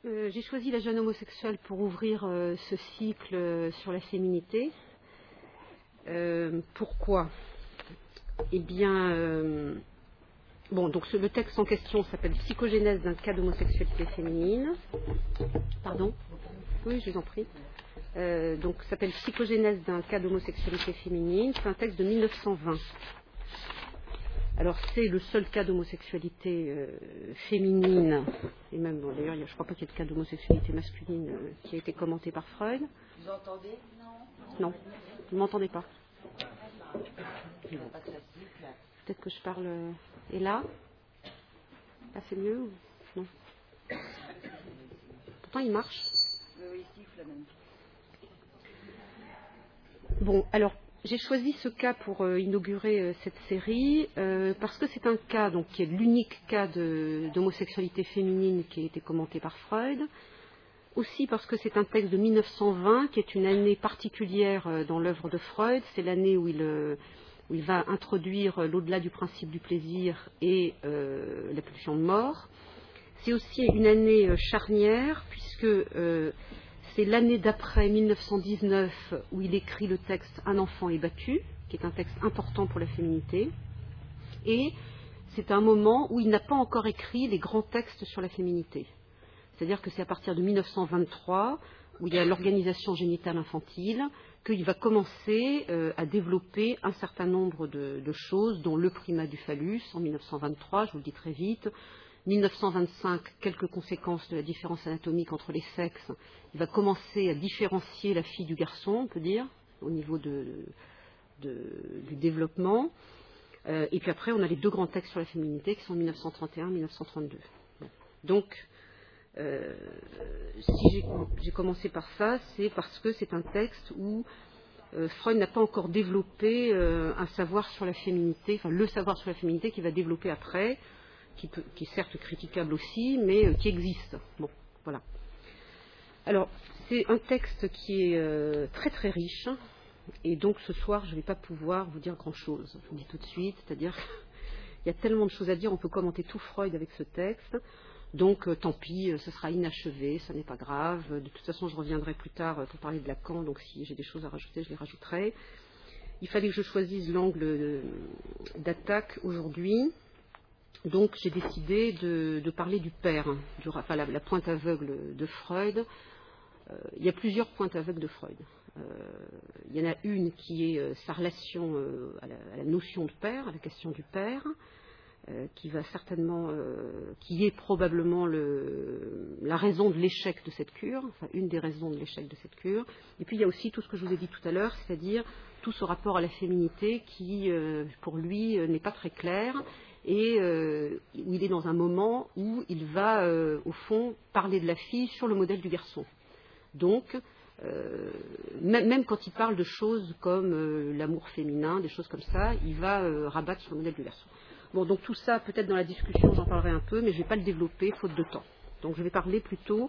J'ai choisi la jeune homosexuelle pour ouvrir ce cycle sur la féminité. Pourquoi? Eh bien, donc le texte en question s'appelle Psychogénèse d'un cas d'homosexualité féminine. Pardon? Oui, je vous en prie. Donc, ça s'appelle Psychogénèse d'un cas d'homosexualité féminine. C'est un texte de 1920. Alors, c'est le seul cas d'homosexualité féminine, et même, d'ailleurs, je ne crois pas qu'il y ait de cas d'homosexualité masculine qui a été commenté par Freud. Vous entendez? Non, vous ne m'entendez pas. Peut-être que je parle. Et là? Là, c'est mieux ou... Non. Pourtant, il marche. Oui, il siffle même. Bon, alors, j'ai choisi ce cas pour inaugurer cette série parce que c'est un cas donc, qui est l'unique cas d'homosexualité féminine qui a été commenté par Freud. Aussi parce que c'est un texte de 1920 qui est une année particulière dans l'œuvre de Freud. C'est l'année où il va introduire l'au-delà du principe du plaisir et la pulsion de mort. C'est aussi une année charnière puisque c'est l'année d'après 1919 où il écrit le texte Un enfant est battu, qui est un texte important pour la féminité. Et c'est un moment où il n'a pas encore écrit les grands textes sur la féminité. C'est-à-dire que c'est à partir de 1923, où il y a l'organisation génitale infantile, qu'il va commencer à développer un certain nombre de choses, dont le primat du phallus en 1923, je vous le dis très vite. 1925, quelques conséquences de la différence anatomique entre les sexes. Il va commencer à différencier la fille du garçon, on peut dire, au niveau du développement. Et puis après, on a les deux grands textes sur la féminité qui sont 1931 et 1932. Donc, si j'ai commencé par ça, c'est parce que c'est un texte où Freud n'a pas encore développé un savoir sur la féminité, enfin le savoir sur la féminité qu'il va développer après, qui est certes critiquable aussi, mais qui existe. Bon, voilà. Alors, c'est un texte qui est très très riche, et donc ce soir, je ne vais pas pouvoir vous dire grand-chose. Je vous dis tout de suite, c'est-à-dire qu'il y a tellement de choses à dire, on peut commenter tout Freud avec ce texte. Donc, tant pis, ce sera inachevé, ça n'est pas grave. De toute façon, je reviendrai plus tard pour parler de Lacan, donc si j'ai des choses à rajouter, je les rajouterai. Il fallait que je choisisse l'angle d'attaque aujourd'hui. Donc, j'ai décidé de parler du père, enfin, la pointe aveugle de Freud. Il y a plusieurs pointes aveugles de Freud. Il y en a une qui est sa relation à la notion de père, à la question du père. Qui est probablement la raison de l'échec de cette cure, enfin une des raisons de l'échec de cette cure. Et puis il y a aussi tout ce que je vous ai dit tout à l'heure, c'est-à-dire tout ce rapport à la féminité qui, pour lui, n'est pas très clair et où il est dans un moment où il va, au fond, parler de la fille sur le modèle du garçon. Donc, même quand il parle de choses comme l'amour féminin, des choses comme ça, il va rabattre sur le modèle du garçon. Bon, donc tout ça, peut-être dans la discussion, j'en parlerai un peu, mais je ne vais pas le développer, faute de temps. Donc je vais parler plutôt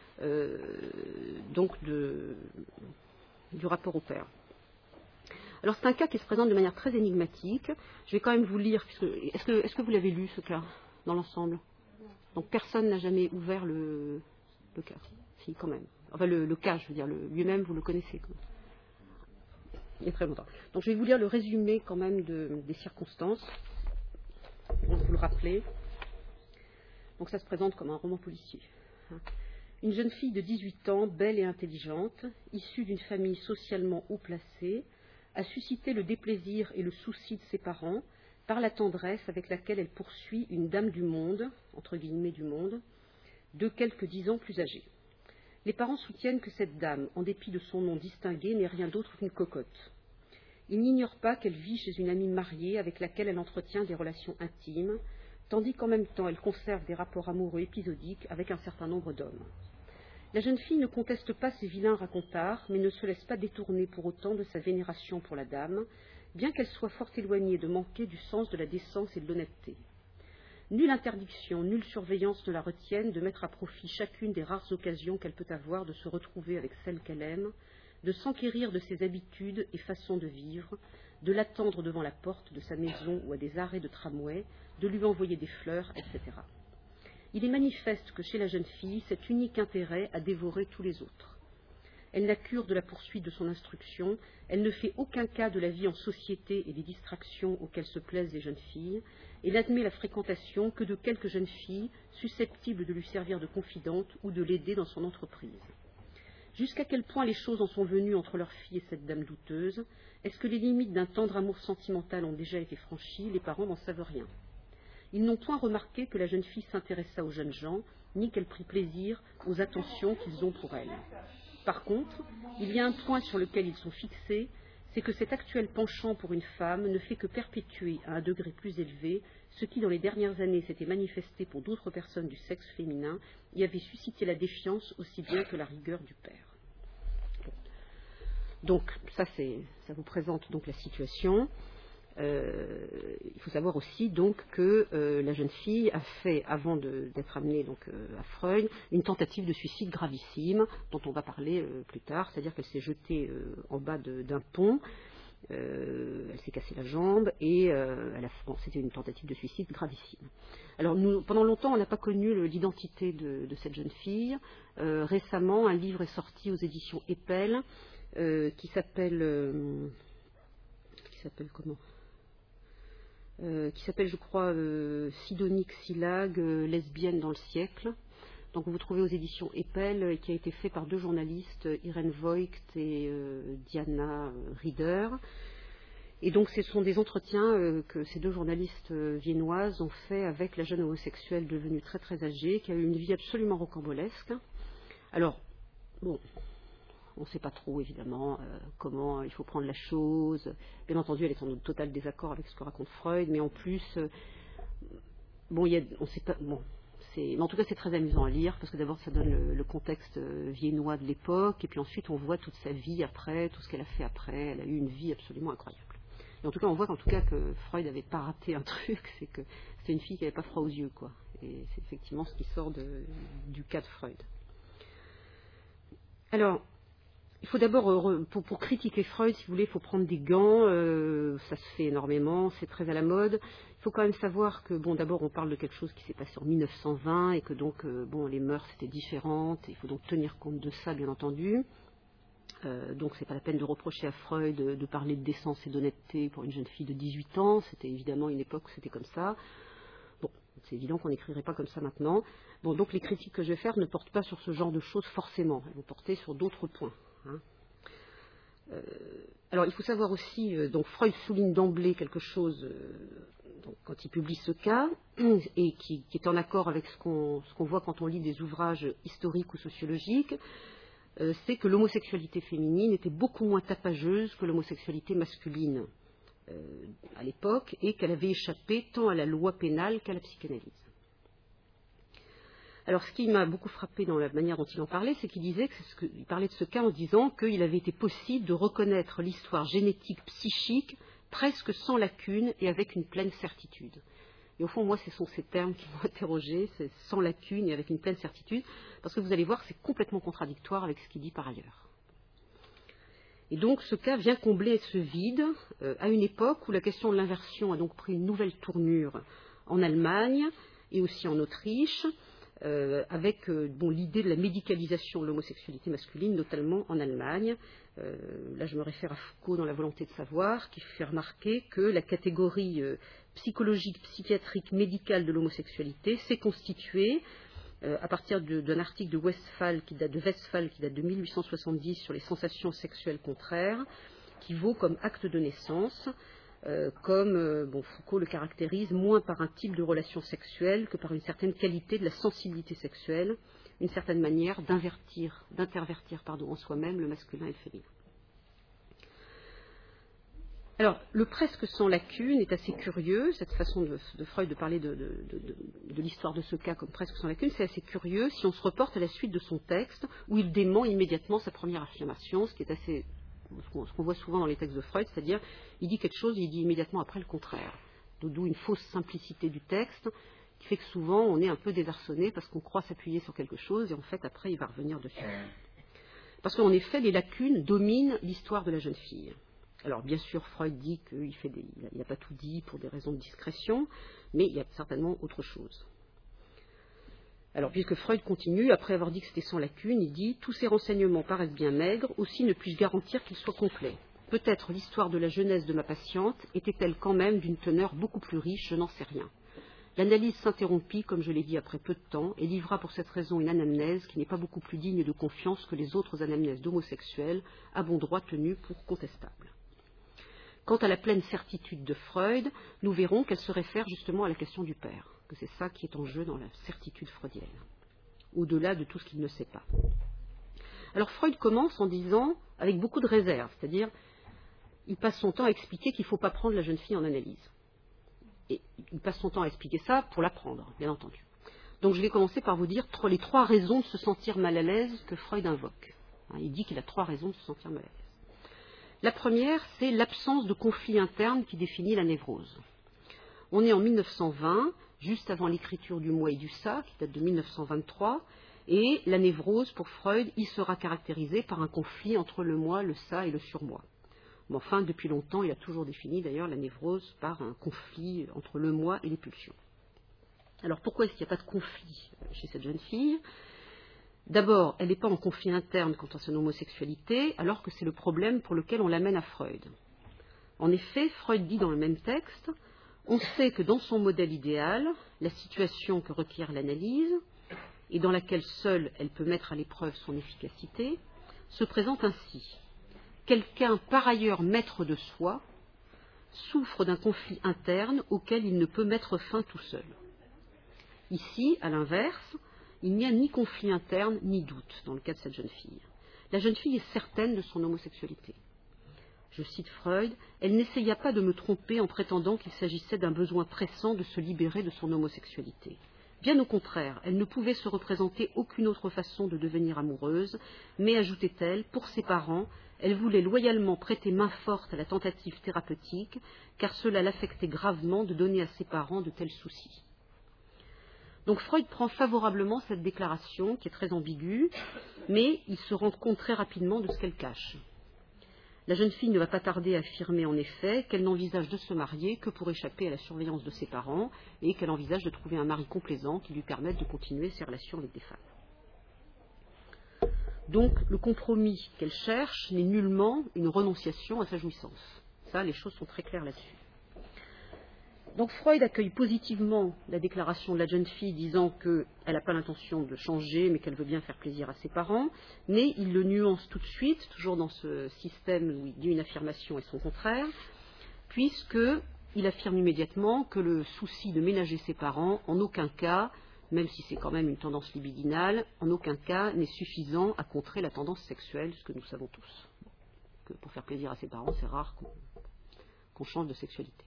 du rapport au père. Alors c'est un cas qui se présente de manière très énigmatique. Je vais quand même vous lire, est-ce que vous l'avez lu ce cas, dans l'ensemble? Donc personne n'a jamais ouvert le cas. Si, quand même. Enfin le cas, je veux dire, lui-même, vous le connaissez. Il y a très longtemps. Donc je vais vous lire le résumé quand même des circonstances. Donc vous le rappelez. Donc ça se présente comme un roman policier. Une jeune fille de 18 ans, belle et intelligente, issue d'une famille socialement haut placée, a suscité le déplaisir et le souci de ses parents par la tendresse avec laquelle elle poursuit une dame du monde, entre guillemets du monde, de quelques 10 ans plus âgée. Les parents soutiennent que cette dame, en dépit de son nom distingué, n'est rien d'autre qu'une cocotte. Ils n'ignorent pas qu'elle vit chez une amie mariée avec laquelle elle entretient des relations intimes, tandis qu'en même temps elle conserve des rapports amoureux épisodiques avec un certain nombre d'hommes. La jeune fille ne conteste pas ces vilains racontards, mais ne se laisse pas détourner pour autant de sa vénération pour la dame, bien qu'elle soit fort éloignée de manquer du sens de la décence et de l'honnêteté. Nulle interdiction, nulle surveillance ne la retiennent de mettre à profit chacune des rares occasions qu'elle peut avoir de se retrouver avec celle qu'elle aime, de s'enquérir de ses habitudes et façons de vivre, de l'attendre devant la porte de sa maison ou à des arrêts de tramway, de lui envoyer des fleurs, etc. il est manifeste que chez la jeune fille, cet unique intérêt a dévoré tous les autres. Elle n'a cure de la poursuite de son instruction, elle ne fait aucun cas de la vie en société et des distractions auxquelles se plaisent les jeunes filles, et n'admet la fréquentation que de quelques jeunes filles susceptibles de lui servir de confidente ou de l'aider dans son entreprise. Jusqu'à quel point les choses en sont venues entre leur fille et cette dame douteuse? Est-ce que les limites d'un tendre amour sentimental ont déjà été franchies? Les parents n'en savent rien. Ils n'ont point remarqué que la jeune fille s'intéressa aux jeunes gens, ni qu'elle prit plaisir aux attentions qu'ils ont pour elle. Par contre, il y a un point sur lequel ils sont fixés, c'est que cet actuel penchant pour une femme ne fait que perpétuer à un degré plus élevé ce qui, dans les dernières années, s'était manifesté pour d'autres personnes du sexe féminin et avait suscité la défiance aussi bien que la rigueur du père. Donc, ça vous présente donc la situation. Il faut savoir aussi donc que la jeune fille a fait, avant d'être amenée donc à Freud, une tentative de suicide gravissime dont on va parler plus tard, c'est-à-dire qu'elle s'est jetée en bas d'un pont, elle s'est cassé la jambe et c'était une tentative de suicide gravissime. Alors pendant longtemps on n'a pas connu l'identité de cette jeune fille. Récemment un livre est sorti aux éditions Eppel qui s'appelle comment qui s'appelle, je crois, Sidonie Xilag, lesbienne dans le siècle. Donc vous trouvez aux éditions Eppel et qui a été fait par deux journalistes, Irène Voigt et Diana Rieder. Et donc ce sont des entretiens que ces deux journalistes viennoises ont fait avec la jeune homosexuelle devenue très très âgée, qui a eu une vie absolument rocambolesque. Alors, bon, on ne sait pas trop, évidemment, comment il faut prendre la chose. Bien entendu, elle est en total désaccord avec ce que raconte Freud, mais en plus, on sait pas. Bon, mais en tout cas, c'est très amusant à lire, parce que d'abord, ça donne le contexte viennois de l'époque, et puis ensuite, on voit toute sa vie après, tout ce qu'elle a fait après. Elle a eu une vie absolument incroyable. Et en tout cas, on voit que Freud n'avait pas raté un truc, c'est que c'était une fille qui n'avait pas froid aux yeux, quoi. Et c'est effectivement ce qui sort du cas de Freud. Alors, il faut d'abord, pour critiquer Freud, si vous voulez, il faut prendre des gants, ça se fait énormément, c'est très à la mode. Il faut quand même savoir que, bon, d'abord, on parle de quelque chose qui s'est passé en 1920 et que donc, les mœurs étaient différentes, il faut donc tenir compte de ça, bien entendu. Donc, c'est pas la peine de reprocher à Freud de parler de décence et d'honnêteté pour une jeune fille de 18 ans, c'était évidemment une époque où c'était comme ça. Bon, c'est évident qu'on n'écrirait pas comme ça maintenant. Bon, donc les critiques que je vais faire ne portent pas sur ce genre de choses forcément, elles vont porter sur d'autres points. Alors il faut savoir aussi, donc Freud souligne d'emblée quelque chose donc, quand il publie ce cas, et qui est en accord avec ce qu'on voit quand on lit des ouvrages historiques ou sociologiques, c'est que l'homosexualité féminine était beaucoup moins tapageuse que l'homosexualité masculine à l'époque, et qu'elle avait échappé tant à la loi pénale qu'à la psychanalyse. Alors, ce qui m'a beaucoup frappé dans la manière dont il en parlait, c'est qu'il disait il parlait de ce cas en disant qu'il avait été possible de reconnaître l'histoire génétique psychique presque sans lacune et avec une pleine certitude. Et au fond, moi, ce sont ces termes qui m'ont interrogé, c'est sans lacune et avec une pleine certitude, parce que vous allez voir, c'est complètement contradictoire avec ce qu'il dit par ailleurs. Et donc, ce cas vient combler ce vide à une époque où la question de l'inversion a donc pris une nouvelle tournure en Allemagne et aussi en Autriche, avec l'idée de la médicalisation de l'homosexualité masculine, notamment en Allemagne. Là, je me réfère à Foucault dans La volonté de savoir, qui fait remarquer que la catégorie psychologique, psychiatrique, médicale de l'homosexualité s'est constituée à partir d'un article de Westphal qui date de 1870 sur les sensations sexuelles contraires, qui vaut comme acte de naissance. Foucault le caractérise moins par un type de relation sexuelle que par une certaine qualité de la sensibilité sexuelle, une certaine manière d'intervertir en soi-même le masculin et le féminin. Alors, le presque sans lacune est assez curieux, cette façon de Freud de parler de l'histoire de ce cas comme presque sans lacune, c'est assez curieux si on se reporte à la suite de son texte, où il dément immédiatement sa première affirmation, ce qui est assez... ce qu'on voit souvent dans les textes de Freud, c'est-à-dire il dit quelque chose et il dit immédiatement après le contraire. D'où une fausse simplicité du texte qui fait que souvent on est un peu désarçonné parce qu'on croit s'appuyer sur quelque chose et en fait après il va revenir dessus. Parce qu'en effet les lacunes dominent l'histoire de la jeune fille. Alors bien sûr Freud dit qu'il n'a pas tout dit pour des raisons de discrétion, mais il y a certainement autre chose. Alors, puisque Freud continue, après avoir dit que c'était sans lacune, il dit « Tous ces renseignements paraissent bien maigres, aussi ne puis-je garantir qu'ils soient complets. Peut-être l'histoire de la jeunesse de ma patiente était-elle quand même d'une teneur beaucoup plus riche, je n'en sais rien. L'analyse s'interrompit, comme je l'ai dit, après peu de temps, et livra pour cette raison une anamnèse qui n'est pas beaucoup plus digne de confiance que les autres anamnèses d'homosexuels, à bon droit tenues pour contestables. Quant à la pleine certitude de Freud, nous verrons qu'elle se réfère justement à la question du père, que c'est ça qui est en jeu dans la certitude freudienne, au-delà de tout ce qu'il ne sait pas. Alors Freud commence en disant, avec beaucoup de réserve, c'est-à-dire, il passe son temps à expliquer qu'il ne faut pas prendre la jeune fille en analyse. Et il passe son temps à expliquer ça pour l'apprendre, bien entendu. Donc je vais commencer par vous dire les 3 raisons de se sentir mal à l'aise que Freud invoque. Il dit qu'il a 3 raisons de se sentir mal à l'aise. La première, c'est l'absence de conflit interne qui définit la névrose. On est en 1920, juste avant l'écriture du Moi et du Ça, qui date de 1923, et la névrose, pour Freud, y sera caractérisée par un conflit entre le moi, le ça et le surmoi. Mais enfin, depuis longtemps, il a toujours défini d'ailleurs la névrose par un conflit entre le moi et les pulsions. Alors pourquoi est-ce qu'il n'y a pas de conflit chez cette jeune fille ? D'abord, elle n'est pas en conflit interne quant à son homosexualité, alors que c'est le problème pour lequel on l'amène à Freud. En effet, Freud dit dans le même texte, on sait que dans son modèle idéal, la situation que requiert l'analyse, et dans laquelle seule elle peut mettre à l'épreuve son efficacité, se présente ainsi. Quelqu'un par ailleurs maître de soi souffre d'un conflit interne auquel il ne peut mettre fin tout seul. Ici, à l'inverse, il n'y a ni conflit interne ni doute dans le cas de cette jeune fille. La jeune fille est certaine de son homosexualité. Je cite Freud, « Elle n'essaya pas de me tromper en prétendant qu'il s'agissait d'un besoin pressant de se libérer de son homosexualité. Bien au contraire, elle ne pouvait se représenter aucune autre façon de devenir amoureuse, mais, ajoutait-elle, pour ses parents, elle voulait loyalement prêter main forte à la tentative thérapeutique, car cela l'affectait gravement de donner à ses parents de tels soucis. » Donc Freud prend favorablement cette déclaration, qui est très ambiguë, mais il se rend compte très rapidement de ce qu'elle cache. La jeune fille ne va pas tarder à affirmer en effet qu'elle n'envisage de se marier que pour échapper à la surveillance de ses parents et qu'elle envisage de trouver un mari complaisant qui lui permette de continuer ses relations avec des femmes. Donc le compromis qu'elle cherche n'est nullement une renonciation à sa jouissance. Ça, les choses sont très claires là-dessus. Donc Freud accueille positivement la déclaration de la jeune fille disant qu'elle n'a pas l'intention de changer mais qu'elle veut bien faire plaisir à ses parents, mais il le nuance tout de suite, toujours dans ce système où il dit une affirmation et son contraire, puisqu'il affirme immédiatement que le souci de ménager ses parents, en aucun cas, même si c'est quand même une tendance libidinale, en aucun cas n'est suffisant à contrer la tendance sexuelle, ce que nous savons tous. Que pour faire plaisir à ses parents, c'est rare qu'on change de sexualité.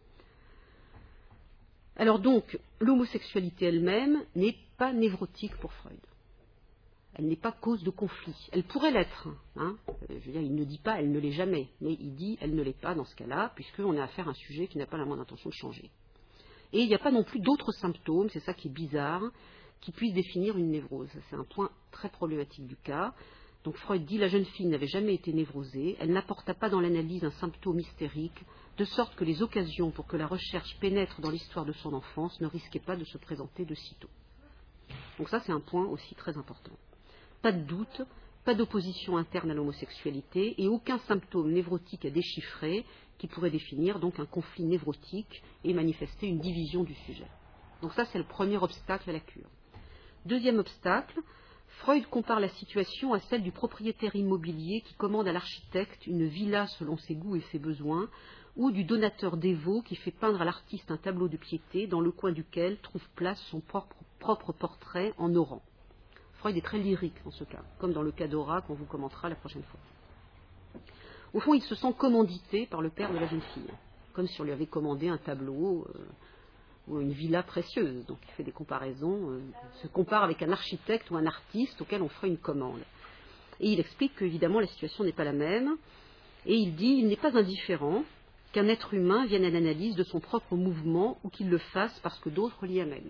Alors donc, l'homosexualité elle-même n'est pas névrotique pour Freud. Elle n'est pas cause de conflit. Elle pourrait l'être. Je veux dire, il ne dit pas elle ne l'est jamais, mais il dit elle ne l'est pas dans ce cas-là, puisqu'on a affaire à un sujet qui n'a pas la moindre intention de changer. Et il n'y a pas non plus d'autres symptômes, c'est ça qui est bizarre, qui puissent définir une névrose. C'est un point très problématique du cas. Donc Freud dit la jeune fille n'avait jamais été névrosée, elle n'apporta pas dans l'analyse un symptôme hystérique, de sorte que les occasions pour que la recherche pénètre dans l'histoire de son enfance ne risquaient pas de se présenter de sitôt. Donc ça c'est un point aussi très important. Pas de doute, pas d'opposition interne à l'homosexualité et aucun symptôme névrotique à déchiffrer qui pourrait définir donc un conflit névrotique et manifester une division du sujet. Donc ça c'est le premier obstacle à la cure. Deuxième obstacle, Freud compare la situation à celle du propriétaire immobilier qui commande à l'architecte une villa selon ses goûts et ses besoins, ou du donateur dévot qui fait peindre à l'artiste un tableau de piété dans le coin duquel trouve place son propre portrait en orant. Freud est très lyrique dans ce cas, comme dans le cas d'Ora qu'on vous commentera la prochaine fois. Au fond, il se sent commandité par le père de la jeune fille, comme si on lui avait commandé un tableau ou une villa précieuse. Donc il fait des comparaisons, se compare avec un architecte ou un artiste auquel on ferait une commande. Et il explique qu'évidemment la situation n'est pas la même, et il dit il n'est pas indifférent qu'un être humain vienne à l'analyse de son propre mouvement ou qu'il le fasse parce que d'autres l'y amènent.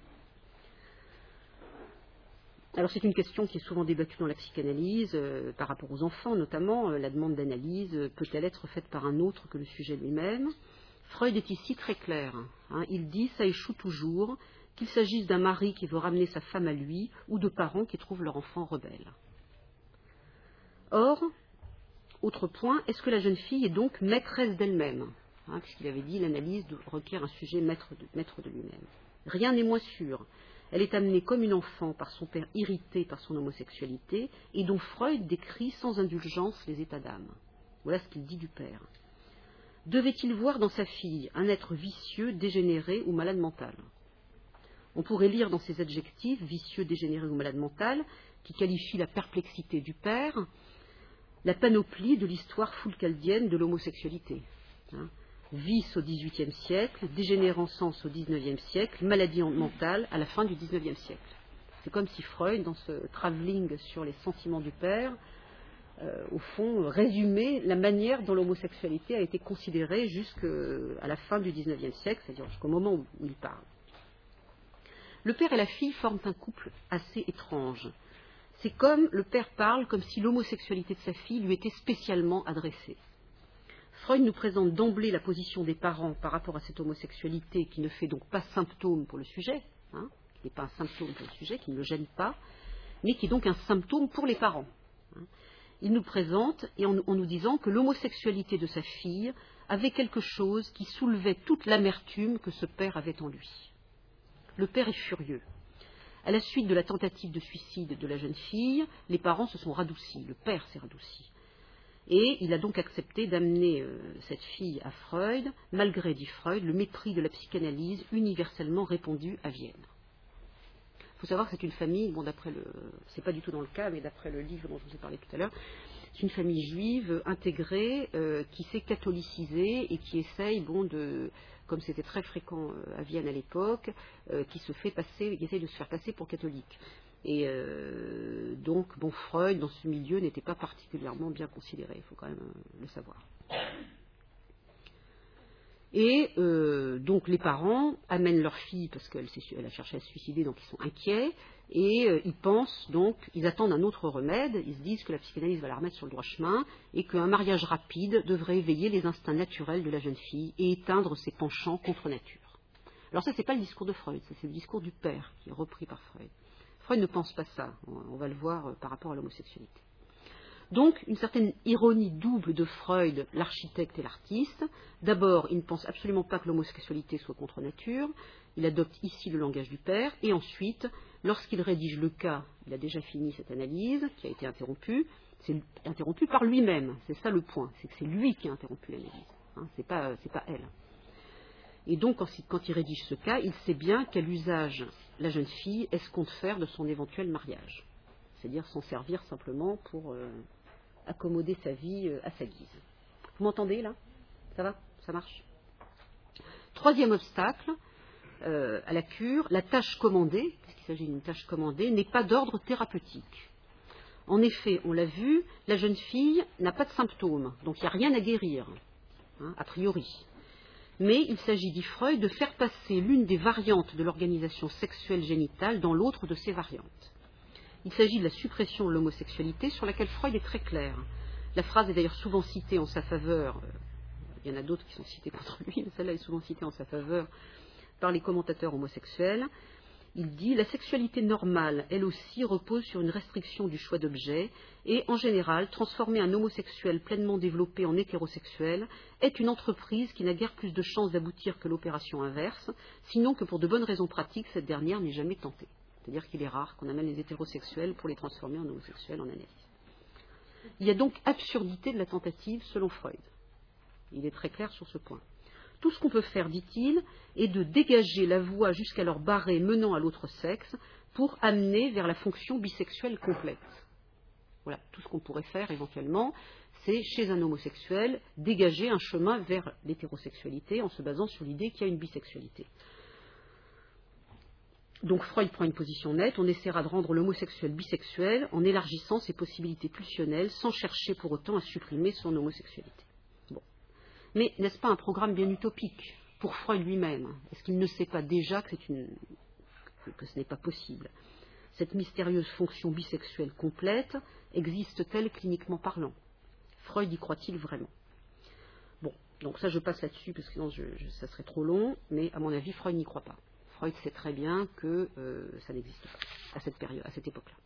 Alors c'est une question qui est souvent débattue dans la psychanalyse, par rapport aux enfants notamment, la demande d'analyse peut-elle être faite par un autre que le sujet lui-même ? Freud est ici très clair. Il dit « ça échoue toujours, qu'il s'agisse d'un mari qui veut ramener sa femme à lui ou de parents qui trouvent leur enfant rebelle. Or, autre point, est-ce que la jeune fille est donc maîtresse d'elle-même, puisqu'il avait dit l'analyse requiert un sujet maître de lui-même. Rien n'est moins sûr. Elle est amenée comme une enfant par son père irrité par son homosexualité et dont Freud décrit sans indulgence les états d'âme. Voilà ce qu'il dit du père. Devait-il voir dans sa fille un être vicieux, dégénéré ou malade mental? On pourrait lire dans ces adjectifs, vicieux, dégénéré ou malade mental, qui qualifient la perplexité du père, la panoplie de l'histoire foulcaldienne de l'homosexualité. Vice au XVIIIe siècle, dégénérescence au XIXe siècle, maladie mentale à la fin du XIXe siècle. C'est comme si Freud, dans ce travelling sur les sentiments du père, au fond, résumait la manière dont l'homosexualité a été considérée jusqu'à la fin du XIXe siècle, c'est-à-dire jusqu'au moment où il parle. Le père et la fille forment un couple assez étrange. C'est comme le père parle comme si l'homosexualité de sa fille lui était spécialement adressée. Freud nous présente d'emblée la position des parents par rapport à cette homosexualité qui ne fait donc pas symptôme pour le sujet, qui n'est pas un symptôme pour le sujet, qui ne le gêne pas, mais qui est donc un symptôme pour les parents. Il nous présente en nous disant que l'homosexualité de sa fille avait quelque chose qui soulevait toute l'amertume que ce père avait en lui. Le père est furieux. À la suite de la tentative de suicide de la jeune fille, les parents se sont radoucis, le père s'est radouci. Et il a donc accepté d'amener cette fille à Freud, malgré, dit Freud, le mépris de la psychanalyse universellement répandu à Vienne. Il faut savoir que c'est une famille, c'est pas du tout dans le cas, mais d'après le livre dont je vous ai parlé tout à l'heure, c'est une famille juive intégrée qui s'est catholicisée et qui essaye, comme c'était très fréquent à Vienne à l'époque, qui essaye de se faire passer pour catholique. Et donc, Freud, dans ce milieu, n'était pas particulièrement bien considéré, il faut quand même le savoir. Et donc les parents amènent leur fille parce qu'elle a cherché à se suicider, donc ils sont inquiets, et ils attendent un autre remède, ils se disent que la psychanalyse va la remettre sur le droit chemin, et qu'un mariage rapide devrait éveiller les instincts naturels de la jeune fille et éteindre ses penchants contre nature. Alors ça, c'est pas le discours de Freud, ça c'est le discours du père qui est repris par Freud. Freud ne pense pas ça, on va le voir par rapport à l'homosexualité. Donc, une certaine ironie double de Freud, l'architecte et l'artiste. D'abord, il ne pense absolument pas que l'homosexualité soit contre nature. Il adopte ici le langage du père. Et ensuite, lorsqu'il rédige le cas, il a déjà fini cette analyse, qui a été interrompue. C'est interrompu par lui-même. C'est ça le point. C'est que c'est lui qui a interrompu l'analyse. C'est pas elle. Et donc, quand il rédige ce cas, il sait bien quel usage la jeune fille escompte faire de son éventuel mariage. C'est-à-dire s'en servir simplement pour accommoder sa vie à sa guise. Vous m'entendez là? Ça va? Ça marche? Troisième obstacle à la cure, la tâche commandée, puisqu'il s'agit d'une tâche commandée, n'est pas d'ordre thérapeutique. En effet, on l'a vu, la jeune fille n'a pas de symptômes, donc il n'y a rien à guérir, a priori. Mais il s'agit, dit Freud, de faire passer l'une des variantes de l'organisation sexuelle génitale dans l'autre de ces variantes. Il s'agit de la suppression de l'homosexualité sur laquelle Freud est très clair. La phrase est d'ailleurs souvent citée en sa faveur, il y en a d'autres qui sont citées contre lui, mais celle-là est souvent citée en sa faveur par les commentateurs homosexuels. Il dit « La sexualité normale, elle aussi, repose sur une restriction du choix d'objets et, en général, transformer un homosexuel pleinement développé en hétérosexuel est une entreprise qui n'a guère plus de chances d'aboutir que l'opération inverse, sinon que pour de bonnes raisons pratiques, cette dernière n'est jamais tentée. » C'est-à-dire qu'il est rare qu'on amène les hétérosexuels pour les transformer en homosexuels en analyse. Il y a donc absurdité de la tentative selon Freud. Il est très clair sur ce point. Tout ce qu'on peut faire, dit-il, est de dégager la voie jusqu'alors barrée menant à l'autre sexe pour amener vers la fonction bisexuelle complète. Voilà, tout ce qu'on pourrait faire éventuellement, c'est chez un homosexuel dégager un chemin vers l'hétérosexualité en se basant sur l'idée qu'il y a une bisexualité. Donc Freud prend une position nette, on essaiera de rendre l'homosexuel bisexuel en élargissant ses possibilités pulsionnelles sans chercher pour autant à supprimer son homosexualité. Bon. Mais n'est-ce pas un programme bien utopique pour Freud lui-même? Est-ce qu'il ne sait pas déjà que ce n'est pas possible? Cette mystérieuse fonction bisexuelle complète existe-t-elle cliniquement parlant? Freud y croit-il vraiment? Bon, donc ça je passe là-dessus parce que sinon ça serait trop long, mais à mon avis Freud n'y croit pas. Freud sait très bien que ça n'existe pas à cette période, à cette époque-là.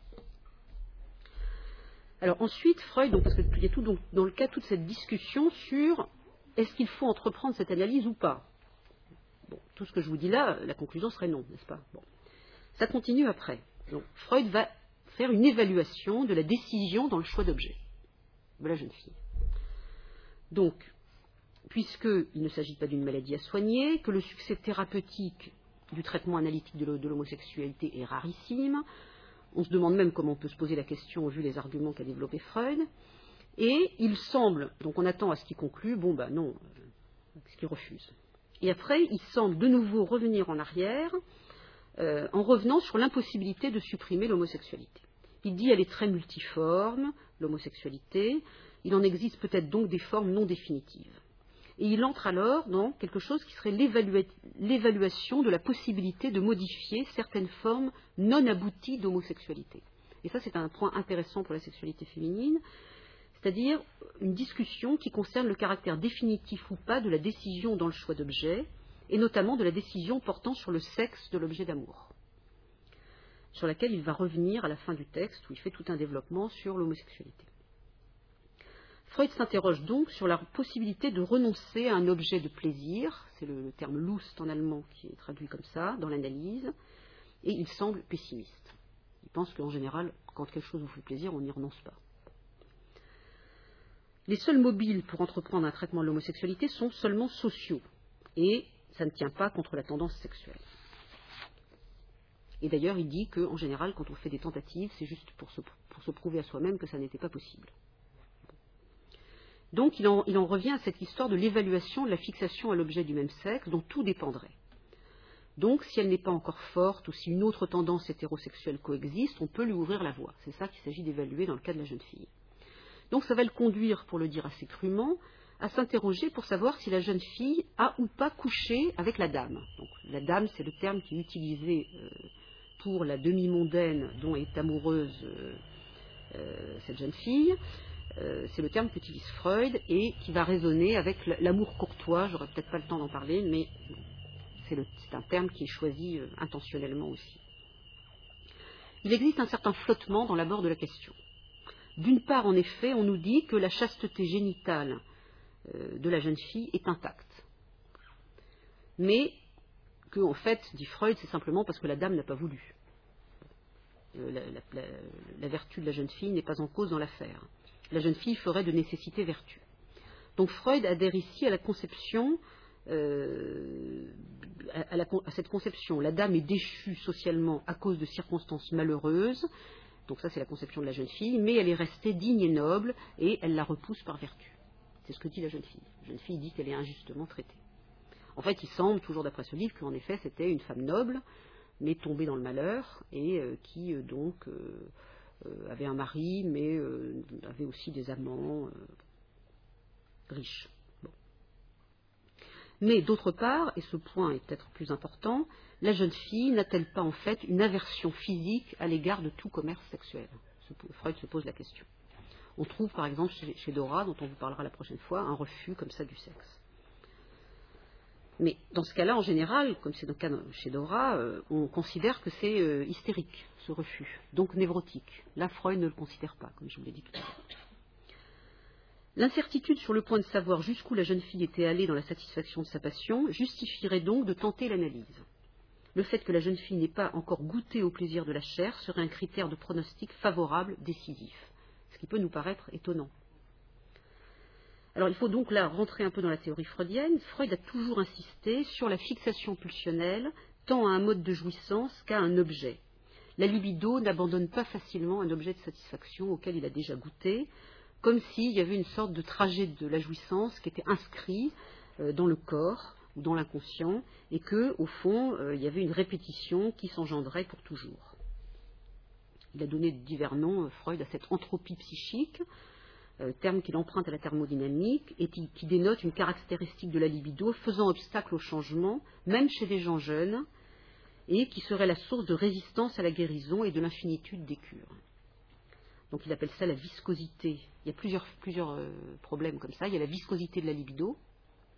Alors ensuite, Freud, donc, parce qu'il y a tout, donc, dans le cas toute cette discussion sur est-ce qu'il faut entreprendre cette analyse ou pas. Bon, tout ce que je vous dis là, la conclusion serait non, n'est-ce pas? Bon. Ça continue après. Donc, Freud va faire une évaluation de la décision dans le choix d'objet de la jeune fille. Donc, puisqu'il ne s'agit pas d'une maladie à soigner, que le succès thérapeutique du traitement analytique de l'homosexualité est rarissime, on se demande même comment on peut se poser la question vu les arguments qu'a développé Freud, et il semble, donc on attend à ce qu'il conclue, bon ben non, ce qu'il refuse. Et après, il semble de nouveau revenir en arrière, en revenant sur l'impossibilité de supprimer l'homosexualité. Il dit qu'elle est très multiforme, l'homosexualité, il en existe peut-être donc des formes non définitives. Et il entre alors dans quelque chose qui serait l'évaluation de la possibilité de modifier certaines formes non abouties d'homosexualité. Et ça, c'est un point intéressant pour la sexualité féminine, c'est-à-dire une discussion qui concerne le caractère définitif ou pas de la décision dans le choix d'objet, et notamment de la décision portant sur le sexe de l'objet d'amour, sur laquelle il va revenir à la fin du texte, où il fait tout un développement sur l'homosexualité. Freud s'interroge donc sur la possibilité de renoncer à un objet de plaisir, c'est le terme Lust en allemand qui est traduit comme ça, dans l'analyse, et il semble pessimiste. Il pense qu'en général, quand quelque chose vous fait plaisir, on n'y renonce pas. Les seuls mobiles pour entreprendre un traitement de l'homosexualité sont seulement sociaux, et ça ne tient pas contre la tendance sexuelle. Et d'ailleurs, il dit qu'en général, quand on fait des tentatives, c'est juste pour se prouver à soi-même que ça n'était pas possible. Donc il en revient à cette histoire de l'évaluation de la fixation à l'objet du même sexe, dont tout dépendrait. Donc si elle n'est pas encore forte, ou si une autre tendance hétérosexuelle coexiste, on peut lui ouvrir la voie. C'est ça qu'il s'agit d'évaluer dans le cas de la jeune fille. Donc ça va le conduire, pour le dire assez crûment, à s'interroger pour savoir si la jeune fille a ou pas couché avec la dame. Donc la dame, c'est le terme qui est utilisé pour la demi-mondaine dont est amoureuse cette jeune fille. C'est le terme qu'utilise Freud et qui va résonner avec l'amour courtois. J'aurais peut-être pas le temps d'en parler, mais c'est un terme qui est choisi intentionnellement aussi. Il existe un certain flottement dans l'abord de la question. D'une part, en effet, on nous dit que la chasteté génitale de la jeune fille est intacte. Mais que, en fait, dit Freud, c'est simplement parce que la dame n'a pas voulu. La vertu de la jeune fille n'est pas en cause dans l'affaire. La jeune fille ferait de nécessité vertu. Donc Freud adhère ici à la conception, à cette conception. La dame est déchue socialement à cause de circonstances malheureuses, donc ça c'est la conception de la jeune fille, mais elle est restée digne et noble et elle la repousse par vertu. C'est ce que dit la jeune fille. La jeune fille dit qu'elle est injustement traitée. En fait, il semble, toujours d'après ce livre, qu'en effet c'était une femme noble, mais tombée dans le malheur et qui donc avait un mari, mais avait aussi des amants riches. Bon. Mais d'autre part, et ce point est peut-être plus important, la jeune fille n'a-t-elle pas en fait une aversion physique à l'égard de tout commerce sexuel? Freud se pose la question. On trouve par exemple chez Dora, dont on vous parlera la prochaine fois, un refus comme ça du sexe. Mais dans ce cas-là, en général, comme c'est le cas chez Dora, on considère que c'est hystérique, ce refus, donc névrotique. Là, Freud ne le considère pas, comme je vous l'ai dit tout à l'heure. L'incertitude sur le point de savoir jusqu'où la jeune fille était allée dans la satisfaction de sa passion justifierait donc de tenter l'analyse. Le fait que la jeune fille n'ait pas encore goûté au plaisir de la chair serait un critère de pronostic favorable, décisif, ce qui peut nous paraître étonnant. Alors il faut donc là rentrer un peu dans la théorie freudienne. Freud a toujours insisté sur la fixation pulsionnelle tant à un mode de jouissance qu'à un objet. La libido n'abandonne pas facilement un objet de satisfaction auquel il a déjà goûté, comme s'il y avait une sorte de trajet de la jouissance qui était inscrit dans le corps ou dans l'inconscient et que, au fond, il y avait une répétition qui s'engendrait pour toujours. Il a donné divers noms, Freud, à cette entropie psychique, terme qu'il emprunte à la thermodynamique et qui dénote une caractéristique de la libido faisant obstacle au changement, même chez des gens jeunes, et qui serait la source de résistance à la guérison et de l'infinitude des cures. Donc il appelle ça la viscosité. Il y a plusieurs problèmes comme ça. Il y a la viscosité de la libido,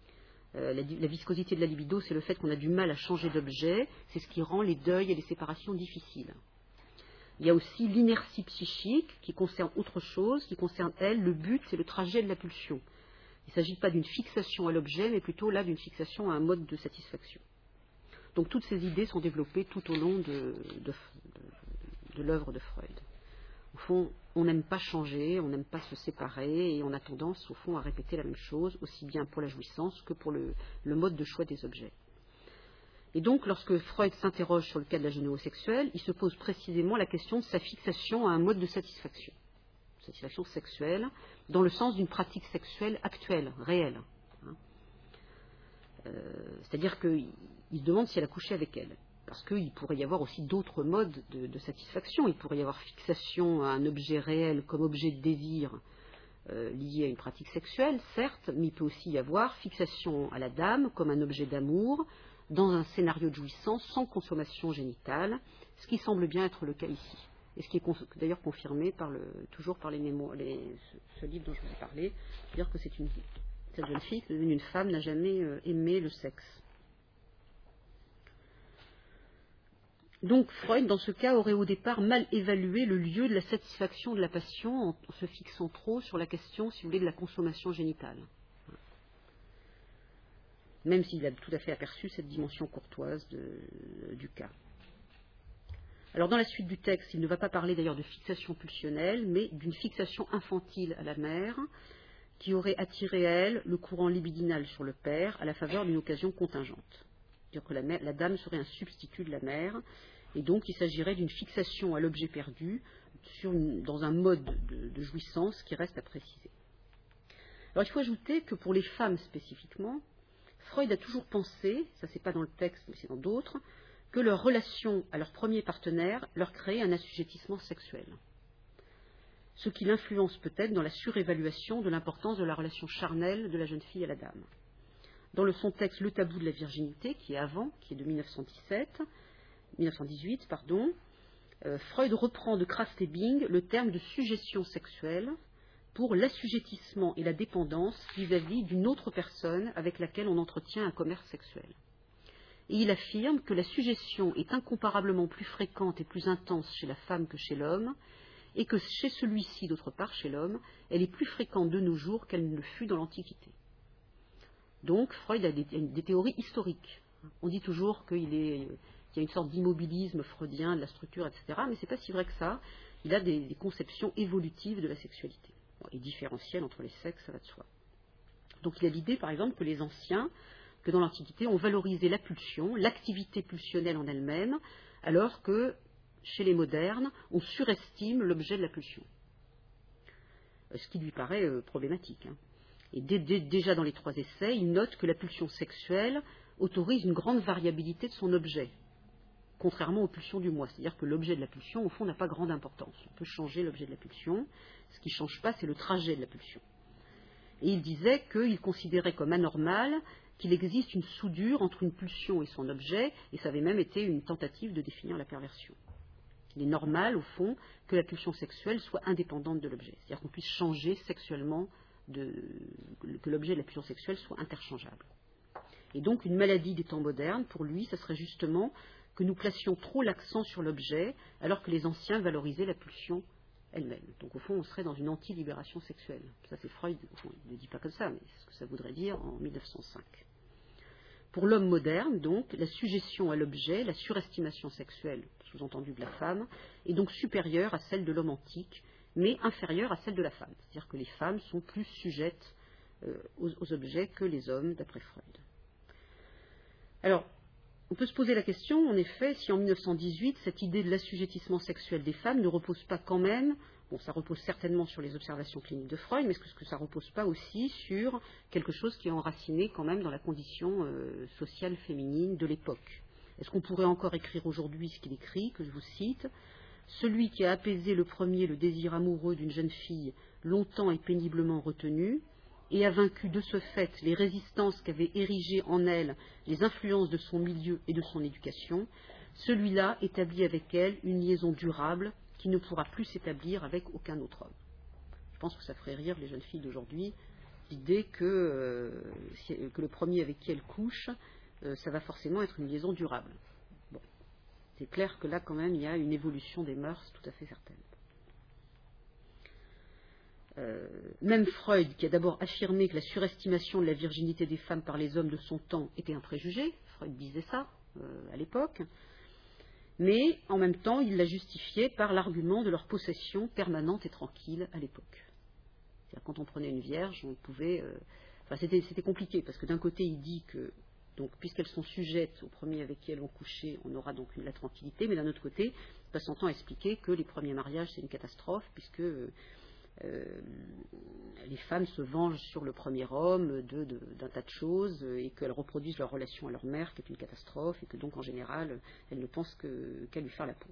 La viscosité de la libido, c'est le fait qu'on a du mal à changer d'objet, c'est ce qui rend les deuils et les séparations difficiles. Il y a aussi l'inertie psychique qui concerne autre chose, qui concerne, elle, le but et le trajet de la pulsion. Il ne s'agit pas d'une fixation à l'objet, mais plutôt là d'une fixation à un mode de satisfaction. Donc toutes ces idées sont développées tout au long de l'œuvre de Freud. Au fond, on n'aime pas changer, on n'aime pas se séparer, et on a tendance, au fond, à répéter la même chose, aussi bien pour la jouissance que pour le mode de choix des objets. Et donc, lorsque Freud s'interroge sur le cas de la gêne sexuelle, il se pose précisément la question de sa fixation à un mode de satisfaction sexuelle, dans le sens d'une pratique sexuelle actuelle, réelle. C'est-à-dire qu'il se demande si elle a couché avec elle. Parce qu'il pourrait y avoir aussi d'autres modes de satisfaction. Il pourrait y avoir fixation à un objet réel comme objet de désir lié à une pratique sexuelle, certes, mais il peut aussi y avoir fixation à la dame comme un objet d'amour dans un scénario de jouissance sans consommation génitale, ce qui semble bien être le cas ici. Et ce qui est d'ailleurs confirmé toujours par les mémoires, ce livre dont je vous ai parlé, c'est-à-dire que cette jeune fille, qui est devenue une femme, n'a jamais aimé le sexe. Donc Freud, dans ce cas, aurait au départ mal évalué le lieu de la satisfaction de la passion en se fixant trop sur la question, si vous voulez, de la consommation génitale. Même s'il a tout à fait aperçu cette dimension courtoise du cas. Alors dans la suite du texte, il ne va pas parler d'ailleurs de fixation pulsionnelle, mais d'une fixation infantile à la mère, qui aurait attiré à elle le courant libidinal sur le père à la faveur d'une occasion contingente. C'est-à-dire que la dame serait un substitut de la mère, et donc il s'agirait d'une fixation à l'objet perdu dans un mode de jouissance qui reste à préciser. Alors il faut ajouter que pour les femmes spécifiquement, Freud a toujours pensé, ça c'est pas dans le texte mais c'est dans d'autres, que leur relation à leur premier partenaire leur créait un assujettissement sexuel. Ce qui l'influence peut-être dans la surévaluation de l'importance de la relation charnelle de la jeune fille à la dame. Dans son texte Le tabou de la virginité, qui est de 1918, Freud reprend de Krafft-Ebing le terme de suggestion sexuelle pour l'assujettissement et la dépendance vis-à-vis d'une autre personne avec laquelle on entretient un commerce sexuel. Et il affirme que la suggestion est incomparablement plus fréquente et plus intense chez la femme que chez l'homme, et que chez celui-ci, d'autre part, chez l'homme, elle est plus fréquente de nos jours qu'elle ne le fut dans l'Antiquité. Donc, Freud a des théories historiques. On dit toujours qu'il y a une sorte d'immobilisme freudien de la structure, etc. Mais ce n'est pas si vrai que ça. Il a des conceptions évolutives de la sexualité. Et différentielles entre les sexes, ça va de soi. Donc il a l'idée, par exemple, que les anciens, que dans l'Antiquité, ont valorisé la pulsion, l'activité pulsionnelle en elle-même, alors que, chez les modernes, on surestime l'objet de la pulsion. Ce qui lui paraît problématique. Et déjà dans les 3 essais, il note que la pulsion sexuelle autorise une grande variabilité de son objet, contrairement aux pulsions du moi. C'est-à-dire que l'objet de la pulsion, au fond, n'a pas grande importance. On peut changer l'objet de la pulsion. Ce qui ne change pas, c'est le trajet de la pulsion. Et il disait qu'il considérait comme anormal qu'il existe une soudure entre une pulsion et son objet, et ça avait même été une tentative de définir la perversion. Il est normal, au fond, que la pulsion sexuelle soit indépendante de l'objet. C'est-à-dire qu'on puisse changer sexuellement, que l'objet de la pulsion sexuelle soit interchangeable. Et donc, une maladie des temps modernes, pour lui, ça serait justement que nous placions trop l'accent sur l'objet, alors que les anciens valorisaient la pulsion elle-même. Donc, au fond, on serait dans une anti-libération sexuelle. Ça, c'est Freud, au fond, il ne le dit pas comme ça, mais c'est ce que ça voudrait dire en 1905. Pour l'homme moderne, donc, la suggestion à l'objet, la surestimation sexuelle, sous-entendu de la femme, est donc supérieure à celle de l'homme antique, mais inférieure à celle de la femme. C'est-à-dire que les femmes sont plus sujettes aux objets que les hommes, d'après Freud. Alors, on peut se poser la question, en effet, si en 1918, cette idée de l'assujettissement sexuel des femmes ne repose pas quand même, bon, ça repose certainement sur les observations cliniques de Freud, mais est-ce que ça ne repose pas aussi sur quelque chose qui est enraciné quand même dans la condition sociale féminine de l'époque? Est-ce qu'on pourrait encore écrire aujourd'hui ce qu'il écrit, que je vous cite: celui qui a apaisé le premier le désir amoureux d'une jeune fille longtemps et péniblement retenue, et a vaincu de ce fait les résistances qu'avaient érigées en elle les influences de son milieu et de son éducation, celui-là établit avec elle une liaison durable qui ne pourra plus s'établir avec aucun autre homme. Je pense que ça ferait rire les jeunes filles d'aujourd'hui l'idée que le premier avec qui elle couche, ça va forcément être une liaison durable. Bon. C'est clair que là, quand même, il y a une évolution des mœurs tout à fait certaine. Même Freud, qui a d'abord affirmé que la surestimation de la virginité des femmes par les hommes de son temps était un préjugé, Freud disait ça à l'époque, mais en même temps, il l'a justifié par l'argument de leur possession permanente et tranquille à l'époque. C'est-à-dire, quand on prenait une vierge, on pouvait... c'était compliqué, parce que d'un côté, il dit que, donc, puisqu'elles sont sujettes au premier avec qui elles vont coucher, on aura donc la tranquillité, mais d'un autre côté, il passe son temps à expliquer que les premiers mariages, c'est une catastrophe, puisque les femmes se vengent sur le premier homme d'un tas de choses, et qu'elles reproduisent leur relation à leur mère, qui est une catastrophe, et que donc, en général, elles ne pensent qu'à lui faire la peau.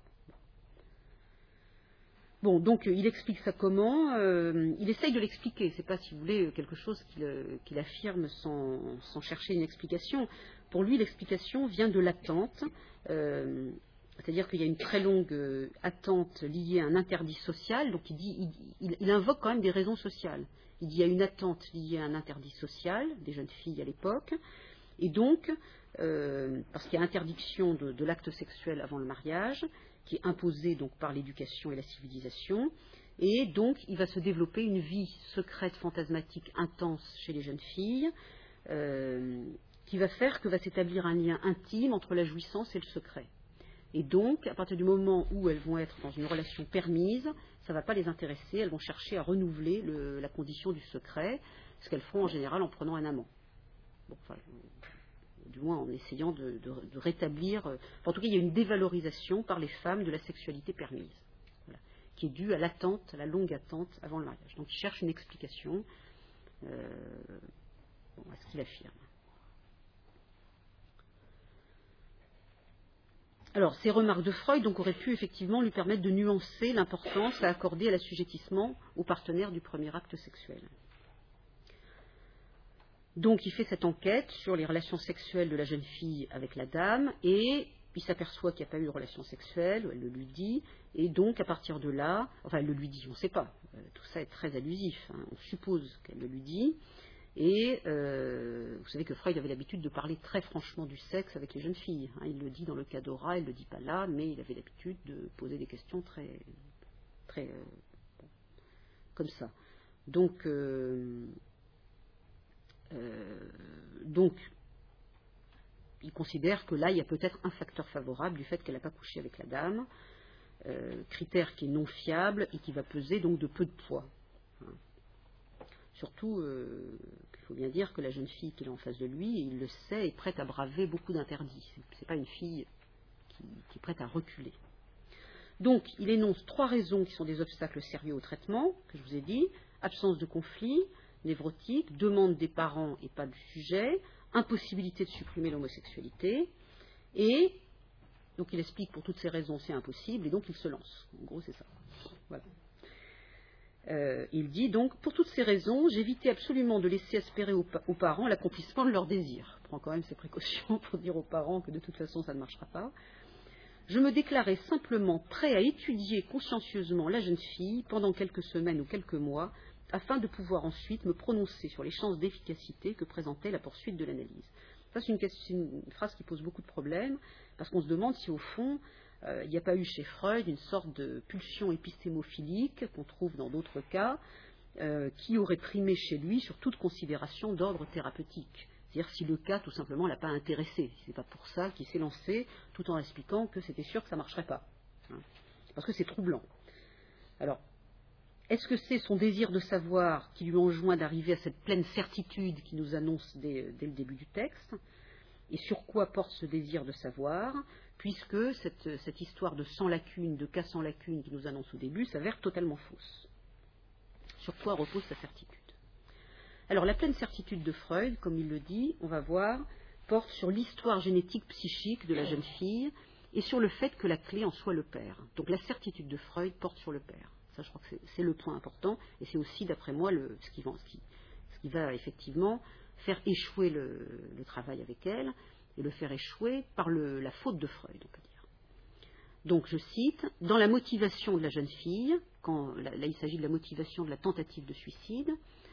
Bon, donc il explique ça comment, il essaye de l'expliquer, c'est pas, si vous voulez, quelque chose qu'il affirme sans chercher une explication. Pour lui, l'explication vient de l'attente, c'est-à-dire qu'il y a une très longue attente liée à un interdit social, donc il invoque quand même des raisons sociales. Il dit qu'il y a une attente liée à un interdit social, des jeunes filles à l'époque, et donc, parce qu'il y a interdiction de l'acte sexuel avant le mariage, qui est imposée donc par l'éducation et la civilisation, et donc il va se développer une vie secrète, fantasmatique, intense chez les jeunes filles, qui va faire que va s'établir un lien intime entre la jouissance et le secret. Et donc, à partir du moment où elles vont être dans une relation permise, ça ne va pas les intéresser, elles vont chercher à renouveler la condition du secret, ce qu'elles font en général en prenant un amant. Bon, du moins en essayant de rétablir... en tout cas, il y a une dévalorisation par les femmes de la sexualité permise, voilà, qui est due à l'attente, à la longue attente avant le mariage. Donc, il cherche une explication à ce qu'il affirme. Alors, ces remarques de Freud donc, auraient pu effectivement lui permettre de nuancer l'importance à accorder à l'assujettissement aux partenaires du premier acte sexuel. Donc il fait cette enquête sur les relations sexuelles de la jeune fille avec la dame et il s'aperçoit qu'il n'y a pas eu de relation sexuelle, elle le lui dit, et donc à partir de là, enfin elle le lui dit, on ne sait pas, tout ça est très allusif, hein, on suppose qu'elle le lui dit, et vous savez que Freud avait l'habitude de parler très franchement du sexe avec les jeunes filles, hein, il le dit dans le cas d'Ora, il ne le dit pas là, mais il avait l'habitude de poser des questions très comme ça. Donc, il considère que là, il y a peut-être un facteur favorable du fait qu'elle n'a pas couché avec la dame, critère qui est non fiable et qui va peser donc de peu de poids. Hein. Surtout, il faut bien dire que la jeune fille qu'il a en face de lui, et il le sait, est prête à braver beaucoup d'interdits. Ce n'est pas une fille qui est prête à reculer. Donc, il énonce 3 raisons qui sont des obstacles sérieux au traitement, que je vous ai dit: absence de conflit névrotique, demande des parents et pas du sujet, impossibilité de supprimer l'homosexualité, et donc il explique pour toutes ces raisons c'est impossible, et donc il se lance. En gros, c'est ça. Voilà. Il dit donc, pour toutes ces raisons, j'évitais absolument de laisser espérer aux parents l'accomplissement de leurs désirs. Il prend quand même ses précautions pour dire aux parents que de toute façon ça ne marchera pas. Je me déclarais simplement prêt à étudier consciencieusement la jeune fille pendant quelques semaines ou quelques mois, afin de pouvoir ensuite me prononcer sur les chances d'efficacité que présentait la poursuite de l'analyse. Ça, c'est une phrase qui pose beaucoup de problèmes, parce qu'on se demande si, au fond, il n'y a pas eu chez Freud une sorte de pulsion épistémophilique, qu'on trouve dans d'autres cas, qui aurait primé chez lui sur toute considération d'ordre thérapeutique. C'est-à-dire si le cas, tout simplement, ne l'a pas intéressé. Ce n'est pas pour ça qu'il s'est lancé, tout en expliquant que c'était sûr que ça ne marcherait pas. Hein, parce que c'est troublant. Alors, est-ce que c'est son désir de savoir qui lui enjoint d'arriver à cette pleine certitude qui nous annonce dès le début du texte? Et sur quoi porte ce désir de savoir, puisque cette histoire de sans lacune, de cas sans lacune qui nous annonce au début, s'avère totalement fausse? Sur quoi repose sa certitude? Alors la pleine certitude de Freud, comme il le dit, on va voir, porte sur l'histoire génétique psychique de la jeune fille et sur le fait que la clé en soit le père. Donc la certitude de Freud porte sur le père. Ça, je crois que c'est le point important, et c'est aussi, d'après moi, ce qui va effectivement faire échouer le travail avec elle, et le faire échouer par la faute de Freud, on peut dire. Donc, je cite, « Dans la motivation de la jeune fille, là il s'agit de la motivation de la tentative de suicide,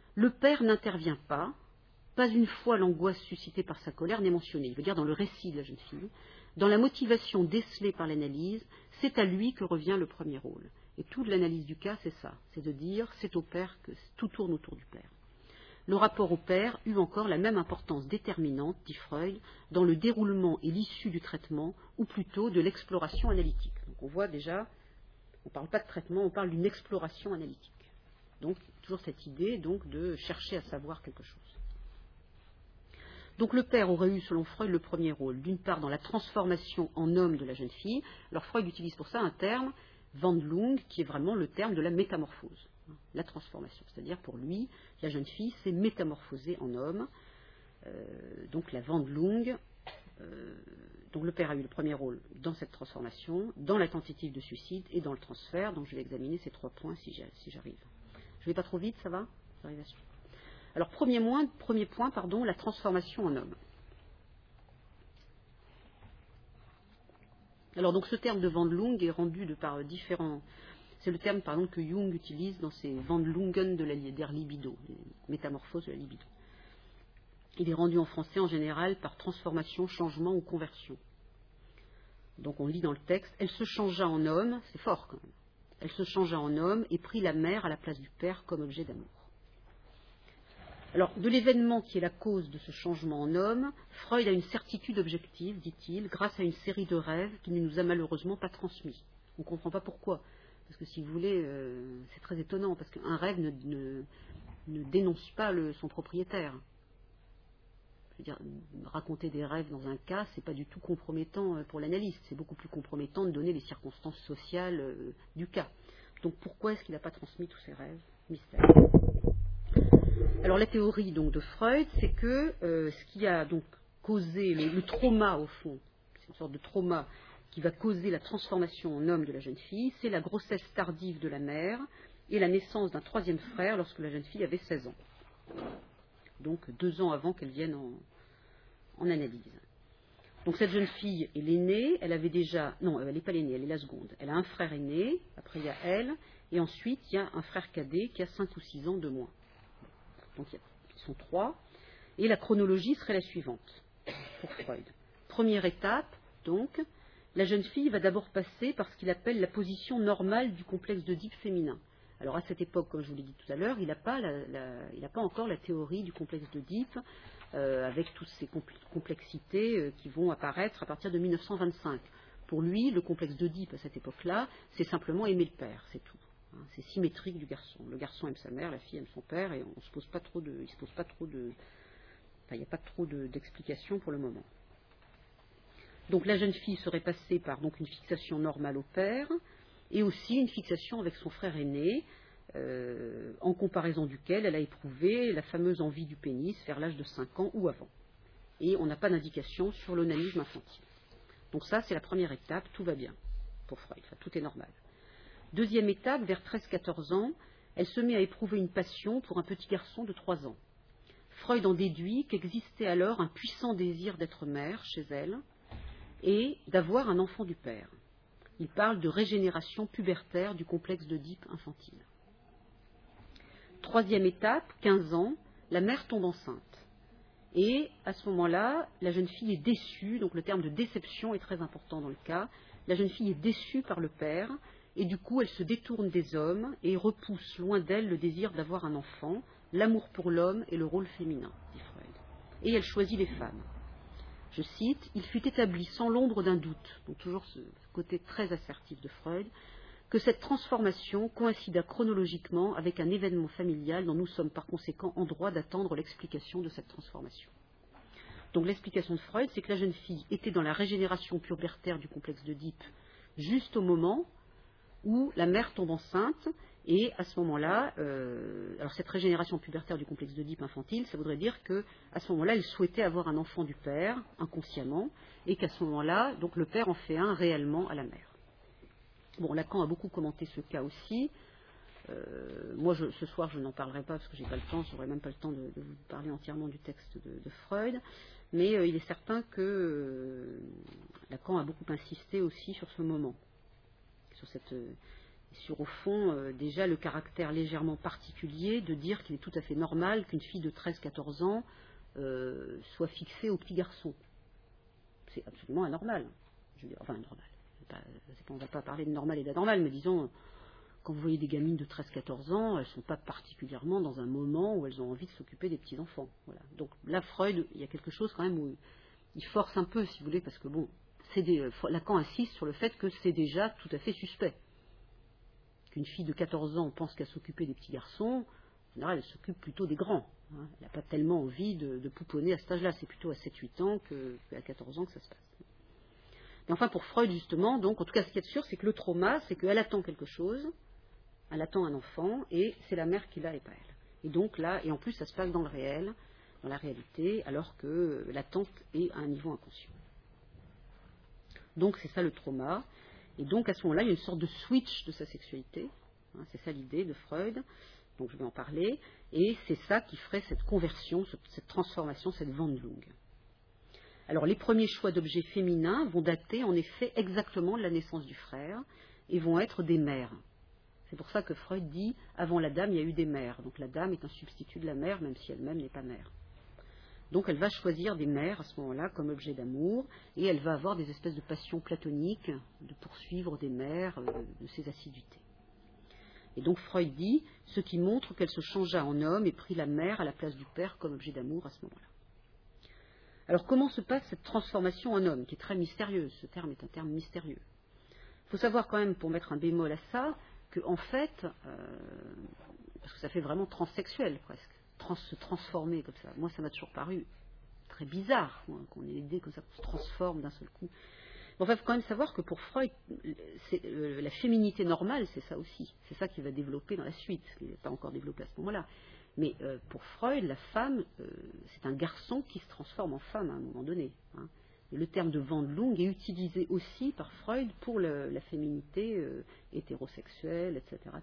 Le père n'intervient pas une fois l'angoisse suscitée par sa colère n'est mentionnée. Il veut dire dans le récit de la jeune fille, dans la motivation décelée par l'analyse, c'est à lui que revient le premier rôle. Et toute l'analyse du cas, c'est ça, c'est de dire c'est au père que tout tourne autour du père. Le rapport au père eut encore la même importance déterminante, dit Freud, dans le déroulement et l'issue du traitement, ou plutôt de l'exploration analytique. Donc on voit déjà, on ne parle pas de traitement, on parle d'une exploration analytique. Donc toujours cette idée donc, de chercher à savoir quelque chose. Donc le père aurait eu, selon Freud, le premier rôle, d'une part dans la transformation en homme de la jeune fille. Alors Freud utilise pour ça un terme, Wandlung, qui est vraiment le terme de la métamorphose, la transformation. C'est-à-dire pour lui, la jeune fille s'est métamorphosée en homme. Donc la Wandlung, donc le père a eu le premier rôle dans cette transformation, dans la tentative de suicide et dans le transfert. Donc je vais examiner ces 3 points si j'arrive. Je ne vais pas trop vite, ça va? J'arrive à suivre. Alors, premier point, la transformation en homme. Alors, donc, ce terme de Wandlung est rendu par différents... C'est le terme, par exemple, que Jung utilise dans ses Wandlungen der Libido, les métamorphoses de la libido. Il est rendu en français, en général, par transformation, changement ou conversion. Donc, on lit dans le texte, elle se changea en homme, c'est fort quand même, elle se changea en homme et prit la mère à la place du père comme objet d'amour. Alors, de l'événement qui est la cause de ce changement en homme, Freud a une certitude objective, dit-il, grâce à une série de rêves qu'il ne nous a malheureusement pas transmis. On ne comprend pas pourquoi. Parce que si vous voulez, c'est très étonnant, parce qu'un rêve ne dénonce pas son propriétaire. Je veux dire, raconter des rêves dans un cas, c'est pas du tout compromettant pour l'analyste. C'est beaucoup plus compromettant de donner les circonstances sociales du cas. Donc pourquoi est-ce qu'il n'a pas transmis tous ces rêves? Mystère. Alors la théorie donc de Freud, c'est que ce qui a donc causé le trauma au fond, c'est une sorte de trauma qui va causer la transformation en homme de la jeune fille, c'est la grossesse tardive de la mère et la naissance d'un 3e frère lorsque la jeune fille avait 16 ans. Donc 2 ans avant qu'elle vienne en analyse. Donc cette jeune fille est l'aînée, elle avait déjà... Non, elle n'est pas l'aînée, elle est la seconde. Elle a un frère aîné, après il y a elle, et ensuite il y a un frère cadet qui a 5 ou 6 ans de moins. Donc ils sont 3, et la chronologie serait la suivante pour Freud. Première étape, donc, la jeune fille va d'abord passer par ce qu'il appelle la position normale du complexe d'Oedipe féminin. Alors à cette époque, comme je vous l'ai dit tout à l'heure, il n'a pas encore la théorie du complexe d'Oedipe, avec toutes ces complexités qui vont apparaître à partir de 1925. Pour lui, le complexe d'Oedipe à cette époque-là, c'est simplement aimer le père, c'est tout. C'est symétrique du garçon. Le garçon aime sa mère, la fille aime son père, et il n'y a pas trop d'explications pour le moment. Donc la jeune fille serait passée par donc, une fixation normale au père, et aussi une fixation avec son frère aîné, en comparaison duquel elle a éprouvé la fameuse envie du pénis vers l'âge de 5 ans ou avant. Et on n'a pas d'indication sur l'onanisme infantile. Donc ça, c'est la première étape, tout va bien pour Freud, enfin, tout est normal. Deuxième étape, vers 13-14 ans, elle se met à éprouver une passion pour un petit garçon de 3 ans. Freud en déduit qu'existait alors un puissant désir d'être mère chez elle et d'avoir un enfant du père. Il parle de régénération pubertaire du complexe d'Oedipe infantile. Troisième étape, 15 ans, la mère tombe enceinte. Et à ce moment-là, la jeune fille est déçue, donc le terme de déception est très important dans le cas. La jeune fille est déçue par le père, et du coup elle se détourne des hommes et repousse loin d'elle le désir d'avoir un enfant, l'amour pour l'homme et le rôle féminin, dit Freud. Et elle choisit les femmes. Je cite, « Il fut établi sans l'ombre d'un doute », donc toujours ce côté très assertif de Freud, que cette transformation coïncida chronologiquement avec un événement familial dont nous sommes par conséquent en droit d'attendre l'explication de cette transformation. Donc l'explication de Freud, c'est que la jeune fille était dans la régénération pubertaire du complexe d'Oedipe juste au moment où la mère tombe enceinte, et à ce moment-là, alors cette régénération pubertaire du complexe d'Oedipe infantile, ça voudrait dire qu'à ce moment-là, elle souhaitait avoir un enfant du père, inconsciemment, et qu'à ce moment-là, donc le père en fait un réellement à la mère. Bon, Lacan a beaucoup commenté ce cas aussi. Moi, ce soir, je n'en parlerai pas parce que je n'ai pas le temps, je n'aurai même pas le temps de vous parler entièrement du texte de Freud, mais il est certain que Lacan a beaucoup insisté aussi sur ce moment, sur cette sur, au fond, déjà le caractère légèrement particulier de dire qu'il est tout à fait normal qu'une fille de 13-14 ans soit fixée au petit garçon. C'est absolument anormal. Je veux dire, enfin, anormal. On ne va pas parler de normal et d'anormal, mais disons, quand vous voyez des gamines de 13-14 ans, elles ne sont pas particulièrement dans un moment où elles ont envie de s'occuper des petits-enfants. Voilà. Donc là, Freud, il y a quelque chose quand même où il force un peu, si vous voulez, parce que bon, Lacan insiste sur le fait que c'est déjà tout à fait suspect. Qu'une fille de 14 ans pense qu'à s'occuper des petits garçons, en général, elle s'occupe plutôt des grands. Hein. Elle n'a pas tellement envie de pouponner à cet âge-là. C'est plutôt à 7-8 ans qu'à 14 ans que ça se passe. Mais enfin, pour Freud, justement, donc, en tout cas, ce qu'il y a de sûr, c'est que le trauma, c'est qu'elle attend quelque chose, elle attend un enfant, et c'est la mère qui l'a et pas elle. Et donc là, et en plus, ça se passe dans le réel, dans la réalité, alors que l'attente est à un niveau inconscient. Donc c'est ça le trauma. Et donc à ce moment-là, il y a une sorte de switch de sa sexualité. Hein, c'est ça l'idée de Freud. Donc je vais en parler. Et c'est ça qui ferait cette conversion, cette transformation, cette Wandlung. Alors les premiers choix d'objets féminins vont dater en effet exactement de la naissance du frère et vont être des mères. C'est pour ça que Freud dit avant la dame, il y a eu des mères. Donc la dame est un substitut de la mère, même si elle-même n'est pas mère. Donc elle va choisir des mères à ce moment-là comme objet d'amour, et elle va avoir des espèces de passions platoniques, de poursuivre des mères, de ses assiduités. Et donc Freud dit, ce qui montre qu'elle se changea en homme et prit la mère à la place du père comme objet d'amour à ce moment-là. Alors comment se passe cette transformation en homme, qui est très mystérieuse? Ce terme est un terme mystérieux. Il faut savoir quand même, pour mettre un bémol à ça, que en fait, parce que ça fait vraiment transsexuel presque, se transformer comme ça. Moi, ça m'a toujours paru très bizarre, qu'on ait l'idée comme ça, qu'on se transforme d'un seul coup. Bon, enfin, il faut quand même savoir que pour Freud, la féminité normale, c'est ça aussi. C'est ça qu'il va développer dans la suite, ce qui n'est pas encore développé à ce moment-là. Mais pour Freud, la femme, c'est un garçon qui se transforme en femme à un moment donné. Hein. Et le terme de Wandlung est utilisé aussi par Freud pour la féminité hétérosexuelle, etc., etc.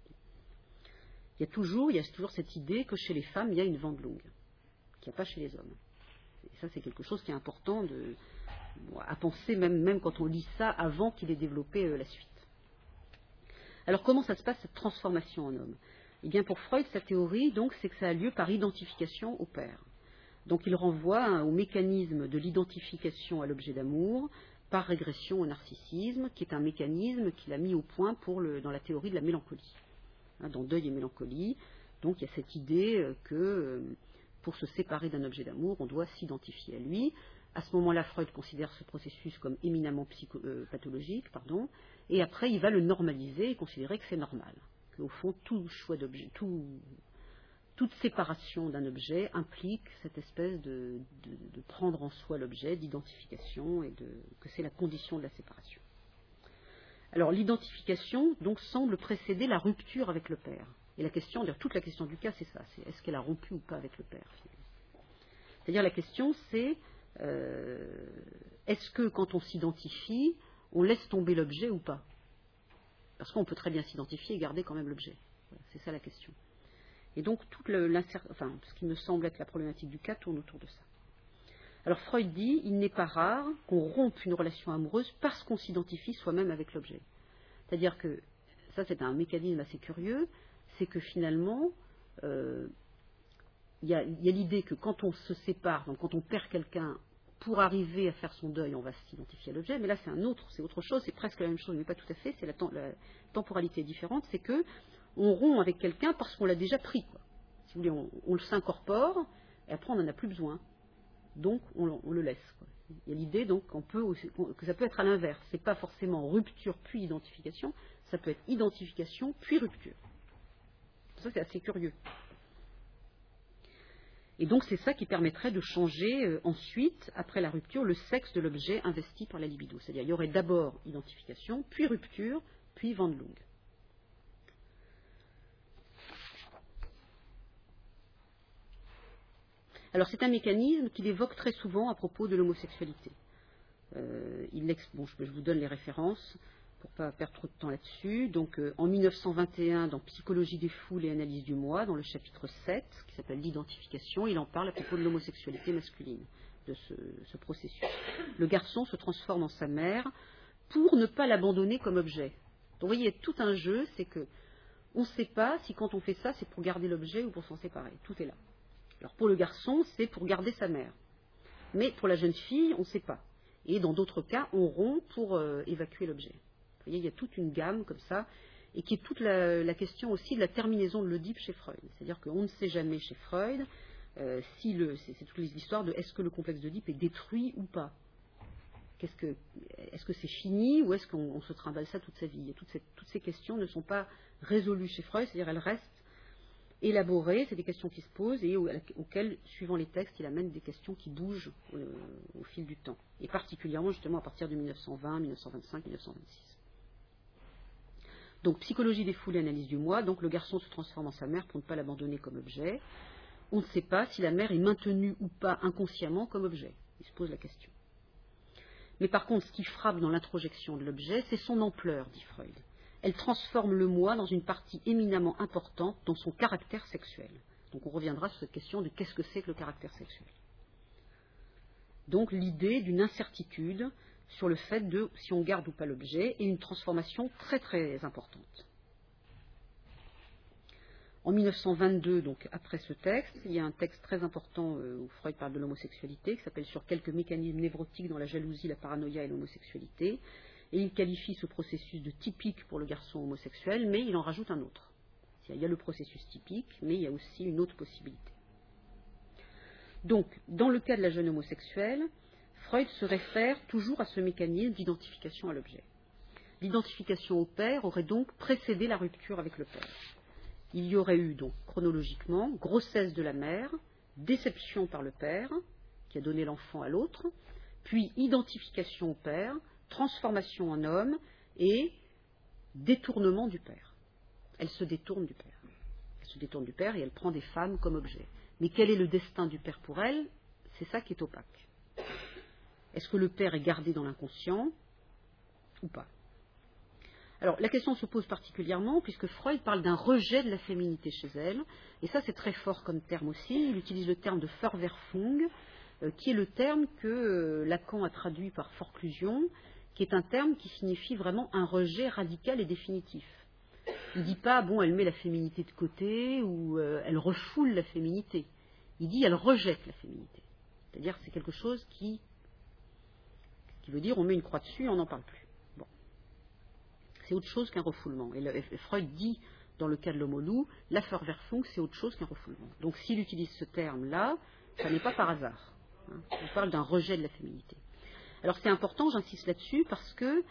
Il y a toujours cette idée que chez les femmes, il y a une Wandlung, qu'il n'y a pas chez les hommes. Et ça, c'est quelque chose qui est important à penser, même quand on lit ça, avant qu'il ait développé la suite. Alors, comment ça se passe, cette transformation en homme? Eh bien, pour Freud, sa théorie, donc, c'est que ça a lieu par identification au père. Donc, il renvoie au mécanisme de l'identification à l'objet d'amour, par régression au narcissisme, qui est un mécanisme qu'il a mis au point dans la théorie de la mélancolie. Dans Deuil et mélancolie, donc il y a cette idée que pour se séparer d'un objet d'amour, on doit s'identifier à lui. À ce moment-là, Freud considère ce processus comme éminemment pathologique, et après il va le normaliser et considérer que c'est normal, qu'au fond tout choix d'objet, toute séparation d'un objet implique cette espèce de prendre en soi l'objet, d'identification, et que c'est la condition de la séparation. Alors l'identification donc semble précéder la rupture avec le père. Et toute la question du cas, c'est ça, c'est est-ce qu'elle a rompu ou pas avec le père finalement. C'est-à-dire la question c'est est-ce que quand on s'identifie, on laisse tomber l'objet ou pas? Parce qu'on peut très bien s'identifier et garder quand même l'objet. Voilà, c'est ça la question. Et donc ce qui me semble être la problématique du cas tourne autour de ça. Alors Freud dit, il n'est pas rare qu'on rompe une relation amoureuse parce qu'on s'identifie soi-même avec l'objet. C'est-à-dire que, ça c'est un mécanisme assez curieux, c'est que finalement, il y a l'idée que quand on se sépare, donc quand on perd quelqu'un, pour arriver à faire son deuil, on va s'identifier à l'objet, mais là c'est autre chose, c'est presque la même chose, mais pas tout à fait, la temporalité est différente, c'est que on rompt avec quelqu'un parce qu'on l'a déjà pris, quoi. Si vous voulez, on le s'incorpore, et après on n'en a plus besoin. Donc on le laisse. Quoi. Il y a l'idée donc que ça peut être à l'inverse. C'est pas forcément rupture puis identification, ça peut être identification puis rupture. Ça c'est assez curieux. Et donc c'est ça qui permettrait de changer ensuite, après la rupture, le sexe de l'objet investi par la libido. C'est-à-dire il y aurait d'abord identification, puis rupture, puis Wandlung. Alors c'est un mécanisme qu'il évoque très souvent à propos de l'homosexualité. Je vous donne les références pour ne pas perdre trop de temps là-dessus. Donc en 1921, dans Psychologie des foules et analyse du moi, dans le chapitre 7, qui s'appelle l'identification, il en parle à propos de l'homosexualité masculine, de ce processus. Le garçon se transforme en sa mère pour ne pas l'abandonner comme objet. Donc vous voyez, il y a tout un jeu, c'est que on ne sait pas si quand on fait ça, c'est pour garder l'objet ou pour s'en séparer. Tout est là. Alors pour le garçon, c'est pour garder sa mère. Mais pour la jeune fille, on ne sait pas. Et dans d'autres cas, on rompt pour évacuer l'objet. Vous voyez, il y a toute une gamme comme ça, et qui est toute la question aussi de la terminaison de l'Oedipe chez Freud. C'est-à-dire qu'on ne sait jamais chez Freud, c'est toute l'histoire de est-ce que le complexe d'Oedipe est détruit ou pas. Est-ce que c'est fini ou est-ce qu'on se trimballe ça toute sa vie? Toutes ces questions ne sont pas résolues chez Freud, c'est-à-dire elles restent élaborées, c'est des questions qui se posent et auxquelles, suivant les textes, il amène des questions qui bougent au fil du temps. Et particulièrement justement à partir de 1920, 1925, 1926. Donc psychologie des foules et analyse du moi, donc le garçon se transforme en sa mère pour ne pas l'abandonner comme objet. On ne sait pas si la mère est maintenue ou pas inconsciemment comme objet. Il se pose la question. Mais par contre, ce qui frappe dans l'introjection de l'objet, c'est son ampleur, dit Freud. Elle transforme le moi dans une partie éminemment importante dans son caractère sexuel. Donc on reviendra sur cette question de qu'est-ce que c'est que le caractère sexuel. Donc l'idée d'une incertitude sur le fait de si on garde ou pas l'objet et une transformation très très importante. En 1922, donc après ce texte, il y a un texte très important où Freud parle de l'homosexualité, qui s'appelle « Sur quelques mécanismes névrotiques dans la jalousie, la paranoïa et l'homosexualité ». Et il qualifie ce processus de typique pour le garçon homosexuel, mais il en rajoute un autre. Il y a le processus typique, mais il y a aussi une autre possibilité. Donc, dans le cas de la jeune homosexuelle, Freud se réfère toujours à ce mécanisme d'identification à l'objet. L'identification au père aurait donc précédé la rupture avec le père. Il y aurait eu donc chronologiquement grossesse de la mère, déception par le père, qui a donné l'enfant à l'autre, puis identification au père, transformation en homme et détournement du père. Elle se détourne du père. Elle se détourne du père et elle prend des femmes comme objet. Mais quel est le destin du père pour elle? C'est ça qui est opaque. Est-ce que le père est gardé dans l'inconscient ou pas? Alors, la question se pose particulièrement puisque Freud parle d'un rejet de la féminité chez elle, et ça c'est très fort comme terme aussi. Il utilise le terme de Verwerfung, qui est le terme que Lacan a traduit par forclusion, qui est un terme qui signifie vraiment un rejet radical et définitif. Il ne dit pas, bon, elle met la féminité de côté, ou elle refoule la féminité. Il dit, elle rejette la féminité. C'est-à-dire, c'est quelque chose qui veut dire, on met une croix dessus et on n'en parle plus. C'est autre chose qu'un refoulement. Et Freud dit, dans le cas de l'homo loup, la Verwerfung, c'est autre chose qu'un refoulement. Donc s'il utilise ce terme-là, ça n'est pas par hasard. On parle d'un rejet de la féminité. Alors c'est important, j'insiste là-dessus, parce que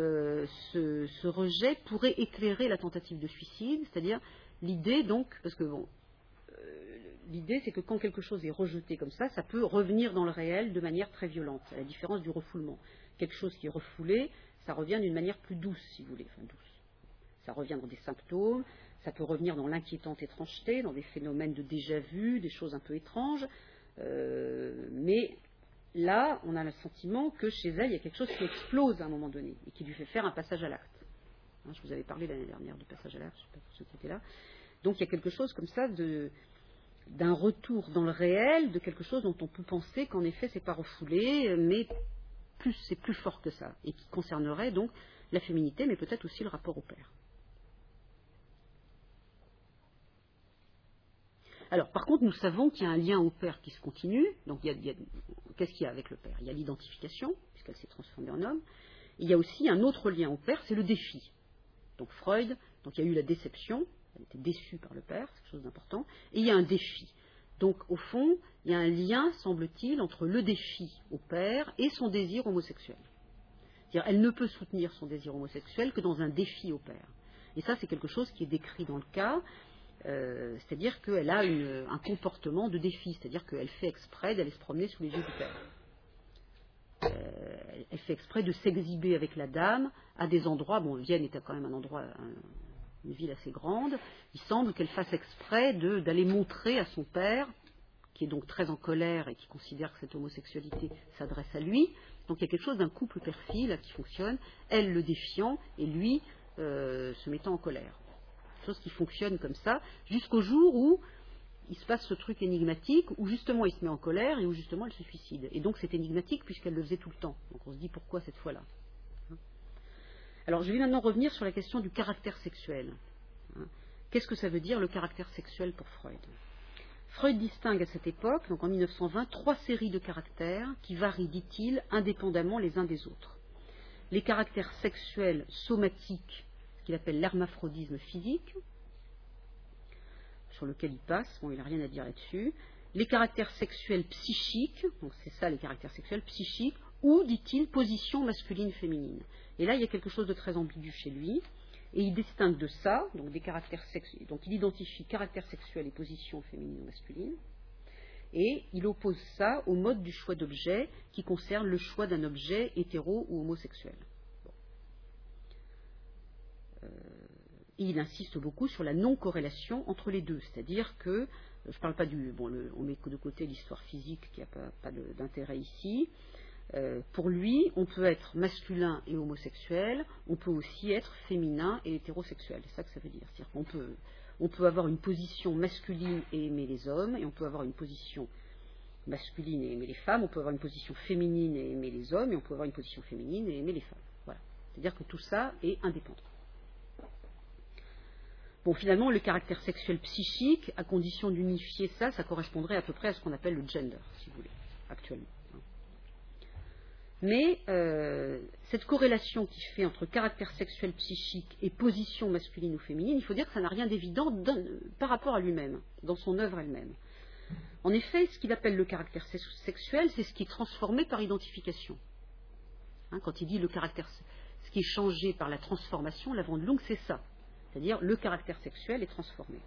ce rejet pourrait éclairer la tentative de suicide, c'est-à-dire l'idée donc, parce que bon, l'idée c'est que quand quelque chose est rejeté comme ça peut revenir dans le réel de manière très violente, à la différence du refoulement. Quelque chose qui est refoulé, ça revient d'une manière plus douce, si vous voulez, enfin douce. Ça revient dans des symptômes, ça peut revenir dans l'inquiétante étrangeté, dans des phénomènes de déjà-vu, des choses un peu étranges, mais là, on a le sentiment que chez elle, il y a quelque chose qui explose à un moment donné, et qui lui fait faire un passage à l'acte. Je vous avais parlé l'année dernière du passage à l'acte, je ne sais pas pour ceux qui étaient là. Donc il y a quelque chose comme ça d'un retour dans le réel, de quelque chose dont on peut penser qu'en effet, c'est pas refoulé, mais c'est plus fort que ça, et qui concernerait donc la féminité, mais peut-être aussi le rapport au père. Alors, par contre, nous savons qu'il y a un lien au père qui se continue. Donc, qu'est-ce qu'il y a avec le père? Il y a l'identification, puisqu'elle s'est transformée en homme. Il y a aussi un autre lien au père, c'est le défi. Donc, Freud, donc il y a eu la déception, elle était déçue par le père, c'est quelque chose d'important, et il y a un défi. Donc, au fond, il y a un lien, semble-t-il, entre le défi au père et son désir homosexuel. C'est-à-dire, elle ne peut soutenir son désir homosexuel que dans un défi au père. Et ça, c'est quelque chose qui est décrit dans le cas, c'est-à-dire qu'elle a un comportement de défi, c'est-à-dire qu'elle fait exprès d'aller se promener sous les yeux du père. Elle fait exprès de s'exhiber avec la dame à des endroits, bon, Vienne était quand même un endroit, une ville assez grande, il semble qu'elle fasse exprès d'aller montrer à son père, qui est donc très en colère et qui considère que cette homosexualité s'adresse à lui. Donc il y a quelque chose d'un couple père-fille là qui fonctionne, elle le défiant et lui se mettant en colère. Quelque chose qui fonctionne comme ça, jusqu'au jour où il se passe ce truc énigmatique, où justement il se met en colère et où justement elle se suicide. Et donc c'est énigmatique puisqu'elle le faisait tout le temps. Donc on se dit pourquoi cette fois-là. Alors je vais maintenant revenir sur la question du caractère sexuel. Qu'est-ce que ça veut dire le caractère sexuel pour Freud? Freud distingue à cette époque, donc en 1920, 3 séries de caractères qui varient, dit-il, indépendamment les uns des autres. Les caractères sexuels somatiques, ce qu'il appelle l'hermaphrodisme physique, sur lequel il passe, bon, il n'a rien à dire là-dessus. Les caractères sexuels psychiques, donc c'est ça les caractères sexuels psychiques, ou, dit-il, position masculine-féminine. Et là, il y a quelque chose de très ambigu chez lui, et il distingue de ça, donc des caractères sexuels, donc il identifie caractère sexuel et position féminine ou masculine, et il oppose ça au mode du choix d'objet qui concerne le choix d'un objet hétéro ou homosexuel. Bon. Et il insiste beaucoup sur la non-corrélation entre les deux, c'est-à-dire que, je ne parle pas du... Bon, on met de côté l'histoire physique qui n'a pas d'intérêt ici. Pour lui, on peut être masculin et homosexuel, on peut aussi être féminin et hétérosexuel, c'est ça que ça veut dire. C'est-à-dire qu'on peut avoir une position masculine et aimer les hommes, et on peut avoir une position masculine et aimer les femmes, on peut avoir une position féminine et aimer les hommes, et on peut avoir une position féminine et aimer les femmes. Voilà. C'est-à-dire que tout ça est indépendant. Bon, finalement, le caractère sexuel psychique, à condition d'unifier ça, ça correspondrait à peu près à ce qu'on appelle le gender, si vous voulez, actuellement. Mais cette corrélation qui fait entre caractère sexuel psychique et position masculine ou féminine, il faut dire que ça n'a rien d'évident par rapport à lui-même, dans son œuvre elle-même. En effet, ce qu'il appelle le caractère sexuel, c'est ce qui est transformé par identification. Quand il dit le caractère, ce qui est changé par la transformation, la Wandlung, c'est ça. C'est-à-dire le caractère sexuel est transformé.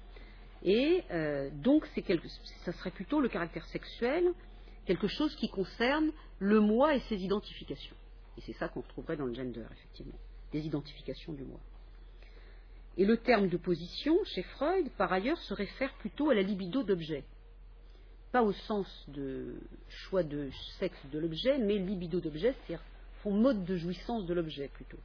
Et donc, ça serait plutôt le caractère sexuel, quelque chose qui concerne le moi et ses identifications. Et c'est ça qu'on retrouverait dans le gender, effectivement, des identifications du moi. Et le terme de position, chez Freud, par ailleurs, se réfère plutôt à la libido d'objet. Pas au sens de choix de sexe de l'objet, mais libido d'objet, c'est-à-dire son mode de jouissance de l'objet, plutôt.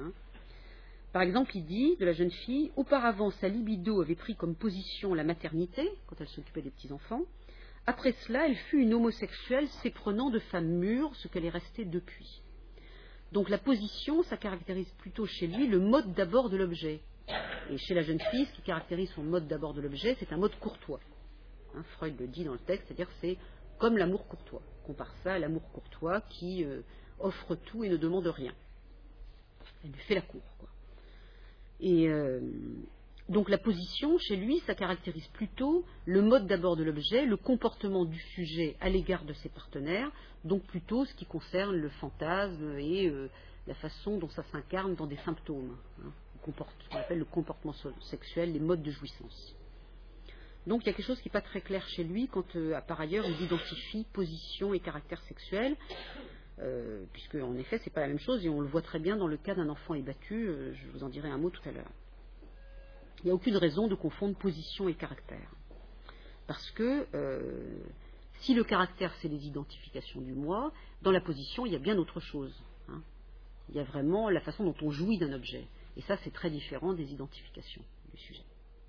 Par exemple, il dit de la jeune fille, auparavant, sa libido avait pris comme position la maternité, quand elle s'occupait des petits-enfants. Après cela, elle fut une homosexuelle s'éprenant de femme mûre, ce qu'elle est restée depuis. Donc la position, ça caractérise plutôt chez lui le mode d'abord de l'objet. Et chez la jeune fille, ce qui caractérise son mode d'abord de l'objet, c'est un mode courtois. Freud le dit dans le texte, c'est-à-dire c'est comme l'amour courtois. On compare ça à l'amour courtois qui offre tout et ne demande rien. Elle lui fait la cour, quoi. Et donc la position, chez lui, ça caractérise plutôt le mode d'abord de l'objet, le comportement du sujet à l'égard de ses partenaires, donc plutôt ce qui concerne le fantasme et la façon dont ça s'incarne dans des symptômes, ce qu'on appelle le comportement sexuel, les modes de jouissance. Donc il y a quelque chose qui n'est pas très clair chez lui quand, par ailleurs, il identifie position et caractère sexuel, puisque en effet, c'est pas la même chose, et on le voit très bien dans le cas d'un enfant ébattu, je vous en dirai un mot tout à l'heure. Il n'y a aucune raison de confondre position et caractère. Parce que si le caractère, c'est les identifications du moi, dans la position, il y a bien autre chose. Il y a vraiment la façon dont on jouit d'un objet. Et ça, c'est très différent des identifications du sujet.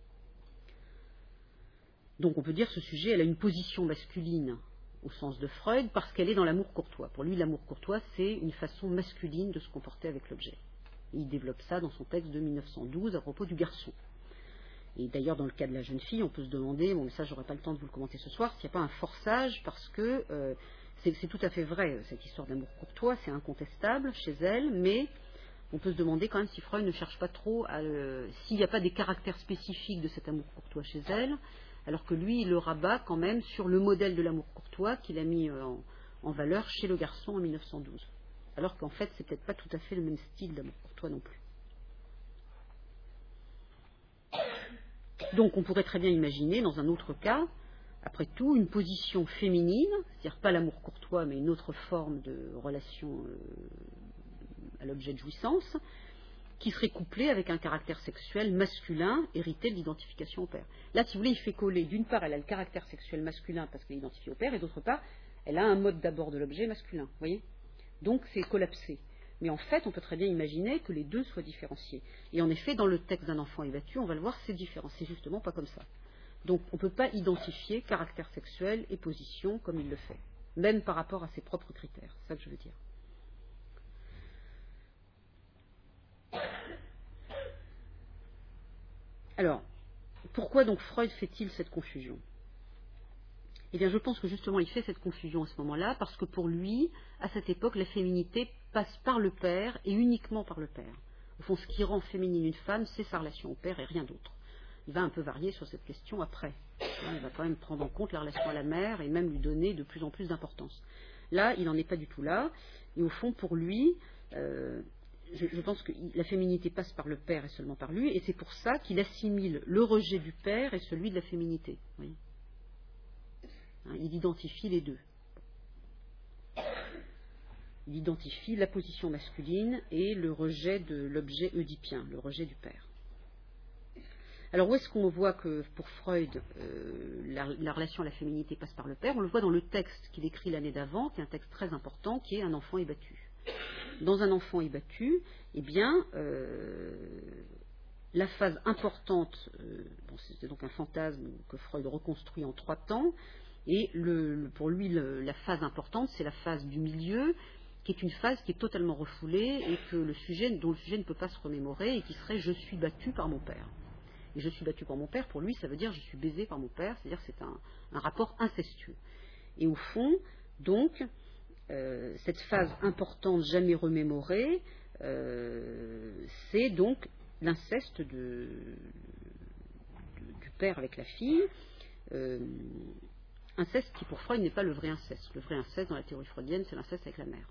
Donc on peut dire que ce sujet, elle a une position masculine au sens de Freud, parce qu'elle est dans l'amour courtois. Pour lui, l'amour courtois, c'est une façon masculine de se comporter avec l'objet. Et il développe ça dans son texte de 1912 à propos du garçon. Et d'ailleurs, dans le cas de la jeune fille, on peut se demander, bon, mais ça, j'aurai pas le temps de vous le commenter ce soir, s'il n'y a pas un forçage, parce que c'est tout à fait vrai, cette histoire d'amour courtois, c'est incontestable chez elle, mais on peut se demander quand même si Freud ne cherche pas trop, s'il n'y a pas des caractères spécifiques de cet amour courtois chez elle, alors que lui, il le rabat quand même sur le modèle de l'amour courtois qu'il a mis en valeur chez le garçon en 1912. Alors qu'en fait, c'est peut-être pas tout à fait le même style d'amour courtois non plus. Donc on pourrait très bien imaginer, dans un autre cas, après tout, une position féminine, c'est-à-dire pas l'amour courtois, mais une autre forme de relation à l'objet de jouissance, qui serait couplée avec un caractère sexuel masculin hérité de l'identification au père. Là, si vous voulez, il fait coller, d'une part, elle a le caractère sexuel masculin parce qu'elle est identifiée au père, et d'autre part, elle a un mode d'abord de l'objet masculin, vous voyez ? Donc c'est collapsé. Mais en fait, on peut très bien imaginer que les deux soient différenciés. Et en effet, dans le texte d'un enfant ébattu, on va le voir, c'est différent. C'est justement pas comme ça. Donc on ne peut pas identifier caractère sexuel et position comme il le fait, même par rapport à ses propres critères. C'est ça que je veux dire. Alors, pourquoi donc Freud fait-il cette confusion? Eh bien, je pense que justement, il fait cette confusion à ce moment-là, parce que pour lui, à cette époque, la féminité passe par le père et uniquement par le père. Au fond, ce qui rend féminine une femme, c'est sa relation au père et rien d'autre. Il va un peu varier sur cette question après. Il va quand même prendre en compte la relation à la mère et même lui donner de plus en plus d'importance. Là, il n'en est pas du tout là. Et au fond, pour lui, je pense que la féminité passe par le père et seulement par lui, et c'est pour ça qu'il assimile le rejet du père et celui de la féminité. Oui. Il identifie les deux. Il identifie la position masculine et le rejet de l'objet oedipien, le rejet du père. Alors où est-ce qu'on voit que pour Freud, la relation à la féminité passe par le père? On le voit dans le texte qu'il écrit l'année d'avant, qui est un texte très important, qui est Un enfant est battu. Dans Un enfant est battu, eh bien, la phase importante, c'était donc un fantasme que Freud reconstruit en 3 temps, et pour lui, la phase importante, c'est la phase du milieu, qui est une phase qui est totalement refoulée et dont le sujet ne peut pas se remémorer, et qui serait « je suis battu par mon père ». Et je suis battu par mon père, pour lui, ça veut dire je suis baisé par mon père, c'est-à-dire c'est un rapport incestueux. Et au fond, donc, cette phase importante jamais remémorée, c'est donc l'inceste du père avec la fille, inceste qui pour Freud n'est pas le vrai inceste. Le vrai inceste dans la théorie freudienne, c'est l'inceste avec la mère.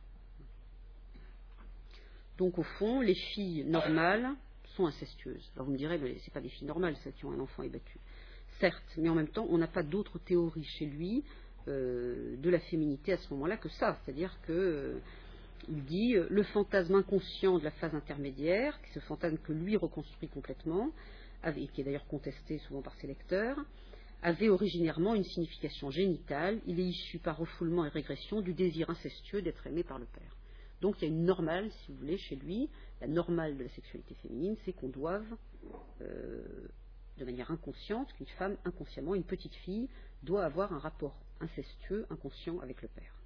Donc au fond, les filles normales sont incestueuses. Alors vous me direz, mais ce n'est pas des filles normales, celles qui ont un enfant est battu. Certes, mais en même temps, on n'a pas d'autre théorie chez lui de la féminité à ce moment-là que ça. C'est-à-dire qu'il dit le fantasme inconscient de la phase intermédiaire, ce fantasme que lui reconstruit complètement, et qui est d'ailleurs contesté souvent par ses lecteurs, avait originairement une signification génitale. Il est issu par refoulement et régression du désir incestueux d'être aimé par le père. Donc il y a une normale, si vous voulez, chez lui. La normale de la sexualité féminine, c'est qu'on doive, de manière inconsciente, qu'une femme, inconsciemment, une petite fille, doit avoir un rapport incestueux, inconscient avec le père.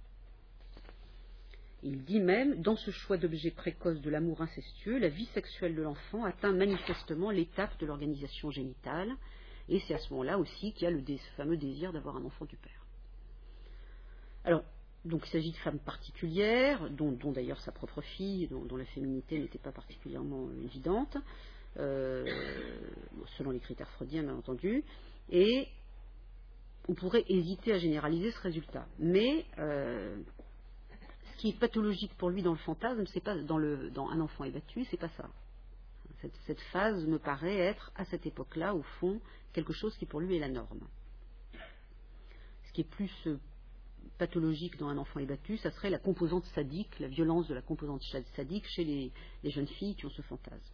Il dit même, dans ce choix d'objet précoce de l'amour incestueux, la vie sexuelle de l'enfant atteint manifestement l'étape de l'organisation génitale, et c'est à ce moment-là aussi qu'il y a le fameux désir d'avoir un enfant du père. Alors, donc il s'agit de femmes particulières, dont d'ailleurs sa propre fille, dont la féminité n'était pas particulièrement évidente, selon les critères freudiens bien entendu, et on pourrait hésiter à généraliser ce résultat. Mais ce qui est pathologique pour lui dans le fantasme, c'est pas dans Un enfant est battu, c'est pas ça. Cette phase me paraît être, à cette époque-là, au fond, quelque chose qui pour lui est la norme. Ce qui est plus pathologique dans Un enfant est battu, ça serait la composante sadique, la violence de la composante sadique chez les jeunes filles qui ont ce fantasme.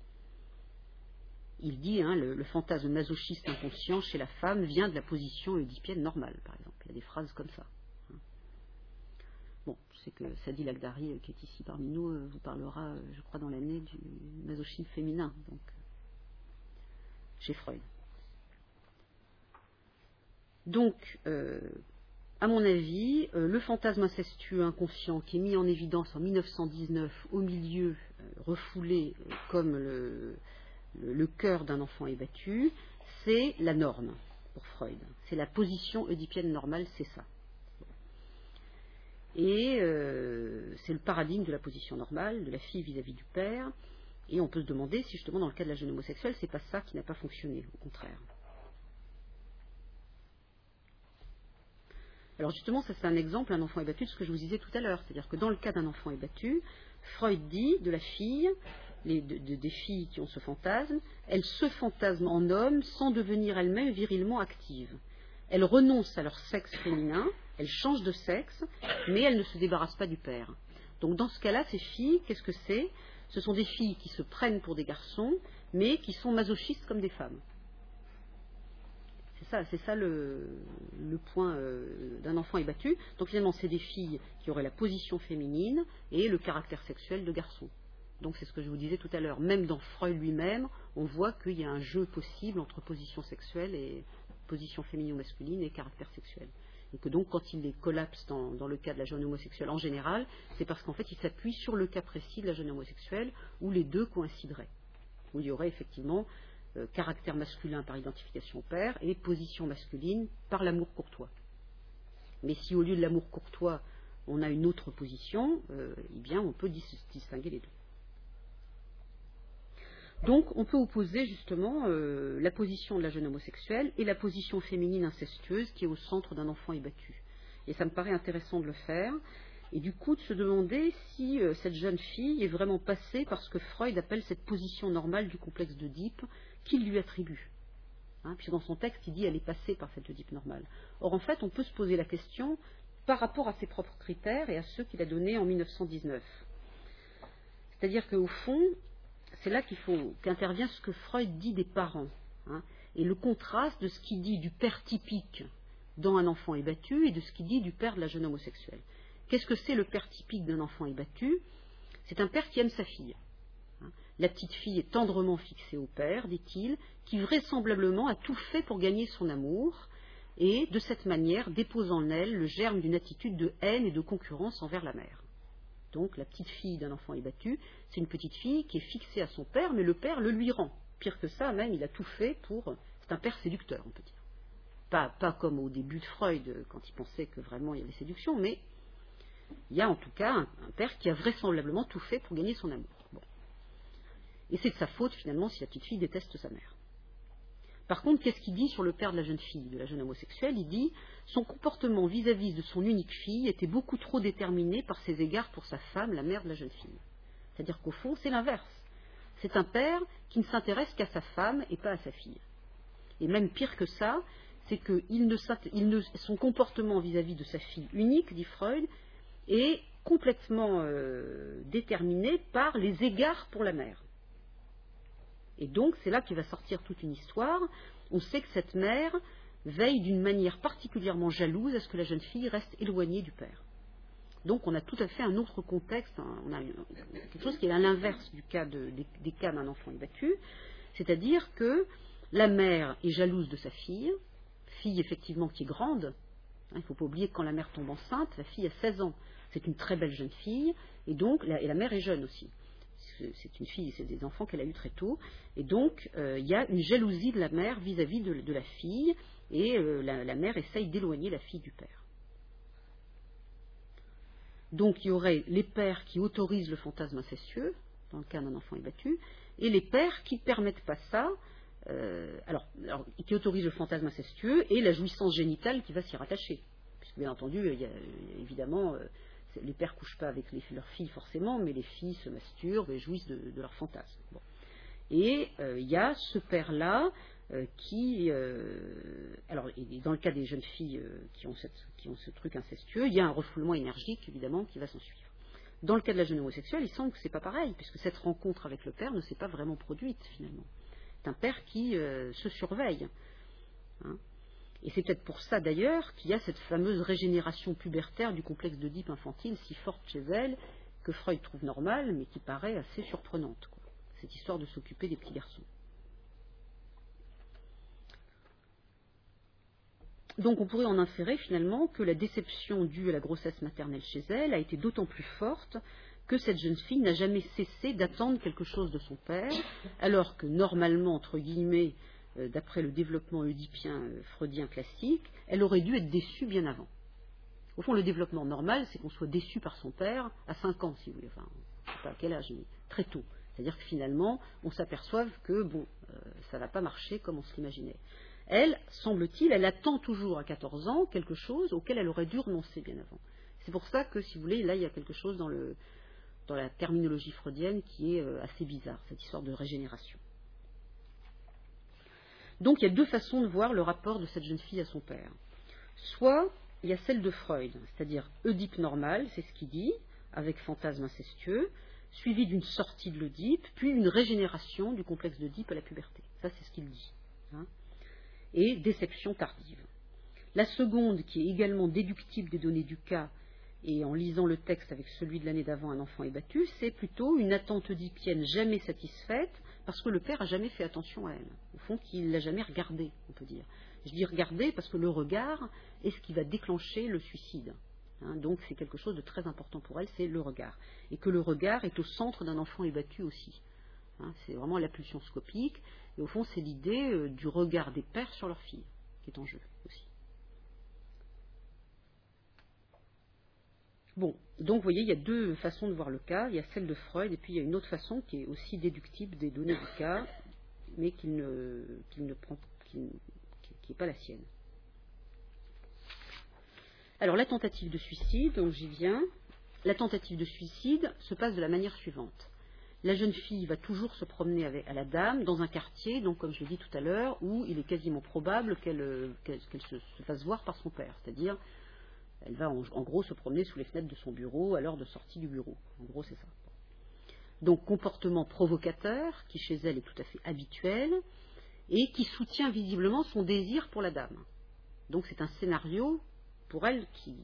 Il dit, le fantasme masochiste inconscient chez la femme vient de la position oedipienne normale, par exemple. Il y a des phrases comme ça. Bon, je sais que Sadi Lagdari, qui est ici parmi nous, vous parlera, je crois, dans l'année du masochisme féminin, donc chez Freud. Donc, à mon avis, le fantasme incestueux inconscient qui est mis en évidence en 1919 au milieu, refoulé comme le cœur d'un enfant est battu, c'est la norme pour Freud. C'est la position oedipienne normale, c'est ça. Et c'est le paradigme de la position normale, de la fille vis-à-vis du père. Et on peut se demander si justement dans le cas de la jeune homosexuelle, c'est pas ça qui n'a pas fonctionné, au contraire. Alors justement, ça c'est un exemple, un enfant est battu, de ce que je vous disais tout à l'heure. C'est-à-dire que dans le cas d'un enfant est battu, Freud dit de la fille, des filles qui ont ce fantasme, elles se fantasment en homme sans devenir elles-mêmes virilement actives. Elles renoncent à leur sexe féminin, elles changent de sexe, mais elles ne se débarrassent pas du père. Donc dans ce cas-là, ces filles, qu'est-ce que c'est? Ce sont des filles qui se prennent pour des garçons, mais qui sont masochistes comme des femmes. C'est ça le point d'un enfant est battu. Donc finalement, c'est des filles qui auraient la position féminine et le caractère sexuel de garçon. Donc c'est ce que je vous disais tout à l'heure. Même dans Freud lui-même, on voit qu'il y a un jeu possible entre position sexuelle et position féminine ou masculine et caractère sexuel. Et que donc quand il les collapse dans le cas de la jeune homosexuelle en général, c'est parce qu'en fait il s'appuie sur le cas précis de la jeune homosexuelle où les deux coïncideraient. Où il y aurait effectivement caractère masculin par identification au père et position masculine par l'amour courtois. Mais si au lieu de l'amour courtois, on a une autre position, eh bien on peut distinguer les deux. Donc on peut opposer justement la position de la jeune homosexuelle et la position féminine incestueuse qui est au centre d'un enfant ébattu. Et ça me paraît intéressant de le faire, et du coup de se demander si cette jeune fille est vraiment passée par ce que Freud appelle cette position normale du complexe d'Œdipe qu'il lui attribue. Puisque dans son texte, il dit qu'elle est passée par cette Oedipe normale. Or, en fait, on peut se poser la question par rapport à ses propres critères et à ceux qu'il a donnés en 1919. C'est-à-dire qu'au fond, c'est là qu'intervient ce que Freud dit des parents, et le contraste de ce qu'il dit du père typique dans un enfant ébattu et de ce qu'il dit du père de la jeune homosexuelle. Qu'est-ce que c'est le père typique d'un enfant ébattu? C'est un père qui aime sa fille. La petite fille est tendrement fixée au père, dit-il, qui vraisemblablement a tout fait pour gagner son amour, et de cette manière dépose en elle le germe d'une attitude de haine et de concurrence envers la mère. Donc la petite fille d'un enfant ébattu, c'est une petite fille qui est fixée à son père, mais le père le lui rend. Pire que ça, même, il a tout fait pour... C'est un père séducteur, on peut dire. Pas comme au début de Freud, quand il pensait que vraiment il y avait séduction, mais il y a en tout cas un père qui a vraisemblablement tout fait pour gagner son amour. Bon. Et c'est de sa faute, finalement, si la petite fille déteste sa mère. Par contre, qu'est-ce qu'il dit sur le père de la jeune fille, de la jeune homosexuelle? Il dit « Son comportement vis-à-vis de son unique fille était beaucoup trop déterminé par ses égards pour sa femme, la mère de la jeune fille. » C'est-à-dire qu'au fond, c'est l'inverse. C'est un père qui ne s'intéresse qu'à sa femme et pas à sa fille. Et même pire que ça, c'est que son comportement vis-à-vis de sa fille unique, dit Freud, est complètement déterminé par les égards pour la mère. Et donc, c'est là qu'il va sortir toute une histoire. On sait que cette mère veille d'une manière particulièrement jalouse à ce que la jeune fille reste éloignée du père. Donc, on a tout à fait un autre contexte, on a quelque chose qui est à l'inverse des cas d'un enfant ébattu, c'est-à-dire que la mère est jalouse de sa fille effectivement qui est grande. Il ne faut pas oublier que quand la mère tombe enceinte, la fille a 16 ans. C'est une très belle jeune fille, et donc, et la mère est jeune aussi. C'est une fille, c'est des enfants qu'elle a eus très tôt, et donc il y a une jalousie de la mère vis-à-vis de la fille, et la mère essaye d'éloigner la fille du père. Donc il y aurait les pères qui autorisent le fantasme incestueux, dans le cas d'un enfant ébattu, et les pères qui ne permettent pas ça, qui autorisent le fantasme incestueux et la jouissance génitale qui va s'y rattacher. Puisque bien entendu, il y a, évidemment... les pères ne couchent pas avec leurs filles forcément, mais les filles se masturbent et jouissent de leur fantasme. Bon. Et il y a ce père-là qui... et dans le cas des jeunes filles qui ont ce truc incestueux, il y a un refoulement énergique, évidemment, qui va s'en suivre. Dans le cas de la jeune homosexuelle, il semble que ce n'est pas pareil, puisque cette rencontre avec le père ne s'est pas vraiment produite, finalement. C'est un père qui se surveille. Et c'est peut-être pour ça d'ailleurs qu'il y a cette fameuse régénération pubertaire du complexe d'Œdipe infantile si forte chez elle, que Freud trouve normale, mais qui paraît assez surprenante, quoi. Cette histoire de s'occuper des petits garçons. Donc on pourrait en inférer finalement que la déception due à la grossesse maternelle chez elle a été d'autant plus forte que cette jeune fille n'a jamais cessé d'attendre quelque chose de son père, alors que normalement, entre guillemets, d'après le développement oedipien freudien classique, elle aurait dû être déçue bien avant. Au fond, le développement normal, c'est qu'on soit déçu par son père à 5 ans, si vous voulez. Enfin, je ne sais pas à quel âge, mais très tôt. C'est-à-dire que finalement, on s'aperçoive que, ça n'a pas marché comme on se l'imaginait. Elle, semble-t-il, elle attend toujours à 14 ans quelque chose auquel elle aurait dû renoncer bien avant. C'est pour ça que, si vous voulez, là, il y a quelque chose dans la terminologie freudienne qui est assez bizarre, cette histoire de régénération. Donc il y a deux façons de voir le rapport de cette jeune fille à son père. Soit il y a celle de Freud, c'est-à-dire Oedipe normal, c'est ce qu'il dit, avec fantasme incestueux, suivi d'une sortie de l'Oedipe, puis une régénération du complexe d'Oedipe à la puberté. Ça, c'est ce qu'il dit. Et déception tardive. La seconde, qui est également déductible des données du cas, et en lisant le texte avec celui de l'année d'avant, un enfant ébattu, c'est plutôt une attente oedipienne jamais satisfaite, parce que le père n'a jamais fait attention à elle. Au fond, qu'il ne l'a jamais regardée, on peut dire. Je dis regarder parce que le regard est ce qui va déclencher le suicide. Donc c'est quelque chose de très important pour elle, c'est le regard. Et que le regard est au centre d'un enfant ébattu aussi. C'est vraiment la pulsion scopique. Et au fond, c'est l'idée du regard des pères sur leur fille qui est en jeu aussi. Bon, donc vous voyez, il y a deux façons de voir le cas. Il y a celle de Freud, et puis il y a une autre façon qui est aussi déductible des données du cas, mais qui n'est pas la sienne. Alors, la tentative de suicide, donc j'y viens. La tentative de suicide se passe de la manière suivante. La jeune fille va toujours se promener à la dame dans un quartier, donc comme je l'ai dit tout à l'heure, où il est quasiment probable qu'elle se fasse voir par son père. C'est-à-dire, elle va en gros se promener sous les fenêtres de son bureau à l'heure de sortie du bureau. En gros, c'est ça. Donc, comportement provocateur, qui chez elle est tout à fait habituel, et qui soutient visiblement son désir pour la dame. Donc, c'est un scénario pour elle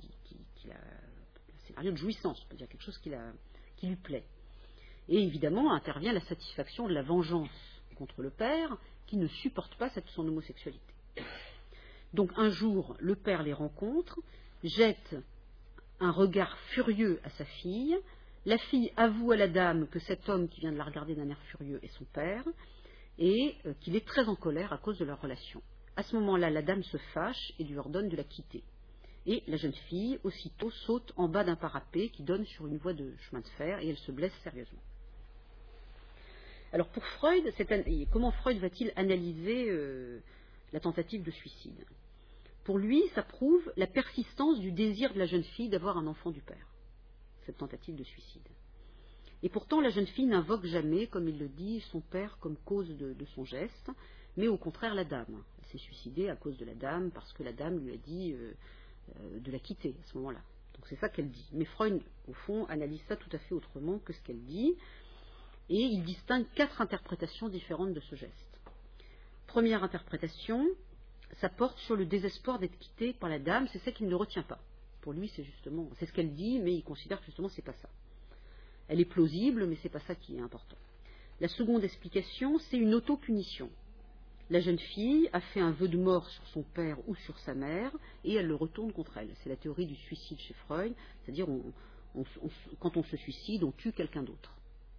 un scénario de jouissance, on peut dire quelque chose qui lui plaît. Et évidemment, intervient la satisfaction de la vengeance contre le père, qui ne supporte pas son homosexualité. Donc, un jour, le père les rencontre, jette un regard furieux à sa fille. La fille avoue à la dame que cet homme qui vient de la regarder d'un air furieux est son père, et qu'il est très en colère à cause de leur relation. À ce moment-là, la dame se fâche et lui ordonne de la quitter. Et la jeune fille, aussitôt, saute en bas d'un parapet qui donne sur une voie de chemin de fer, et elle se blesse sérieusement. Alors pour Freud, comment Freud va-t-il analyser la tentative de suicide? Pour lui, ça prouve la persistance du désir de la jeune fille d'avoir un enfant du père, cette tentative de suicide. Et pourtant, la jeune fille n'invoque jamais, comme il le dit, son père comme cause de son geste, mais au contraire la dame. Elle s'est suicidée à cause de la dame, parce que la dame lui a dit de la quitter à ce moment-là. Donc c'est ça qu'elle dit. Mais Freud, au fond, analyse ça tout à fait autrement que ce qu'elle dit, et il distingue 4 interprétations différentes de ce geste. Première interprétation, ça porte sur le désespoir d'être quitté par la dame, c'est ça qu'il ne retient pas. Pour lui, c'est ce qu'elle dit, mais il considère que justement c'est pas ça. Elle est plausible, mais c'est pas ça qui est important. La seconde explication, c'est une auto-punition. La jeune fille a fait un vœu de mort sur son père ou sur sa mère, et elle le retourne contre elle. C'est la théorie du suicide chez Freud, c'est-à-dire quand on se suicide, on tue quelqu'un d'autre.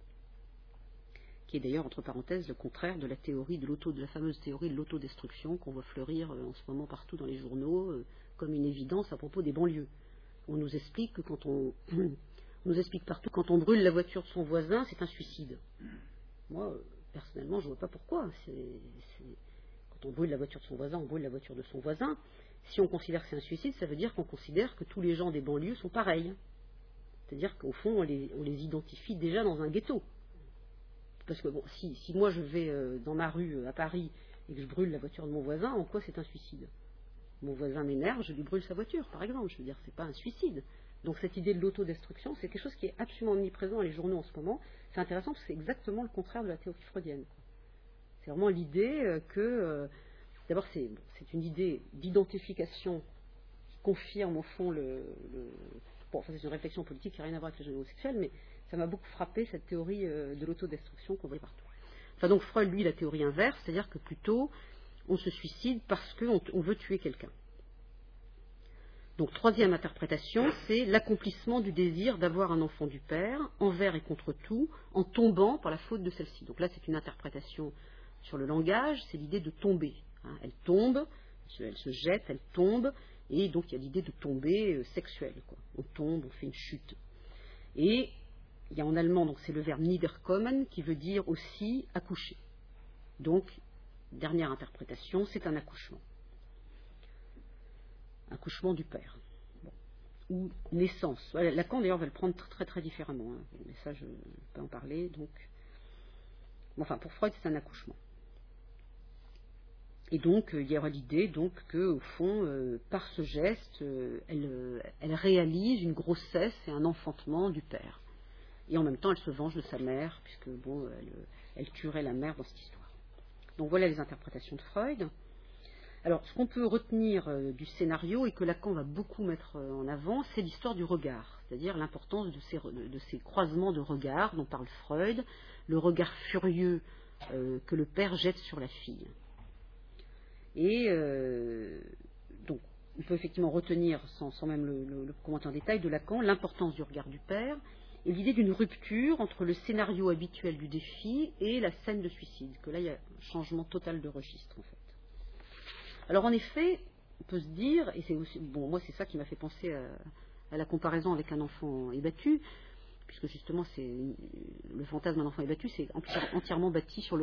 Qui est d'ailleurs, entre parenthèses, le contraire de la théorie de la fameuse théorie de l'autodestruction qu'on voit fleurir en ce moment partout dans les journaux, comme une évidence à propos des banlieues. On nous explique que on nous explique partout quand on brûle la voiture de son voisin, c'est un suicide. Moi, personnellement, je ne vois pas pourquoi. Quand on brûle la voiture de son voisin, on brûle la voiture de son voisin. Si on considère que c'est un suicide, ça veut dire qu'on considère que tous les gens des banlieues sont pareils. C'est-à-dire qu'au fond, on les identifie déjà dans un ghetto. Parce que bon, si moi je vais dans ma rue à Paris et que je brûle la voiture de mon voisin, en quoi c'est un suicide? Mon voisin m'énerve, je lui brûle sa voiture, par exemple. Je veux dire, c'est pas un suicide. Donc cette idée de l'autodestruction, c'est quelque chose qui est absolument omniprésent dans les journaux en ce moment. C'est intéressant parce que c'est exactement le contraire de la théorie freudienne. C'est vraiment l'idée que, d'abord c'est une idée d'identification qui confirme au fond bon, c'est une réflexion politique qui n'a rien à voir avec les jeunes homosexuels, mais ça m'a beaucoup frappé cette théorie de l'autodestruction qu'on voit partout. Enfin donc Freud, lui, la théorie inverse, c'est-à-dire que plutôt on se suicide parce qu'on veut tuer quelqu'un. Donc troisième interprétation, c'est l'accomplissement du désir d'avoir un enfant du père, envers et contre tout, en tombant par la faute de celle-ci. Donc là c'est une interprétation sur le langage, c'est l'idée de tomber. Elle tombe, elle se jette, elle tombe, et donc il y a l'idée de tomber sexuelle. On tombe, on fait une chute. Et il y a en allemand, donc c'est le verbe niederkommen, qui veut dire aussi accoucher. Donc, dernière interprétation, c'est un accouchement. Accouchement du père. Bon. Ou naissance. Voilà, Lacan d'ailleurs va le prendre très très différemment. Mais ça, je ne vais pas en parler. Donc, enfin, pour Freud, c'est un accouchement. Et donc, il y aura l'idée qu'au fond, par ce geste, elle réalise une grossesse et un enfantement du père. Et en même temps, elle se venge de sa mère, puisque bon, elle tuerait la mère dans cette histoire. Donc voilà les interprétations de Freud. Alors, ce qu'on peut retenir du scénario et que Lacan va beaucoup mettre en avant, c'est l'histoire du regard, c'est-à-dire l'importance de ces croisements de regards dont parle Freud, le regard furieux que le père jette sur la fille. Et donc, on peut effectivement retenir, sans même le commenter en détail, de Lacan, l'importance du regard du père, et l'idée d'une rupture entre le scénario habituel du défi et la scène de suicide, que là il y a un changement total de registre en fait. Alors en effet, on peut se dire, et c'est aussi, bon, moi c'est ça qui m'a fait penser à la comparaison avec un enfant ébattu, puisque justement c'est le fantasme d'un enfant ébattu, c'est entièrement bâti sur le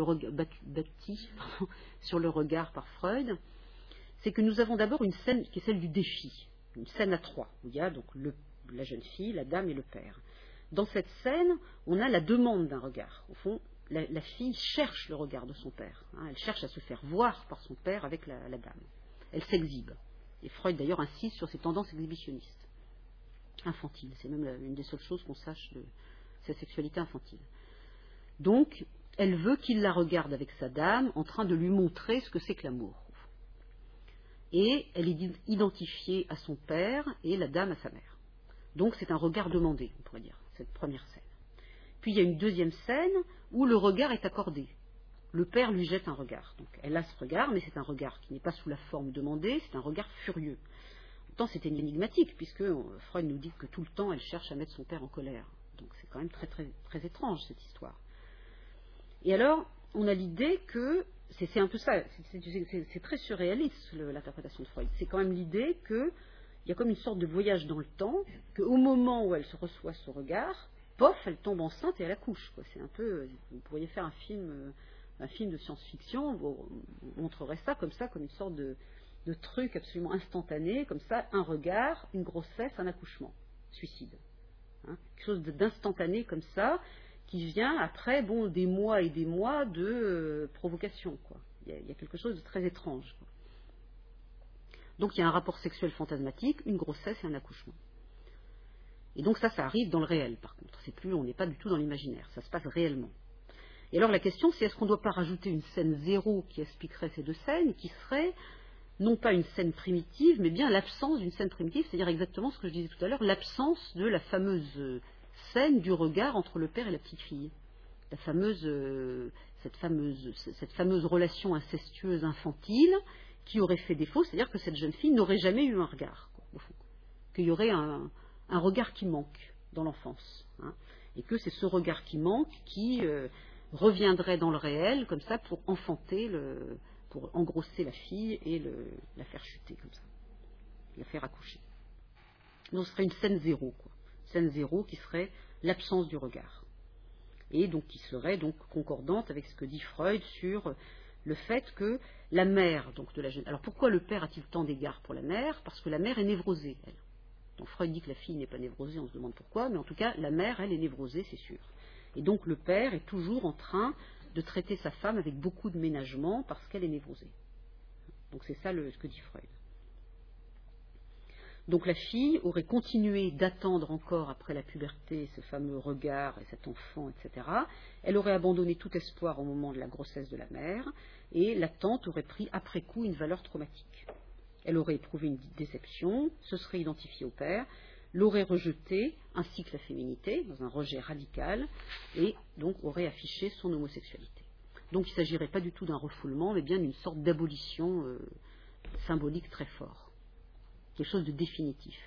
regard par Freud. C'est que nous avons d'abord une scène qui est celle du défi, une scène à trois, où il y a donc la jeune fille, la dame et le père. Dans cette scène, on a la demande d'un regard. Au fond, la fille cherche le regard de son père. Elle cherche à se faire voir par son père avec la dame. Elle s'exhibe. Et Freud d'ailleurs insiste sur ses tendances exhibitionnistes, infantiles. C'est même une des seules choses qu'on sache de sa sexualité infantile. Donc, elle veut qu'il la regarde avec sa dame, en train de lui montrer ce que c'est que l'amour. Et elle est identifiée à son père et la dame à sa mère. Donc c'est un regard demandé, on pourrait dire, cette première scène. Puis il y a une deuxième scène où le regard est accordé. Le père lui jette un regard. Donc elle a ce regard, mais c'est un regard qui n'est pas sous la forme demandée, c'est un regard furieux. Pourtant c'est énigmatique, puisque Freud nous dit que tout le temps elle cherche à mettre son père en colère. Donc c'est quand même très, très, très étrange cette histoire. Et alors, on a l'idée que, c'est un peu ça, c'est très surréaliste l'interprétation de Freud. C'est quand même l'idée qu'il y a comme une sorte de voyage dans le temps, qu'au moment où elle se reçoit ce regard, pof, elle tombe enceinte et elle accouche. C'est un peu, vous pourriez faire un film de science-fiction, on montrerait ça, comme une sorte de truc absolument instantané, comme ça, un regard, une grossesse, un accouchement, suicide. Quelque chose d'instantané comme ça, qui vient après des mois et des mois de provocation. Il y a quelque chose de très étrange. Donc il y a un rapport sexuel fantasmatique, une grossesse et un accouchement. Et donc ça arrive dans le réel par contre. On n'est pas du tout dans l'imaginaire, ça se passe réellement. Et alors la question c'est est-ce qu'on ne doit pas rajouter une scène zéro qui expliquerait ces deux scènes, qui serait non pas une scène primitive, mais bien l'absence d'une scène primitive, c'est-à-dire exactement ce que je disais tout à l'heure, l'absence de la fameuse scène du regard entre le père et la petite fille. Cette fameuse relation incestueuse infantile qui aurait fait défaut, c'est-à-dire que cette jeune fille n'aurait jamais eu un regard, au fond. Qu'il y aurait un regard qui manque dans l'enfance. Et que c'est ce regard qui manque qui reviendrait dans le réel, comme ça, pour enfanter, pour engrosser la fille et la faire chuter, comme ça. La faire accoucher. Donc ce serait une scène zéro, Scène zéro qui serait l'absence du regard. Et donc qui serait donc concordante avec ce que dit Freud sur le fait que la mère donc de la jeune... Alors pourquoi le père a-t-il tant d'égard pour la mère? Parce que la mère est névrosée, elle. Donc Freud dit que la fille n'est pas névrosée, on se demande pourquoi, mais en tout cas la mère, elle, est névrosée, c'est sûr. Et donc le père est toujours en train de traiter sa femme avec beaucoup de ménagement parce qu'elle est névrosée. Donc c'est ça ce que dit Freud. Donc la fille aurait continué d'attendre encore après la puberté ce fameux regard et cet enfant, etc. Elle aurait abandonné tout espoir au moment de la grossesse de la mère et l'attente aurait pris après coup une valeur traumatique. Elle aurait éprouvé une déception, se serait identifiée au père, l'aurait rejeté, ainsi que la féminité, dans un rejet radical, et donc aurait affiché son homosexualité. Donc il ne s'agirait pas du tout d'un refoulement, mais bien d'une sorte d'abolition symbolique très fort. Quelque chose de définitif.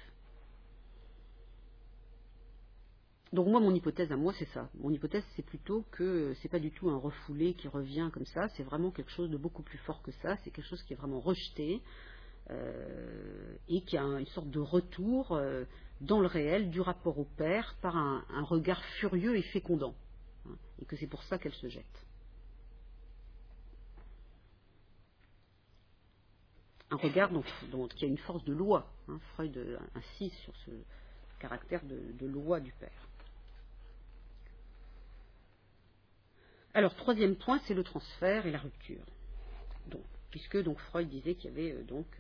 Donc moi, mon hypothèse à moi, c'est ça. Mon hypothèse, c'est plutôt que c'est pas du tout un refoulé qui revient comme ça, c'est vraiment quelque chose de beaucoup plus fort que ça, c'est quelque chose qui est vraiment rejeté et qui a une sorte de retour dans le réel du rapport au père par un regard furieux et fécondant. Et que c'est pour ça qu'elle se jette. Un regard qui a une force de loi. Freud insiste sur ce caractère de loi du père. Alors, troisième point, c'est le transfert et la rupture. Puisque Freud disait qu'il y avait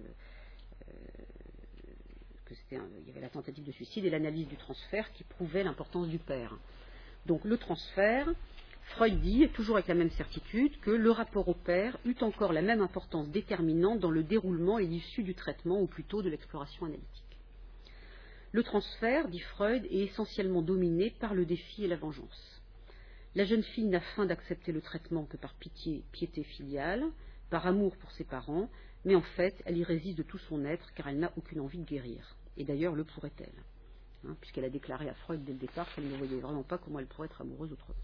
il y avait la tentative de suicide et l'analyse du transfert qui prouvait l'importance du père. Donc le transfert, Freud dit, toujours avec la même certitude, que le rapport au père eut encore la même importance déterminante dans le déroulement et l'issue du traitement, ou plutôt de l'exploration analytique. Le transfert, dit Freud, est essentiellement dominé par le défi et la vengeance. La jeune fille n'a faim d'accepter le traitement que par piété filiale, par amour pour ses parents, mais en fait, elle y résiste de tout son être, car elle n'a aucune envie de guérir. Et d'ailleurs, le pourrait-elle. puisqu'elle a déclaré à Freud dès le départ qu'elle ne voyait vraiment pas comment elle pourrait être amoureuse autrement.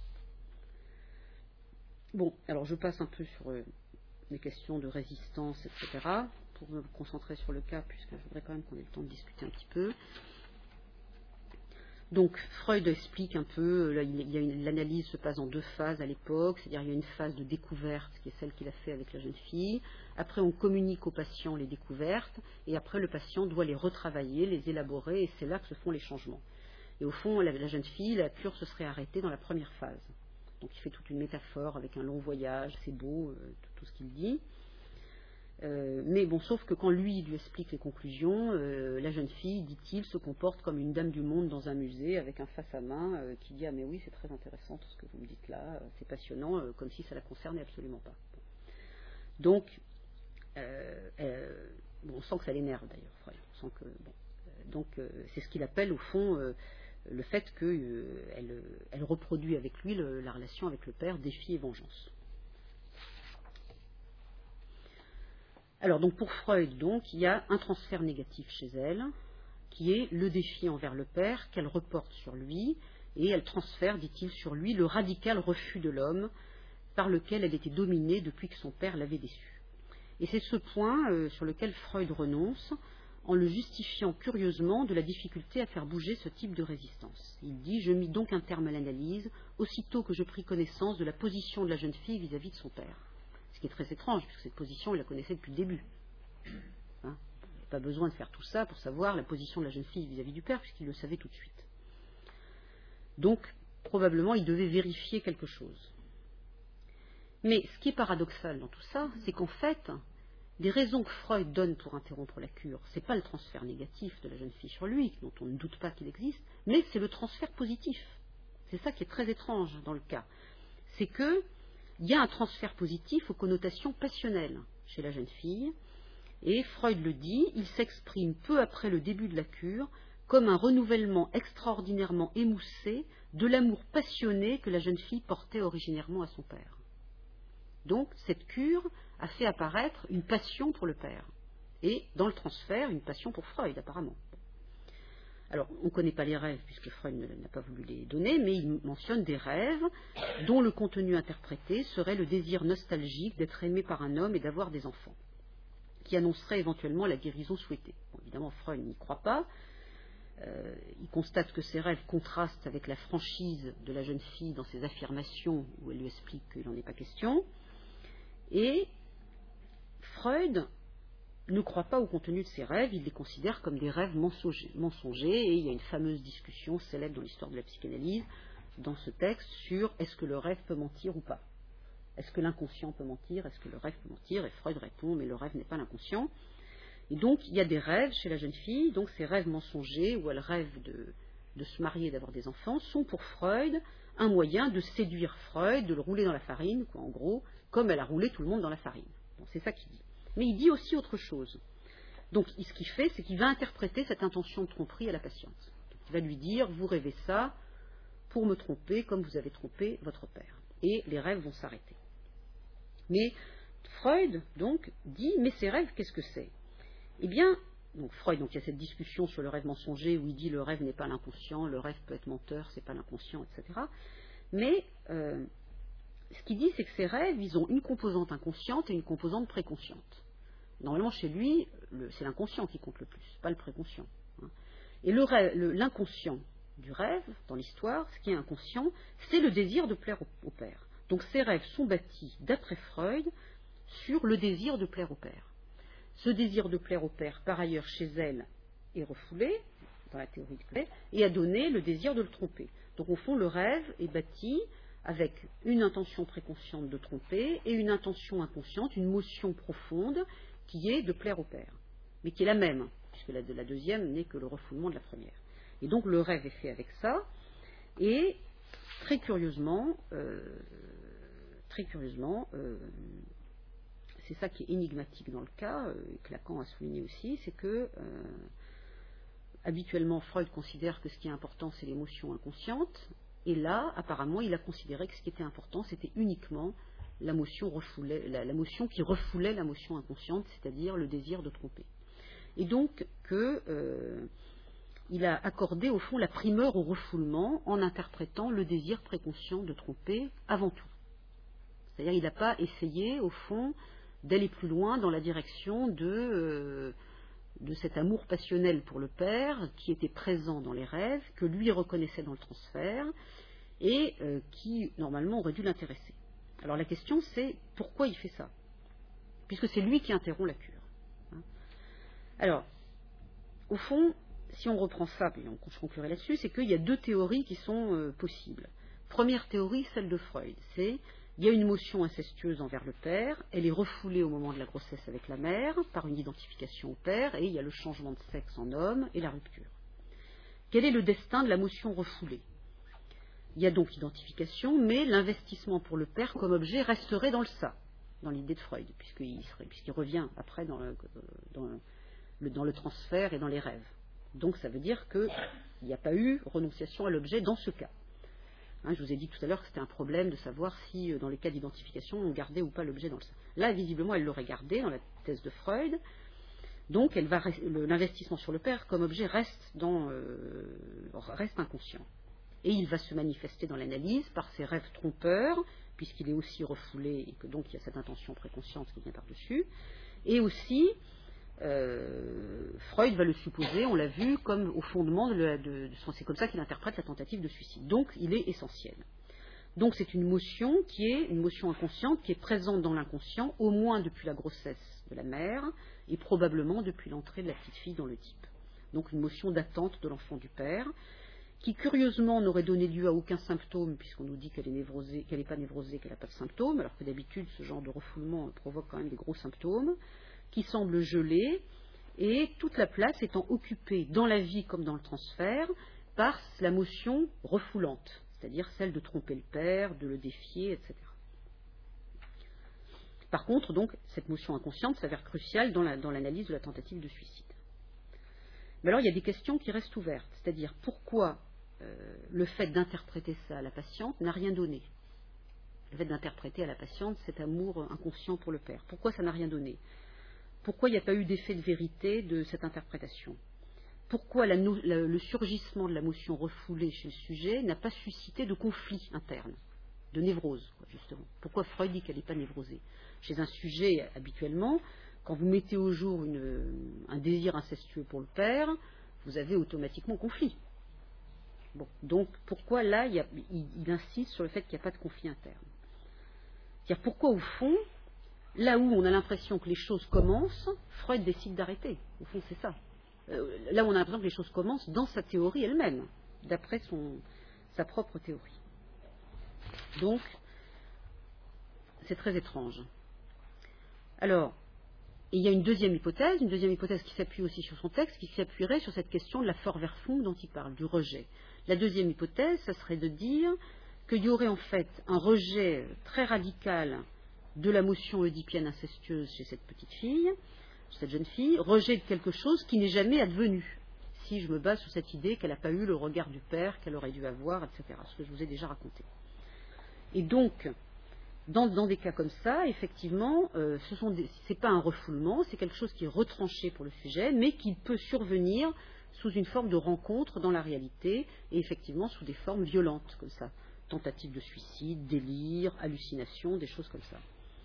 Bon, alors je passe un peu sur les questions de résistance, etc., pour me concentrer sur le cas, puisque je voudrais quand même qu'on ait le temps de discuter un petit peu. Donc Freud explique un peu, l'analyse se passe en 2 phases à l'époque, c'est-à-dire il y a une phase de découverte, qui est celle qu'il a fait avec la jeune fille, après on communique au patient les découvertes, et après le patient doit les retravailler, les élaborer, et c'est là que se font les changements. Et au fond, la jeune fille, la cure se serait arrêtée dans la première phase. Donc il fait toute une métaphore avec un long voyage, c'est beau, tout ce qu'il dit. Mais bon, sauf que quand lui explique les conclusions, la jeune fille, dit-il, se comporte comme une dame du monde dans un musée avec un face à main qui dit « Ah mais oui, c'est très intéressant tout ce que vous me dites là, c'est passionnant, comme si ça la concernait absolument pas. » Donc, on sent que ça l'énerve d'ailleurs, Freud. On sent que, donc c'est ce qu'il appelle au fond le fait qu'elle reproduit avec lui la relation avec le père, défi et vengeance. Alors, donc, pour Freud, donc, il y a un transfert négatif chez elle, qui est le défi envers le père, qu'elle reporte sur lui, et elle transfère, dit-il, sur lui, le radical refus de l'homme par lequel elle était dominée depuis que son père l'avait déçue. Et c'est ce point sur lequel Freud renonce, en le justifiant curieusement de la difficulté à faire bouger ce type de résistance. Il dit « Je mis donc un terme à l'analyse, aussitôt que je pris connaissance de la position de la jeune fille vis-à-vis de son père. » Ce qui est très étrange, puisque cette position, il la connaissait depuis le début. Il n'y a pas besoin de faire tout ça pour savoir la position de la jeune fille vis-à-vis du père, puisqu'il le savait tout de suite. Donc, probablement, il devait vérifier quelque chose. Mais ce qui est paradoxal dans tout ça, c'est qu'en fait, les raisons que Freud donne pour interrompre la cure, ce n'est pas le transfert négatif de la jeune fille sur lui, dont on ne doute pas qu'il existe, mais c'est le transfert positif. C'est ça qui est très étrange dans le cas. C'est que il y a un transfert positif aux connotations passionnelles chez la jeune fille, et Freud le dit, il s'exprime peu après le début de la cure comme un renouvellement extraordinairement émoussé de l'amour passionné que la jeune fille portait originairement à son père. Donc, cette cure a fait apparaître une passion pour le père, et dans le transfert, une passion pour Freud, apparemment. Alors, on ne connaît pas les rêves, puisque Freud n'a pas voulu les donner, mais il mentionne des rêves dont le contenu interprété serait le désir nostalgique d'être aimé par un homme et d'avoir des enfants, qui annoncerait éventuellement la guérison souhaitée. Bon, évidemment, Freud n'y croit pas. Il constate que ces rêves contrastent avec la franchise de la jeune fille dans ses affirmations, où elle lui explique qu'il n'en est pas question. Et Freud ne croit pas au contenu de ces rêves, il les considère comme des rêves mensongers, et il y a une fameuse discussion célèbre dans l'histoire de la psychanalyse, dans ce texte, sur est-ce que le rêve peut mentir ou pas. Est-ce que l'inconscient peut mentir, est-ce que le rêve peut mentir, et Freud répond, mais le rêve n'est pas l'inconscient. Et donc, il y a des rêves chez la jeune fille, donc ces rêves mensongers, où elle rêve de se marier, d'avoir des enfants, sont pour Freud un moyen de séduire Freud, de le rouler dans la farine, en gros, comme elle a roulé tout le monde dans la farine. Bon, c'est ça qu'il dit. Mais il dit aussi autre chose. Donc, ce qu'il fait, c'est qu'il va interpréter cette intention de tromperie à la patiente. Donc, il va lui dire, vous rêvez ça pour me tromper comme vous avez trompé votre père. Et les rêves vont s'arrêter. Mais Freud, donc, dit, mais ces rêves, qu'est-ce que c'est? Eh bien, donc Freud, donc, il y a cette discussion sur le rêve mensonger, où il dit, le rêve n'est pas l'inconscient, le rêve peut être menteur, c'est pas l'inconscient, etc. Mais ce qu'il dit, c'est que ces rêves, ils ont une composante inconsciente et une composante préconsciente. Normalement, chez lui, c'est l'inconscient qui compte le plus, pas le préconscient. Et l'inconscient du rêve, dans l'histoire, ce qui est inconscient, c'est le désir de plaire au père. Donc ces rêves sont bâtis, d'après Freud, sur le désir de plaire au père. Ce désir de plaire au père, par ailleurs, chez elle, est refoulé, dans la théorie de Clay, et a donné le désir de le tromper. Donc au fond, le rêve est bâti avec une intention préconsciente de tromper et une intention inconsciente, une motion profonde qui est de plaire au père, mais qui est la même, puisque la deuxième n'est que le refoulement de la première. Et donc le rêve est fait avec ça, et très curieusement, c'est ça qui est énigmatique dans le cas, et que Lacan a souligné aussi, c'est que habituellement Freud considère que ce qui est important c'est l'émotion inconsciente, et là, apparemment, il a considéré que ce qui était important, c'était uniquement la motion qui refoulait la motion inconsciente, c'est-à-dire le désir de tromper. Et donc que, il a accordé au fond la primeur au refoulement en interprétant le désir préconscient de tromper avant tout. C'est-à-dire qu'il n'a pas essayé au fond d'aller plus loin dans la direction de cet amour passionnel pour le père qui était présent dans les rêves, que lui reconnaissait dans le transfert et qui normalement aurait dû l'intéresser. Alors la question c'est pourquoi il fait ça, puisque c'est lui qui interrompt la cure. Alors, au fond, si on reprend ça, et je conclurai là-dessus, c'est qu'il y a deux théories qui sont possibles. Première théorie, celle de Freud, c'est il y a une motion incestueuse envers le père, elle est refoulée au moment de la grossesse avec la mère, par une identification au père, et il y a le changement de sexe en homme et la rupture. Quel est le destin de la motion refoulée? Il y a donc identification, mais l'investissement pour le père comme objet resterait dans le ça, dans l'idée de Freud, puisqu'il revient après dans le transfert et dans les rêves. Donc ça veut dire qu'il n'y a pas eu renonciation à l'objet dans ce cas. Je vous ai dit tout à l'heure que c'était un problème de savoir si dans les cas d'identification on gardait ou pas l'objet dans le ça. Là visiblement elle l'aurait gardé dans la thèse de Freud. Donc l'investissement sur le père comme objet reste inconscient. Et il va se manifester dans l'analyse par ses rêves trompeurs, puisqu'il est aussi refoulé et que donc il y a cette intention préconsciente qui vient par-dessus. Et aussi, Freud va le supposer, on l'a vu, comme au fondement c'est comme ça qu'il interprète la tentative de suicide. Donc il est essentiel. Donc c'est une motion qui est une motion inconsciente qui est présente dans l'inconscient, au moins depuis la grossesse de la mère et probablement depuis l'entrée de la petite fille dans le type. Donc une motion d'attente de l'enfant du père, qui curieusement n'aurait donné lieu à aucun symptôme, puisqu'on nous dit qu'elle n'est pas névrosée, qu'elle n'a pas de symptômes, alors que d'habitude ce genre de refoulement provoque quand même des gros symptômes, qui semble gelé, et toute la place étant occupée dans la vie comme dans le transfert par la motion refoulante, c'est-à-dire celle de tromper le père, de le défier, etc. Par contre, donc, cette motion inconsciente s'avère cruciale dans l'analyse de la tentative de suicide. Mais alors, il y a des questions qui restent ouvertes, c'est-à-dire pourquoi le fait d'interpréter ça à la patiente n'a rien donné. Le fait d'interpréter à la patiente cet amour inconscient pour le père. Pourquoi ça n'a rien donné? Pourquoi il n'y a pas eu d'effet de vérité de cette interprétation? Pourquoi le surgissement de la motion refoulée chez le sujet n'a pas suscité de conflit interne, de névrose, justement? Pourquoi Freud dit qu'elle n'est pas névrosée? Chez un sujet, habituellement, quand vous mettez au jour un désir incestueux pour le père, vous avez automatiquement conflit. Bon, donc pourquoi là, il insiste sur le fait qu'il n'y a pas de conflit interne? C'est-à-dire pourquoi, au fond, là où on a l'impression que les choses commencent, Freud décide d'arrêter. Au fond, c'est ça. Là où on a l'impression que les choses commencent dans sa théorie elle-même, d'après sa propre théorie. Donc, c'est très étrange. Alors, il y a une deuxième hypothèse qui s'appuie aussi sur son texte, qui s'appuierait sur cette question de la Vorwerfung dont il parle, du rejet. La deuxième hypothèse, ça serait de dire qu'il y aurait en fait un rejet très radical de la motion oedipienne incestueuse chez cette petite fille, cette jeune fille, rejet de quelque chose qui n'est jamais advenu, si je me base sur cette idée qu'elle n'a pas eu le regard du père qu'elle aurait dû avoir, etc., ce que je vous ai déjà raconté. Et donc, dans des cas comme ça, effectivement, c'est pas un refoulement, c'est quelque chose qui est retranché pour le sujet, mais qui peut survenir sous une forme de rencontre dans la réalité, et effectivement sous des formes violentes, comme ça, tentative de suicide, délire, hallucination, des choses comme ça.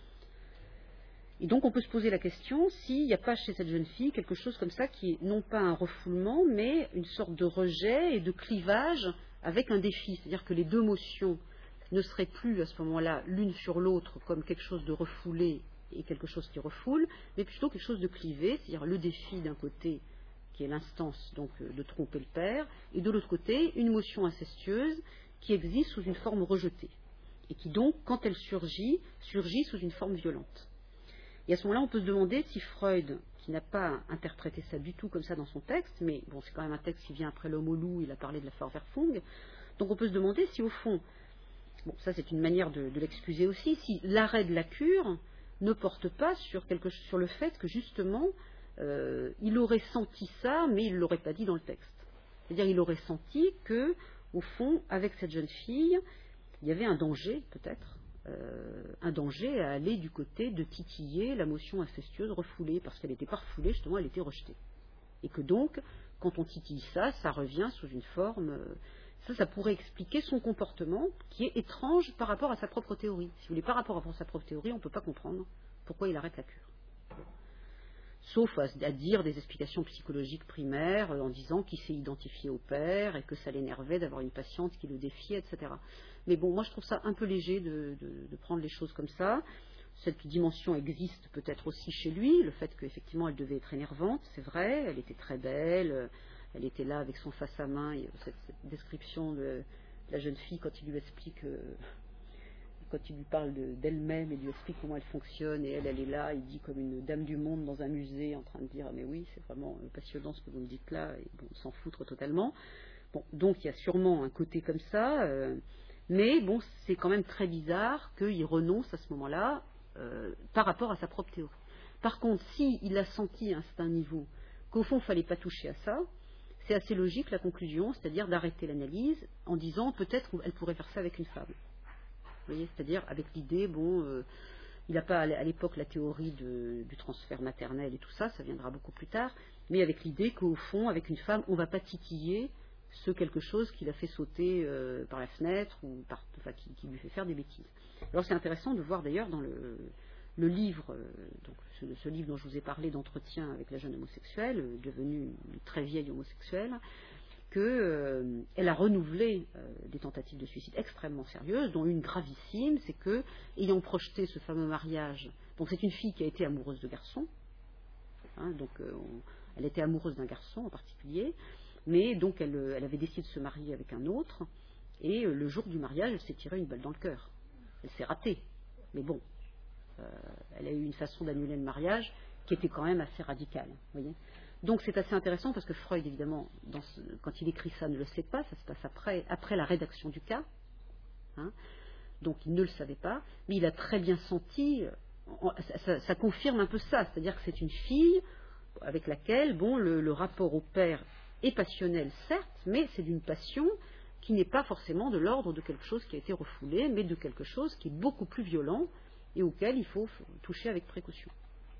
Et donc on peut se poser la question s'il n'y a pas chez cette jeune fille quelque chose comme ça qui est non pas un refoulement, mais une sorte de rejet et de clivage avec un défi, c'est-à-dire que les deux motions ne seraient plus à ce moment-là l'une sur l'autre comme quelque chose de refoulé et quelque chose qui refoule, mais plutôt quelque chose de clivé, c'est-à-dire le défi d'un côté qui est l'instance donc de tromper le père, et de l'autre côté une motion incestueuse qui existe sous une forme rejetée, et qui donc, quand elle surgit sous une forme violente. Et à ce moment-là, on peut se demander si Freud, qui n'a pas interprété ça du tout comme ça dans son texte, mais bon, c'est quand même un texte qui vient après l'homme au loup, il a parlé de la Vorwerfung, donc on peut se demander si au fond, bon, ça c'est une manière de l'excuser aussi, si l'arrêt de la cure ne porte pas sur le fait que justement, il aurait senti ça, mais il ne l'aurait pas dit dans le texte. C'est-à-dire il aurait senti que, au fond, avec cette jeune fille, il y avait un danger, peut-être, un danger à aller du côté de titiller la motion incestueuse refoulée, parce qu'elle n'était pas refoulée, justement, elle était rejetée. Et que donc, quand on titille ça, ça revient sous une forme... ça pourrait expliquer son comportement qui est étrange par rapport à sa propre théorie. Si vous voulez, par rapport à sa propre théorie, on ne peut pas comprendre pourquoi il arrête la cure. Sauf à dire des explications psychologiques primaires en disant qu'il s'est identifié au père et que ça l'énervait d'avoir une patiente qui le défiait, etc. Mais bon, moi je trouve ça un peu léger de prendre les choses comme ça. Cette dimension existe peut-être aussi chez lui, le fait qu'effectivement elle devait être énervante, c'est vrai, elle était très belle, elle était là avec son face à main, et cette description de la jeune fille quand il lui explique, quand il lui parle d'elle-même et lui explique comment elle fonctionne, et elle est là, il dit comme une dame du monde dans un musée en train de dire mais oui c'est vraiment passionnant ce que vous me dites là, et bon, s'en foutre totalement. Bon, donc il y a sûrement un côté comme ça, mais bon c'est quand même très bizarre qu'il renonce à ce moment-là par rapport à sa propre théorie. Par contre, s'il a senti à un certain niveau qu'au fond il ne fallait pas toucher à ça, c'est assez logique la conclusion, c'est-à-dire d'arrêter l'analyse en disant peut-être qu'elle pourrait faire ça avec une femme. Vous voyez, c'est-à-dire avec l'idée, bon, il n'a pas à l'époque la théorie du transfert maternel et tout ça, ça viendra beaucoup plus tard, mais avec l'idée qu'au fond, avec une femme, on ne va pas titiller ce quelque chose qui l'a fait sauter par la fenêtre ou qui lui fait faire des bêtises. Alors c'est intéressant de voir d'ailleurs dans le livre, donc ce livre dont je vous ai parlé d'entretien avec la jeune homosexuelle, devenue une très vieille homosexuelle, qu'elle a renouvelé des tentatives de suicide extrêmement sérieuses, dont une gravissime, c'est que, ayant projeté ce fameux mariage, donc c'est une fille qui a été amoureuse de garçons, hein, donc elle était amoureuse d'un garçon en particulier, mais donc elle avait décidé de se marier avec un autre, et le jour du mariage, elle s'est tirée une balle dans le cœur. Elle s'est ratée, mais bon, elle a eu une façon d'annuler le mariage qui était quand même assez radicale, vous voyez. Donc c'est assez intéressant parce que Freud, évidemment, quand il écrit ça, ne le sait pas, ça se passe après la rédaction du cas, hein, donc il ne le savait pas, mais il a très bien senti, ça confirme un peu ça, c'est-à-dire que c'est une fille avec laquelle, bon, le rapport au père est passionnel, certes, mais c'est d'une passion qui n'est pas forcément de l'ordre de quelque chose qui a été refoulé, mais de quelque chose qui est beaucoup plus violent et auquel il faut toucher avec précaution.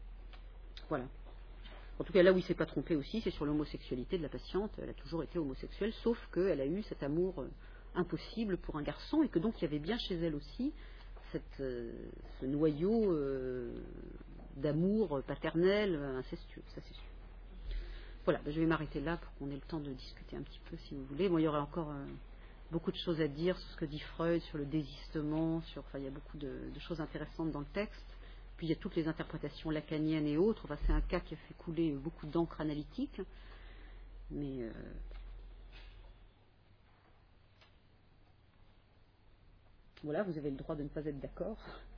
Voilà. En tout cas, là où il ne s'est pas trompé aussi, c'est sur l'homosexualité de la patiente. Elle a toujours été homosexuelle, sauf qu'elle a eu cet amour impossible pour un garçon, et que donc il y avait bien chez elle aussi ce noyau d'amour paternel, incestueux, ça c'est sûr. Voilà, je vais m'arrêter là pour qu'on ait le temps de discuter un petit peu, si vous voulez. Bon, il y aurait encore beaucoup de choses à dire sur ce que dit Freud, sur le désistement, il y a beaucoup de choses intéressantes dans le texte. Puis il y a toutes les interprétations lacaniennes et autres. Enfin, c'est un cas qui a fait couler beaucoup d'encre analytique. Mais voilà, vous avez le droit de ne pas être d'accord.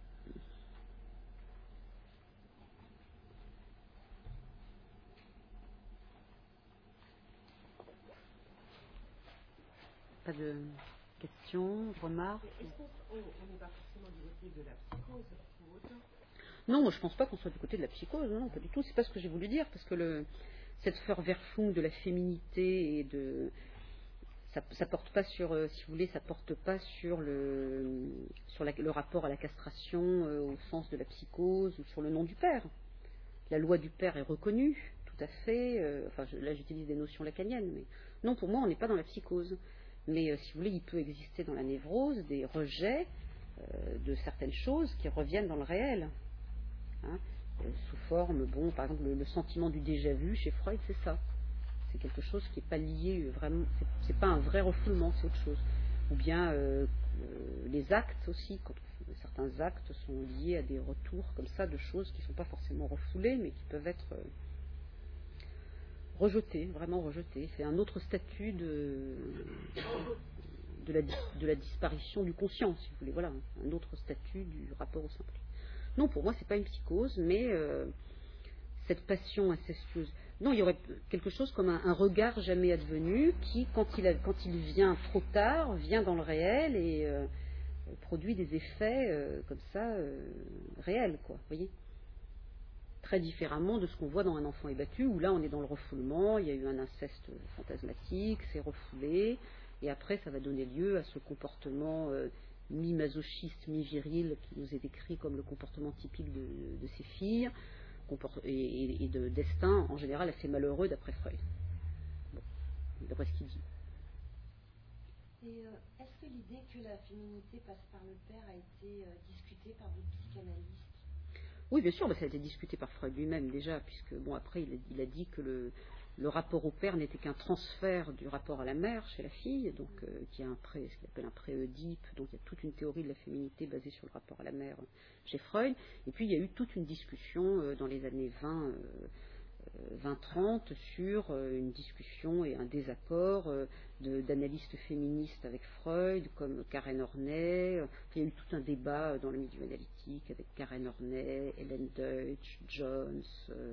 Pas de questions, remarques? Est-ce qu'on n'est pas forcément du côté de la psychose pour autant? Non, moi je ne pense pas qu'on soit du côté de la psychose, non, pas du tout. C'est pas ce que j'ai voulu dire, parce que cette Verfung de la féminité et ça porte pas sur, si vous voulez, ça porte pas sur le rapport à la castration au sens de la psychose ou sur le nom du père. La loi du père est reconnue, tout à fait. Là j'utilise des notions lacaniennes, mais non, pour moi on n'est pas dans la psychose. Mais si vous voulez, il peut exister dans la névrose des rejets de certaines choses qui reviennent dans le réel. Hein, sous forme, bon, par exemple, le sentiment du déjà-vu chez Freud, c'est ça. C'est quelque chose qui n'est pas lié vraiment, c'est pas un vrai refoulement, c'est autre chose. Ou bien les actes aussi, quand certains actes sont liés à des retours comme ça de choses qui ne sont pas forcément refoulées, mais qui peuvent être rejetés, vraiment rejetés. C'est un autre statut de la disparition du conscient, si vous voulez. Voilà, un autre statut du rapport au simple. Non, pour moi, c'est pas une psychose, mais cette passion incestueuse. Non, il y aurait quelque chose comme un regard jamais advenu qui, quand il vient trop tard, vient dans le réel et produit des effets comme ça réels, quoi. Vous voyez, très différemment de ce qu'on voit dans Un enfant est battu, où là, on est dans le refoulement. Il y a eu un inceste fantasmatique, c'est refoulé, et après, ça va donner lieu à ce comportement mi-masochiste, mi-viril, qui nous est décrit comme le comportement typique de ces filles, et de destin en général assez malheureux d'après Freud. Bon, d'après ce qu'il dit. Et est-ce que l'idée que la féminité passe par le père a été discutée par des psychanalystes? Oui, bien sûr, ça a été discuté par Freud lui-même déjà, puisque bon, après il a dit que le rapport au père n'était qu'un transfert du rapport à la mère chez la fille, donc qui a ce qu'il appelle un pré-Oedipe, donc il y a toute une théorie de la féminité basée sur le rapport à la mère chez Freud, et puis il y a eu toute une discussion dans les années 20-30 sur une discussion et un désaccord d'analystes féministes avec Freud, comme Karen Horney. Il y a eu tout un débat dans le milieu analytique avec Karen Horney, Ellen Deutsch, Jones,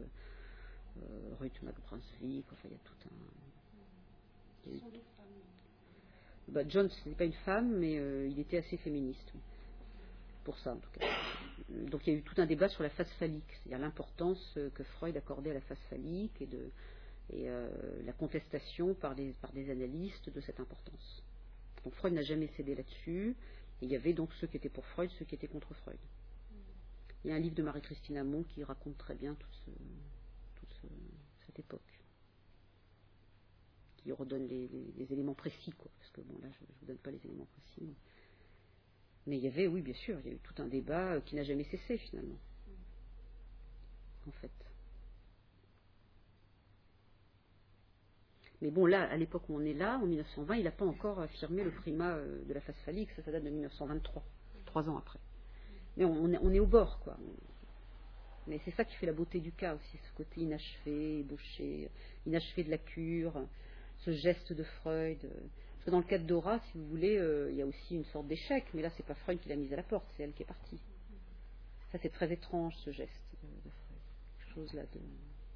Ruth McBrunswick. Enfin, il y a tout un. Ce sont des femmes. Jones, ce n'est pas une femme, mais il était assez féministe. Oui. Pour ça, en tout cas. Donc il y a eu tout un débat sur la phase phallique, c'est-à-dire l'importance que Freud accordait à la phase phallique et la contestation par des analystes de cette importance. Donc Freud n'a jamais cédé là-dessus, et il y avait donc ceux qui étaient pour Freud, ceux qui étaient contre Freud. Il y a un livre de Marie-Christine Amont qui raconte très bien toute cette époque, qui redonne les éléments précis, quoi, parce que bon là je ne vous donne pas les éléments précis. Mais il y avait, oui, bien sûr, il y a eu tout un débat qui n'a jamais cessé, finalement. En fait. Mais bon, là, à l'époque où on est là, en 1920, il n'a pas encore affirmé le primat de la phase phallique, ça date de 1923, 3 ans après. Mais on est au bord, quoi. Mais c'est ça qui fait la beauté du cas aussi, ce côté inachevé, ébauché, inachevé de la cure, ce geste de Freud. Parce que dans le cas de Dora, si vous voulez, il y a aussi une sorte d'échec, mais là, c'est pas Freud qui l'a mise à la porte, c'est elle qui est partie. Ça, c'est très étrange, ce geste de Freud. Quelque chose là de.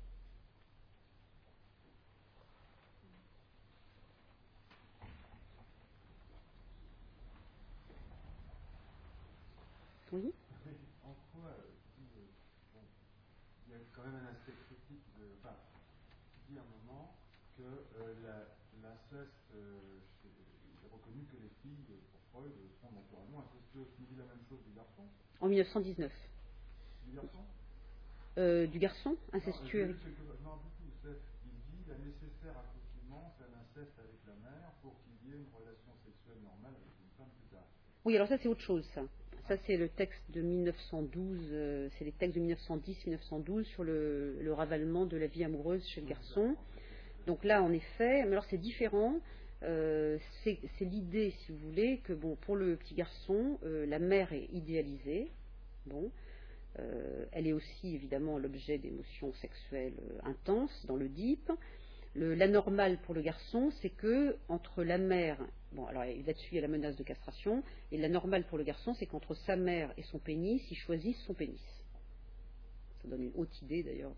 Oui. En quoi, il y a quand même un aspect critique enfin, il dit à un moment que l'inceste, il est reconnu que les filles, pour Freud, sont naturellement incestueuses. Il dit la même chose du garçon. En 1919. Du garçon Du garçon incestueux avec. Non, du tout. Il dit la nécessaire accoutumance, c'est un inceste avec la mère pour qu'il y ait une relation sexuelle normale avec une femme plus tard. Oui, alors ça c'est autre chose, ça. Ça c'est le texte de 1912, c'est les textes de 1910-1912 sur le ravalement de la vie amoureuse chez le garçon. Donc là, en effet, mais alors c'est différent. C'est l'idée, si vous voulez, que bon, pour le petit garçon, la mère est idéalisée. Bon, elle est aussi évidemment l'objet d'émotions sexuelles intenses dans l'Oedipe. L'anormal pour le garçon, c'est que entre la mère, bon alors là-dessus il y a la menace de castration, et l'anormal pour le garçon, c'est qu'entre sa mère et son pénis, il choisisse son pénis. Ça donne une haute idée d'ailleurs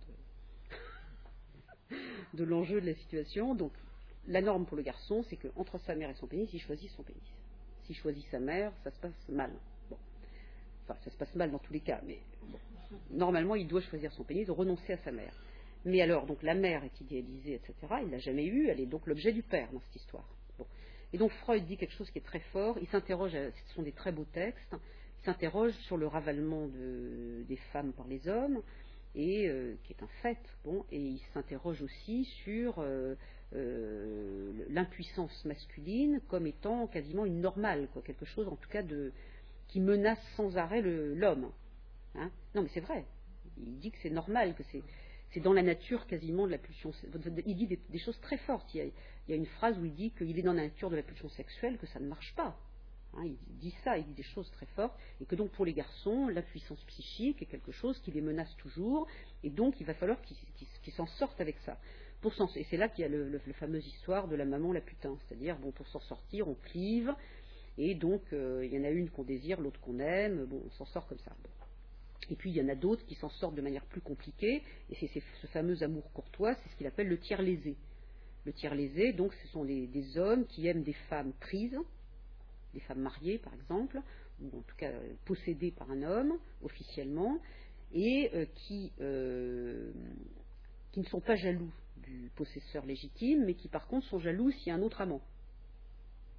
de l'enjeu de la situation. Donc la norme pour le garçon, c'est qu'entre sa mère et son pénis, il choisit son pénis. S'il choisit sa mère, ça se passe mal. Bon. Enfin, ça se passe mal dans tous les cas, mais bon. Normalement, il doit choisir son pénis, renoncer à sa mère. Mais alors, donc la mère est idéalisée, etc. Il ne l'a jamais eue, elle est donc l'objet du père dans cette histoire. Bon. Et donc Freud dit quelque chose qui est très fort, il s'interroge, ce sont des très beaux textes, il s'interroge sur le ravalement des femmes par les hommes, et qui est un fait, bon, et il s'interroge aussi sur l'impuissance masculine comme étant quasiment une normale, quoi, quelque chose en tout cas qui menace sans arrêt l'homme. Hein. Non mais c'est vrai, il dit que c'est normal, que c'est dans la nature quasiment de la pulsion. Il dit des choses très fortes. Il y a une phrase où il dit qu'il est dans la nature de la pulsion sexuelle, que ça ne marche pas. Hein, il dit ça, il dit des choses très fortes, et que donc pour les garçons, la puissance psychique est quelque chose qui les menace toujours, et donc il va falloir qu'ils s'en sortent avec ça. Et c'est là qu'il y a la fameuse histoire de la maman la putain, c'est-à-dire bon, pour s'en sortir, on clive, et donc il y en a une qu'on désire, l'autre qu'on aime, bon, on s'en sort comme ça. Bon. Et puis il y en a d'autres qui s'en sortent de manière plus compliquée, et c'est ce fameux amour courtois, c'est ce qu'il appelle le tiers lésé. Le tiers lésé, donc ce sont des hommes qui aiment des femmes prises, des femmes mariées par exemple, ou en tout cas possédées par un homme officiellement, et qui ne sont pas jaloux du possesseur légitime, mais qui par contre sont jaloux s'il y a un autre amant.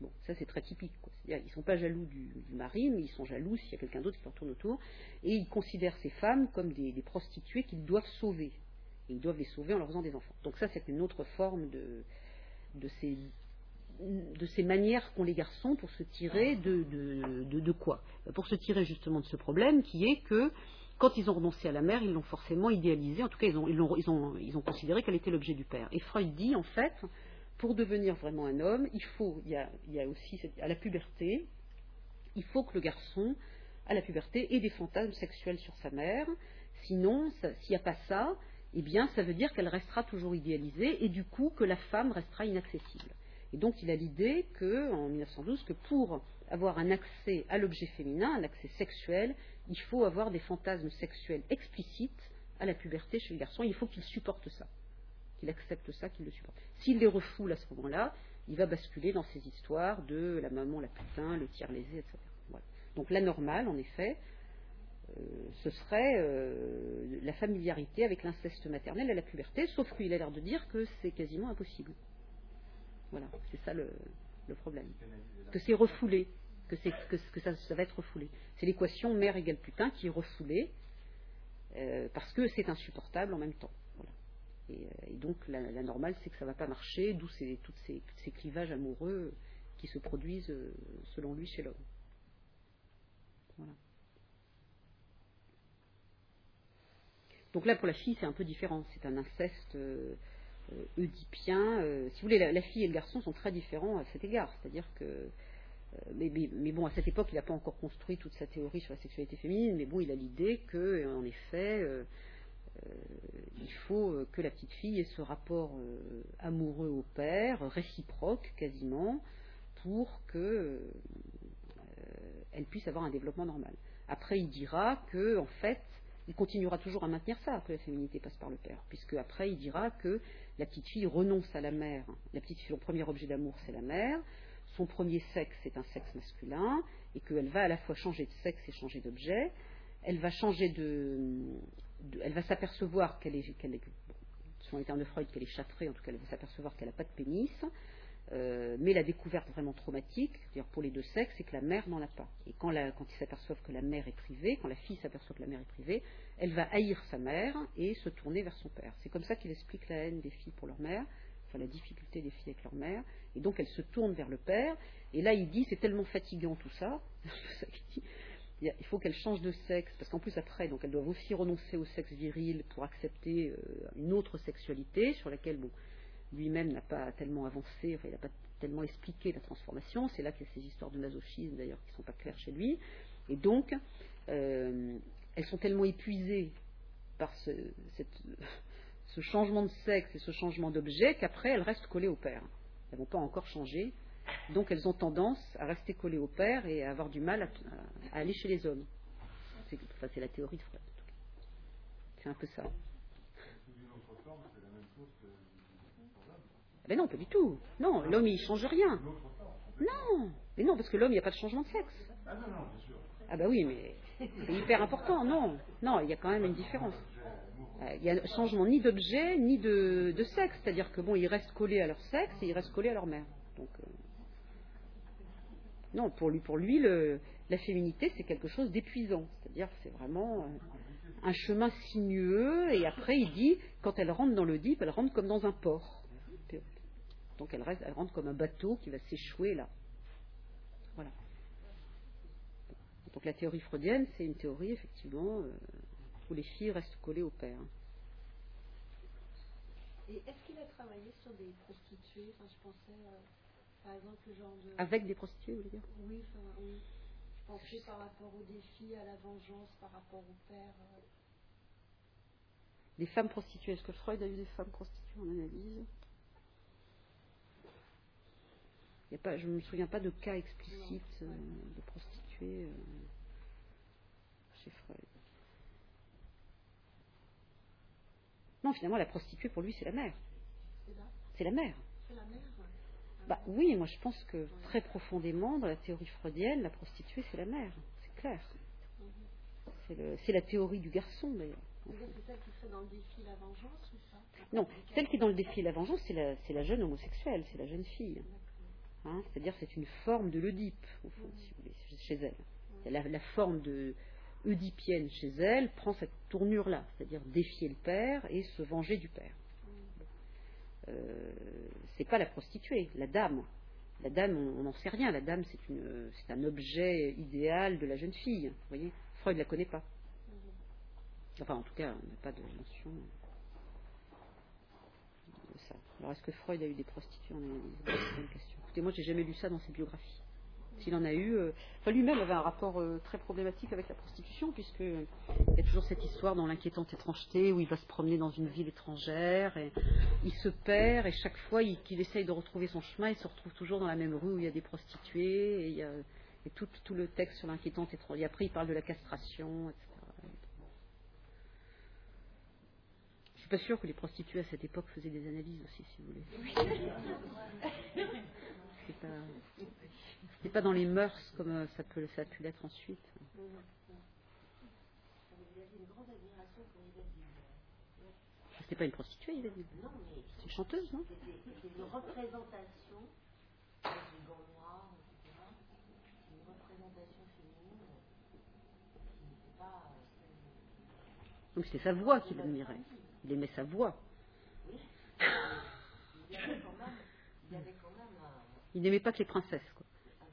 Bon, ça c'est très typique, quoi. C'est-à-dire, ils ne sont pas jaloux du mari, mais ils sont jaloux s'il y a quelqu'un d'autre qui leur tourne autour, et ils considèrent ces femmes comme des prostituées qu'ils doivent sauver. Et ils doivent les sauver en leur faisant des enfants. Donc ça, c'est une autre forme de ces manières qu'ont les garçons pour se tirer de quoi? Pour se tirer justement de ce problème qui est que quand ils ont renoncé à la mère, ils l'ont forcément idéalisée, en tout cas ils ont considéré qu'elle était l'objet du père. Et Freud dit en fait, pour devenir vraiment un homme, il y a aussi à la puberté, il faut que le garçon, à la puberté, ait des fantasmes sexuels sur sa mère, sinon, s'il n'y a pas ça, eh bien ça veut dire qu'elle restera toujours idéalisée et du coup que la femme restera inaccessible. Et donc il a l'idée en 1912, que pour avoir un accès à l'objet féminin, un accès sexuel, il faut avoir des fantasmes sexuels explicites à la puberté chez le garçon. Il faut qu'il supporte ça, qu'il accepte ça, qu'il le supporte. S'il les refoule à ce moment-là, il va basculer dans ces histoires de la maman, la putain, le tiers-lésé, etc. Voilà. Donc la normale, en effet, ce serait la familiarité avec l'inceste maternel à la puberté, sauf qu'il a l'air de dire que c'est quasiment impossible. Voilà, c'est ça le problème. Que c'est refoulé, que ça va être refoulé. C'est l'équation mère égale putain qui est refoulée parce que c'est insupportable en même temps. Voilà. Et donc la normale, c'est que ça ne va pas marcher, d'où tous ces clivages amoureux qui se produisent selon lui chez l'homme. Voilà. Donc là, pour la fille, c'est un peu différent. C'est un inceste oedipien. Si vous voulez, la fille et le garçon sont très différents à cet égard. C'est-à-dire que... mais bon, à cette époque, il n'a pas encore construit toute sa théorie sur la sexualité féminine, mais bon, il a l'idée qu'en effet, il faut que la petite fille ait ce rapport amoureux au père, réciproque quasiment, pour qu'elle puisse avoir un développement normal. Après, il dira que, en fait, il continuera toujours à maintenir ça, que la féminité passe par le père, puisque après il dira que la petite fille renonce à la mère. La petite fille, son premier objet d'amour, c'est la mère. Son premier sexe, c'est un sexe masculin, et qu'elle va à la fois changer de sexe et changer d'objet. Elle va changer elle va s'apercevoir qu'elle est selon les termes de Freud, qu'elle est châtrée, en tout cas elle va s'apercevoir qu'elle n'a pas de pénis. Mais la découverte vraiment traumatique, c'est-à-dire pour les deux sexes, c'est que la mère n'en a pas. Et quand ils s'aperçoivent que la mère est privée, quand la fille s'aperçoit que la mère est privée, elle va haïr sa mère et se tourner vers son père. C'est comme ça qu'il explique la haine des filles pour leur mère, enfin la difficulté des filles avec leur mère, et donc elle se tourne vers le père, et là il dit, c'est tellement fatigant tout ça, il faut qu'elle change de sexe, parce qu'en plus après, donc elles doivent aussi renoncer au sexe viril pour accepter une autre sexualité, sur laquelle, bon, lui-même n'a pas tellement avancé, enfin il n'a pas tellement expliqué la transformation, c'est là qu'il y a ces histoires de masochisme d'ailleurs qui ne sont pas claires chez lui, et donc elles sont tellement épuisées par ce changement de sexe et ce changement d'objet qu'après elles restent collées au père. Elles ne vont pas encore changer, donc elles ont tendance à rester collées au père et à avoir du mal à aller chez les hommes. C'est la théorie de Freud. C'est un peu ça. Mais non, pas du tout. Non, l'homme, il ne change rien. Non, mais non, parce que l'homme, il n'y a pas de changement de sexe. Ah bah oui, mais c'est hyper important. Non, non, il y a quand même une différence. Il y a un changement ni d'objet, ni de sexe. C'est-à-dire que bon, ils restent collés à leur sexe et ils restent collés à leur mère. Donc, non, pour lui la féminité, c'est quelque chose d'épuisant. C'est-à-dire que c'est vraiment un chemin sinueux. Et après, il dit, quand elle rentre dans l'Oedipe, elle rentre comme dans un port. Donc elle rentre comme un bateau qui va s'échouer là. Voilà. Donc la théorie freudienne, c'est une théorie effectivement où les filles restent collées au père. Et est-ce qu'il a travaillé sur des prostituées? Enfin, je pensais, par exemple, le genre de... Avec des prostituées, vous voulez dire? Oui, enfin, oui. Je pensais par rapport au défi, à la vengeance, par rapport au père. Des femmes prostituées. Est-ce que Freud a eu des femmes prostituées en analyse? Je ne me souviens pas de cas explicites de prostituées chez Freud. Non, finalement, la prostituée, pour lui, c'est la mère. C'est la mère. C'est la mère, Bah oui, moi je pense que très profondément, dans la théorie freudienne, la prostituée, c'est la mère. C'est clair. C'est la théorie du garçon, d'ailleurs. C'est celle qui serait dans le défi la vengeance ou ça? Non, celle qui est dans le défi la vengeance, c'est la jeune homosexuelle, c'est la jeune fille. Hein, c'est-à-dire c'est une forme de l'Œdipe, au fond, si vous voulez, chez elle. La forme de oedipienne chez elle prend cette tournure-là, c'est-à-dire défier le père et se venger du père. C'est pas la prostituée, la dame. La dame, on n'en sait rien. La dame, c'est un objet idéal de la jeune fille. Vous voyez, Freud ne la connaît pas. Enfin, en tout cas, on n'a pas de mention de ça. Alors, est-ce que Freud a eu des prostituées en analyse? C'est une bonne question. Écoutez, moi, j'ai jamais lu ça dans ses biographies. S'il en a eu, lui-même avait un rapport très problématique avec la prostitution, puisque il y a toujours cette histoire dans L'inquiétante étrangeté où il va se promener dans une ville étrangère et il se perd, et chaque fois qu'il essaye de retrouver son chemin, il se retrouve toujours dans la même rue où il y a des prostituées, et il y a tout le texte sur L'inquiétante étrangeté. Et après, il parle de la castration, etc. Je suis pas sûre que les prostituées à cette époque faisaient des analyses aussi, si vous voulez. C'est pas dans les mœurs comme ça a pu l'être ensuite. Vous avez une grande admiration pour Yves. C'était pas une prostituée, Yves. Non, mais c'est une chanteuse, non? C'était une représentation du gant noir, etc. Une représentation féminine qui n'était pas. Donc c'était sa voix qu'il admirait. Il aimait sa voix. Oui. Il y avait quand même il n'aimait pas que les princesses, quoi.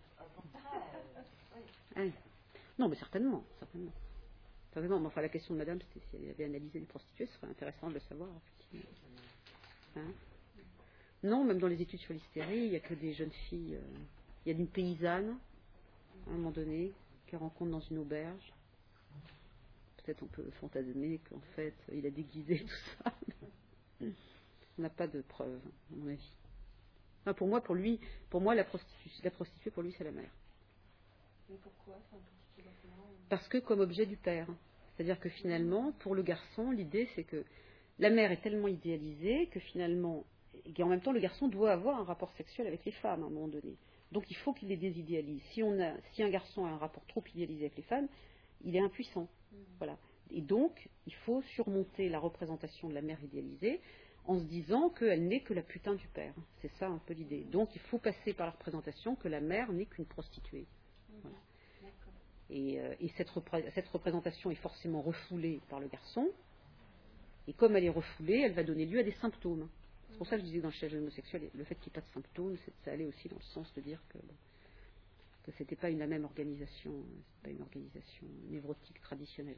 Oui. Non, mais certainement. Mais enfin, la question de madame, c'était si elle avait analysé les prostituées, ce serait intéressant de le savoir, effectivement. Hein? Non, même dans les études sur l'hystérie, il n'y a que des jeunes filles. Il y a une paysanne, à un moment donné, qu'elle rencontre dans une auberge. Peut-être on peut fantasmer qu'en fait, il a déguisé tout ça. On n'a pas de preuves, à mon avis. Enfin, pour moi, la prostituée, pour lui, c'est la mère. Mais pourquoi? Parce que comme objet du père. C'est-à-dire que finalement, pour le garçon, l'idée c'est que la mère est tellement idéalisée que finalement, et en même temps, le garçon doit avoir un rapport sexuel avec les femmes à un moment donné. Donc il faut qu'il les désidéalise. Si un garçon a un rapport trop idéalisé avec les femmes, il est impuissant. Voilà. Et donc, il faut surmonter la représentation de la mère idéalisée en se disant qu'elle n'est que la putain du père. C'est ça un peu l'idée. Donc il faut passer par la représentation que la mère n'est qu'une prostituée. Voilà. Et cette représentation est forcément refoulée par le garçon. Et comme elle est refoulée, elle va donner lieu à des symptômes. C'est pour ça que je disais dans le chez homosexuel, le fait qu'il n'y ait pas de symptômes, ça allait aussi dans le sens de dire que c'était pas la même organisation, c'était pas une organisation névrotique traditionnelle.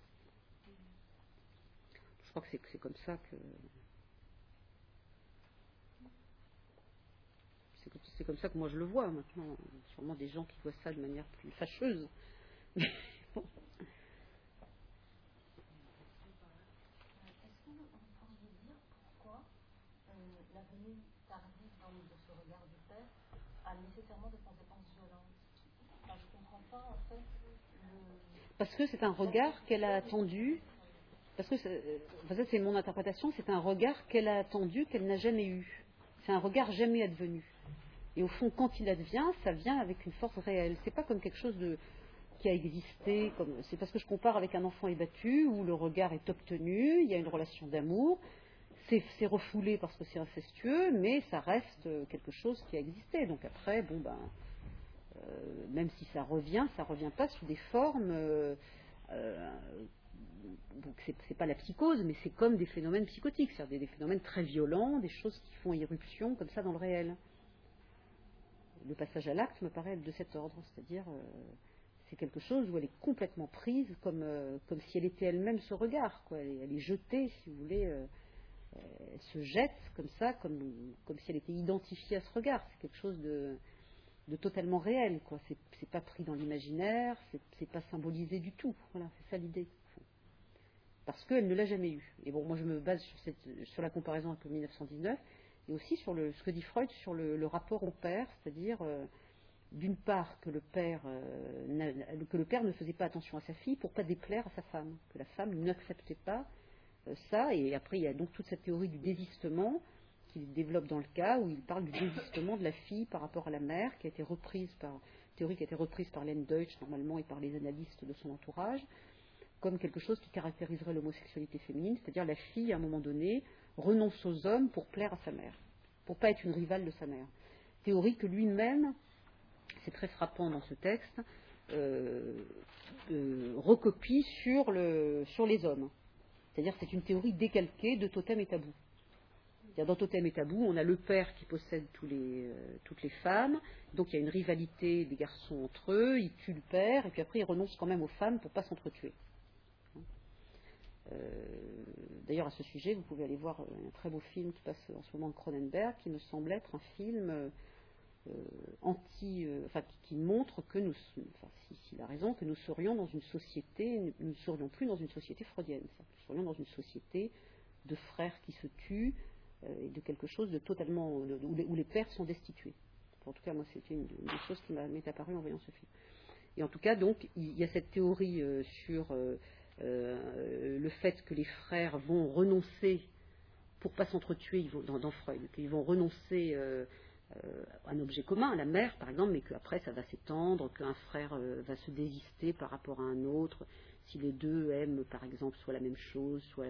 Je crois que c'est comme ça que c'est comme ça que moi je le vois maintenant. Il y a sûrement des gens qui voient ça de manière plus fâcheuse. Mais bon. Est-ce qu'on pourrait dire pourquoi la venue tardive de ce regard du père a nécessairement des conséquences violentes? Enfin, je ne comprends pas en fait. Parce que c'est un regard qu'elle a attendu. Parce que ça c'est mon interprétation, c'est un regard qu'elle a attendu, qu'elle n'a jamais eu. C'est un regard jamais advenu. Et au fond, quand il advient, ça vient avec une force réelle. C'est pas comme quelque chose qui a existé. C'est parce que je compare avec un enfant ébattu où le regard est obtenu, il y a une relation d'amour. C'est refoulé parce que c'est incestueux, mais ça reste quelque chose qui a existé. Donc après, même si ça revient pas sous des formes. Donc c'est pas la psychose, mais c'est comme des phénomènes psychotiques, c'est-à-dire des phénomènes très violents, des choses qui font irruption comme ça dans le réel. Le passage à l'acte me paraît être de cet ordre, c'est-à-dire c'est quelque chose où elle est complètement prise comme si elle était elle-même ce regard, quoi. Elle est jetée, si vous voulez, elle se jette comme ça, comme si elle était identifiée à ce regard. C'est quelque chose de totalement réel, quoi. C'est pas pris dans l'imaginaire, c'est pas symbolisé du tout. Voilà, c'est ça l'idée. Parce qu'elle ne l'a jamais eu. Et bon, moi je me base sur la comparaison avec le 1919, et aussi sur ce que dit Freud sur le rapport au père, c'est-à-dire d'une part que le père ne faisait pas attention à sa fille pour pas déplaire à sa femme, que la femme n'acceptait pas ça, et après il y a donc toute cette théorie du désistement qu'il développe dans le cas où il parle du désistement de la fille par rapport à la mère, qui a été reprise par Len Deutsch normalement et par les analystes de son entourage, comme quelque chose qui caractériserait l'homosexualité féminine, c'est-à-dire la fille, à un moment donné, renonce aux hommes pour plaire à sa mère, pour pas être une rivale de sa mère. théorie que lui-même, c'est très frappant dans ce texte, recopie sur les hommes. C'est-à-dire que c'est une théorie décalquée de Totem et Tabou. C'est-à-dire dans Totem et Tabou, on a le père qui possède toutes les femmes, donc il y a une rivalité des garçons entre eux, il tue le père, et puis après il renonce quand même aux femmes pour ne pas s'entretuer. D'ailleurs à ce sujet, vous pouvez aller voir un très beau film qui passe en ce moment de Cronenberg, qui me semble être un film qui montre que s'il a raison, que nous serions dans une société, nous ne serions plus dans une société freudienne, nous serions dans une société de frères qui se tuent, et de quelque chose de totalement où les pères sont destitués. En tout cas, moi, c'était une des choses qui m'est apparue en voyant ce film. Et en tout cas, donc, il y a cette théorie sur le fait que les frères vont renoncer, pour ne pas s'entretuer, dans Freud, qu'ils vont renoncer à un objet commun, à la mère, par exemple, mais qu'après, ça va s'étendre, qu'un frère va se désister par rapport à un autre, si les deux aiment, par exemple, soit la même chose, soit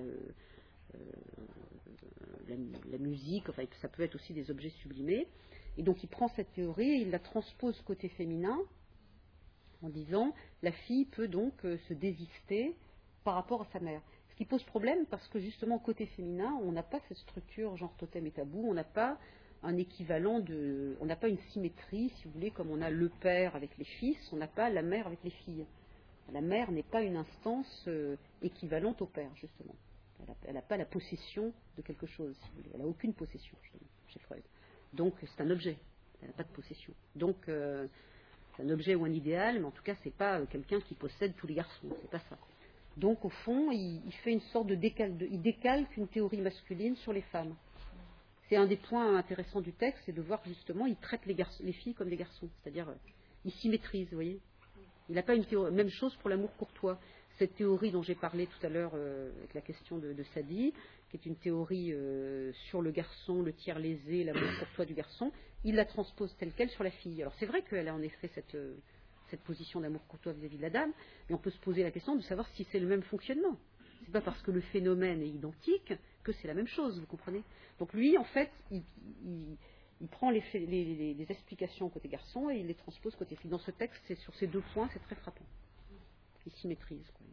la musique, enfin, ça peut être aussi des objets sublimés. Et donc il prend cette théorie et il la transpose côté féminin en disant la fille peut donc se désister par rapport à sa mère. Ce qui pose problème parce que justement côté féminin, on n'a pas cette structure genre Totem et Tabou, on n'a pas un équivalent on n'a pas une symétrie, si vous voulez, comme on a le père avec les fils, on n'a pas la mère avec les filles. La mère n'est pas une instance équivalente au père, justement. Elle n'a pas la possession de quelque chose, si vous voulez. Elle n'a aucune possession, chez Freud. Donc, c'est un objet. Elle n'a pas de possession. Donc, c'est un objet ou un idéal, mais en tout cas, ce n'est pas quelqu'un qui possède tous les garçons. C'est pas ça. Donc, au fond, il fait une sorte il décalque une théorie masculine sur les femmes. C'est un des points intéressants du texte, c'est de voir que, justement, il traite les filles comme des garçons. C'est-à-dire, il symétrise, vous voyez. Il n'a pas une théorie. Même chose pour l'amour courtois. Cette théorie dont j'ai parlé tout à l'heure avec la question de Sadi, qui est une théorie sur le garçon, le tiers lésé, l'amour courtois du garçon, il la transpose telle quelle sur la fille. Alors c'est vrai qu'elle a en effet cette position d'amour courtois vis-à-vis de la dame, mais on peut se poser la question de savoir si c'est le même fonctionnement. C'est pas parce que le phénomène est identique que c'est la même chose, vous comprenez? Donc lui, en fait, il prend les explications côté garçon et il les transpose côté fille. Dans ce texte, c'est sur ces deux points, c'est très frappant. Il s'y maîtrise. Quoi.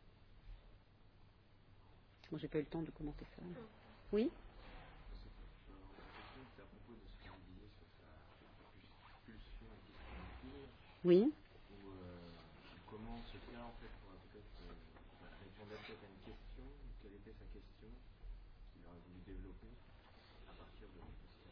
Moi, j'ai pas eu le temps de commenter ça. Oui. Oui. Comment ce cas en fait pourra peut-être répondre peut-être à une question, quelle était sa question qu'il aurait voulu développer à partir de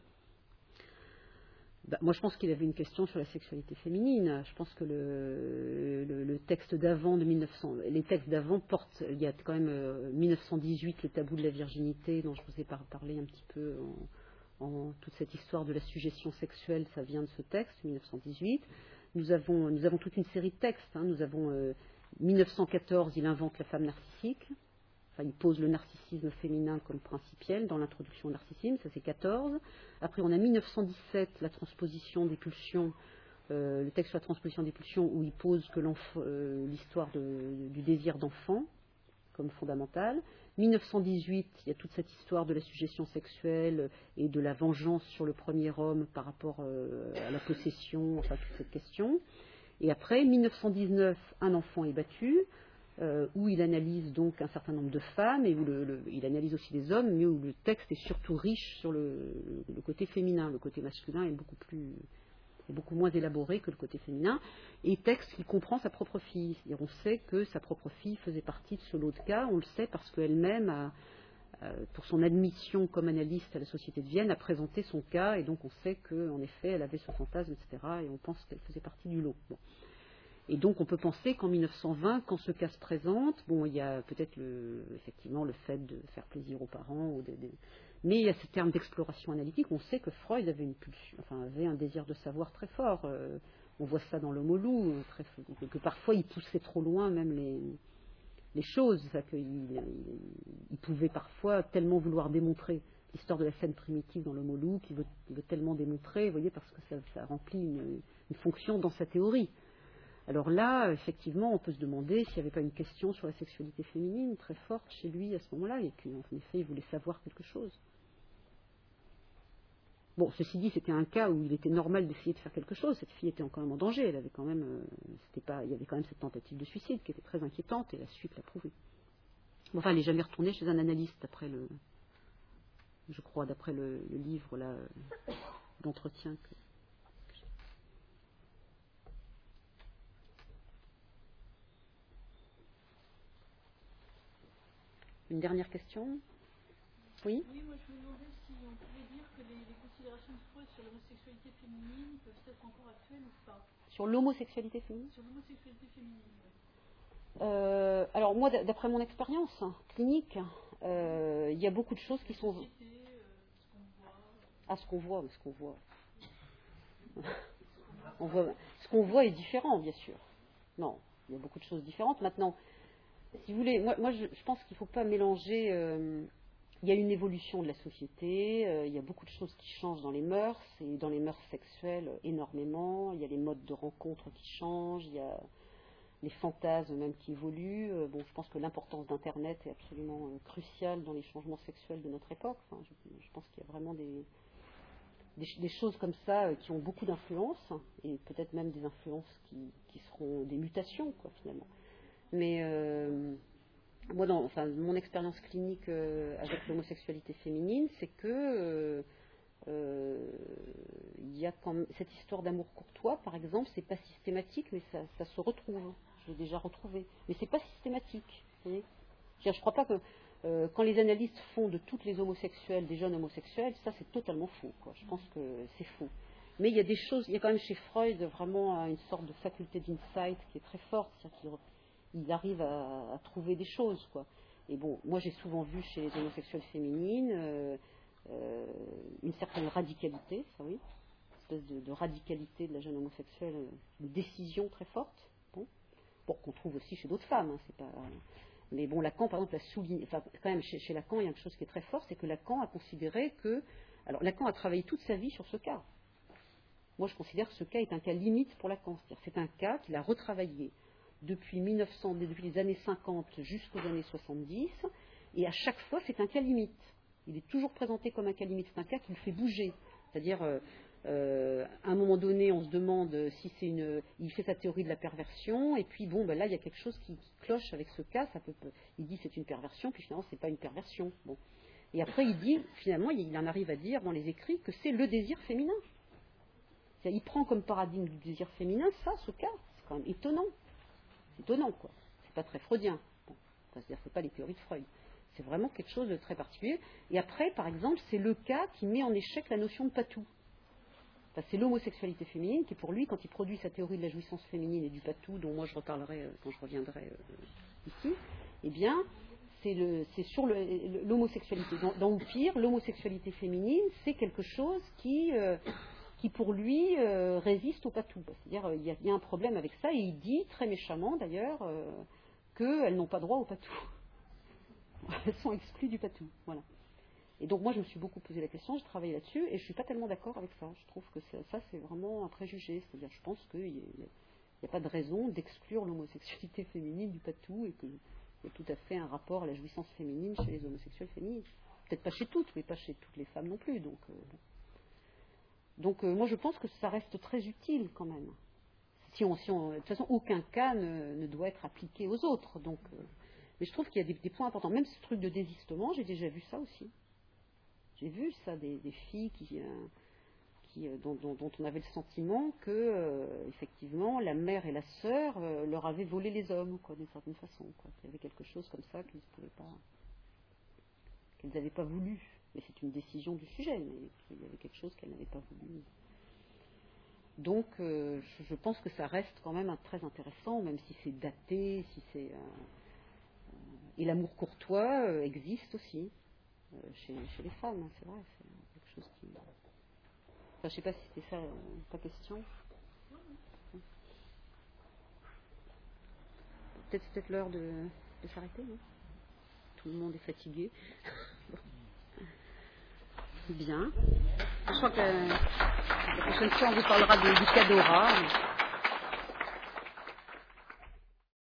Moi, je pense qu'il avait une question sur la sexualité féminine. Je pense que le texte d'avant, les textes d'avant portent. Il y a quand même 1918, le tabou de la virginité, dont je vous ai parlé un petit peu en toute cette histoire de la suggestion sexuelle, ça vient de ce texte, 1918. Nous avons toute une série de textes. Nous avons 1914, il invente la femme narcissique. Enfin, il pose le narcissisme féminin comme principiel dans l'introduction au narcissisme, ça c'est 14. Après, on a 1917, la transposition des pulsions, le texte sur la transposition des pulsions, où il pose que l'histoire du désir d'enfant comme fondamentale. 1918, il y a toute cette histoire de la suggestion sexuelle et de la vengeance sur le premier homme par rapport à la possession, enfin toute cette question. Et après, 1919, un enfant est battu. Où il analyse donc un certain nombre de femmes et où il analyse aussi les hommes, mais où le texte est surtout riche sur le côté féminin. Le côté masculin est beaucoup moins élaboré que le côté féminin. Et texte qui comprend sa propre fille. C'est-à-dire, on sait que sa propre fille faisait partie de ce lot de cas. On le sait parce qu'elle-même, pour son admission comme analyste à la Société de Vienne, a présenté son cas. Et donc on sait qu'en effet, elle avait ce fantasme, etc. Et on pense qu'elle faisait partie du lot. Bon. Et donc on peut penser qu'en 1920, quand ce cas se présente, bon, il y a peut-être effectivement le fait de faire plaisir aux parents, mais il y a ce terme d'exploration analytique. On sait que Freud avait avait un désir de savoir très fort. On voit ça dans l'homme au loup, que parfois il poussait trop loin même les choses. Il pouvait parfois tellement vouloir démontrer l'histoire de la scène primitive dans l'homme au loup qu'il veut tellement démontrer, vous voyez, parce que ça remplit une fonction dans sa théorie. Alors là, effectivement, on peut se demander s'il n'y avait pas une question sur la sexualité féminine très forte chez lui à ce moment-là, et qu'en effet, il voulait savoir quelque chose. Bon, ceci dit, c'était un cas où il était normal d'essayer de faire quelque chose. Cette fille était quand même en danger. Elle avait quand même, il y avait quand même cette tentative de suicide qui était très inquiétante et la suite l'a prouvé. Bon, enfin, elle n'est jamais retournée chez un analyste d'après le livre là d'entretien que j'ai. Une dernière question? Oui. Oui, moi je me demandais si on pouvait dire que les considérations de Freud sur l'homosexualité féminine peuvent être encore actuelles ou pas. Sur l'homosexualité féminine? Sur l'homosexualité féminine, oui. Alors moi, d'après mon expérience clinique, il y a beaucoup de choses qui sont... Ce qu'on voit. Ce qu'on voit est différent, bien sûr. Non, il y a beaucoup de choses différentes. Maintenant, si vous voulez, moi je pense qu'il ne faut pas mélanger... il y a une évolution de la société, il y a beaucoup de choses qui changent dans les mœurs, et dans les mœurs sexuelles énormément. Il y a les modes de rencontre qui changent, il y a les fantasmes même qui évoluent. Bon, je pense que l'importance d'Internet est absolument cruciale dans les changements sexuels de notre époque. Enfin, je pense qu'il y a vraiment des choses comme ça qui ont beaucoup d'influence, et peut-être même des influences qui seront des mutations, quoi, finalement. Mais moi, mon expérience clinique avec l'homosexualité féminine, c'est que il y a quand même cette histoire d'amour courtois, par exemple, c'est pas systématique, mais ça se retrouve. Je l'ai déjà retrouvé, mais c'est pas systématique. Vous voyez ? Je ne crois pas que quand les analystes font de toutes les homosexuels des jeunes homosexuels, ça c'est totalement faux, quoi. Je pense que c'est faux. Mais il y a des choses, il y a quand même chez Freud vraiment une sorte de faculté d'insight qui est très forte, c'est-à-dire qu'il arrive à trouver des choses, quoi. Et bon, moi j'ai souvent vu chez les homosexuelles féminines une certaine radicalité, ça oui, une espèce de radicalité de la jeune homosexuelle, une décision très forte, bon qu'on trouve aussi chez d'autres femmes, hein, c'est pas... Mais bon, Lacan, par exemple, a souligné, enfin, quand même, chez Lacan, il y a quelque chose qui est très fort, c'est que Lacan a considéré que... Alors, Lacan a travaillé toute sa vie sur ce cas. Moi, je considère que ce cas est un cas limite pour Lacan. C'est-à-dire, c'est un cas qu'il a retravaillé depuis les années 50 jusqu'aux années 70, et à chaque fois, c'est un cas limite. Il est toujours présenté comme un cas limite. C'est un cas qui le fait bouger. C'est-à-dire... à un moment donné, on se demande si c'est il fait sa théorie de la perversion, et puis bon, ben là, il y a quelque chose qui cloche avec ce cas. Il dit c'est une perversion, puis finalement, c'est pas une perversion. Bon. Et après, il en arrive à dire dans les écrits que c'est le désir féminin. Il prend comme paradigme du désir féminin ce cas. C'est quand même étonnant. C'est étonnant, quoi. C'est pas très freudien. Bon. C'est-à-dire, c'est pas les théories de Freud. C'est vraiment quelque chose de très particulier. Et après, par exemple, c'est le cas qui met en échec la notion de patou. Enfin, c'est l'homosexualité féminine qui, pour lui, quand il produit sa théorie de la jouissance féminine et du patou, dont moi je reparlerai quand je reviendrai ici, eh bien, c'est sur l'homosexualité. Dans Oupire, l'homosexualité féminine, c'est quelque chose qui pour lui, résiste au patou. C'est-à-dire, il y a un problème avec ça, et il dit, très méchamment d'ailleurs, qu'elles n'ont pas droit au patou. Elles sont exclues du patou. Voilà. Et donc moi je me suis beaucoup posé la question, j'ai travaillé là-dessus, et je ne suis pas tellement d'accord avec ça. Je trouve que ça c'est vraiment un préjugé. C'est-à-dire je pense qu'il n'y a pas de raison d'exclure l'homosexualité féminine du patou, et qu'il y a tout à fait un rapport à la jouissance féminine chez les homosexuels féminines. Peut-être pas chez toutes, mais pas chez toutes les femmes non plus. Donc moi je pense que ça reste très utile quand même. De toute façon aucun cas ne doit être appliqué aux autres. Mais je trouve qu'il y a des points importants. Même ce truc de désistement, j'ai déjà vu ça aussi. J'ai vu ça, des filles dont on avait le sentiment que, effectivement, la mère et la sœur leur avaient volé les hommes, quoi, d'une certaine façon. Quoi. Il y avait quelque chose comme ça qu'elles n'avaient pas voulu. Mais c'est une décision du sujet, mais il y avait quelque chose qu'elles n'avaient pas voulu. Donc, je pense que ça reste quand même très intéressant, même si c'est daté, et l'amour courtois existe aussi. Chez les femmes, hein, c'est vrai, c'est quelque chose qui... Enfin, je ne sais pas si c'était ça ta question. C'est peut-être l'heure de s'arrêter, non ? Tout le monde est fatigué. Bien. Je crois que la prochaine fois, on vous parlera du Cadora.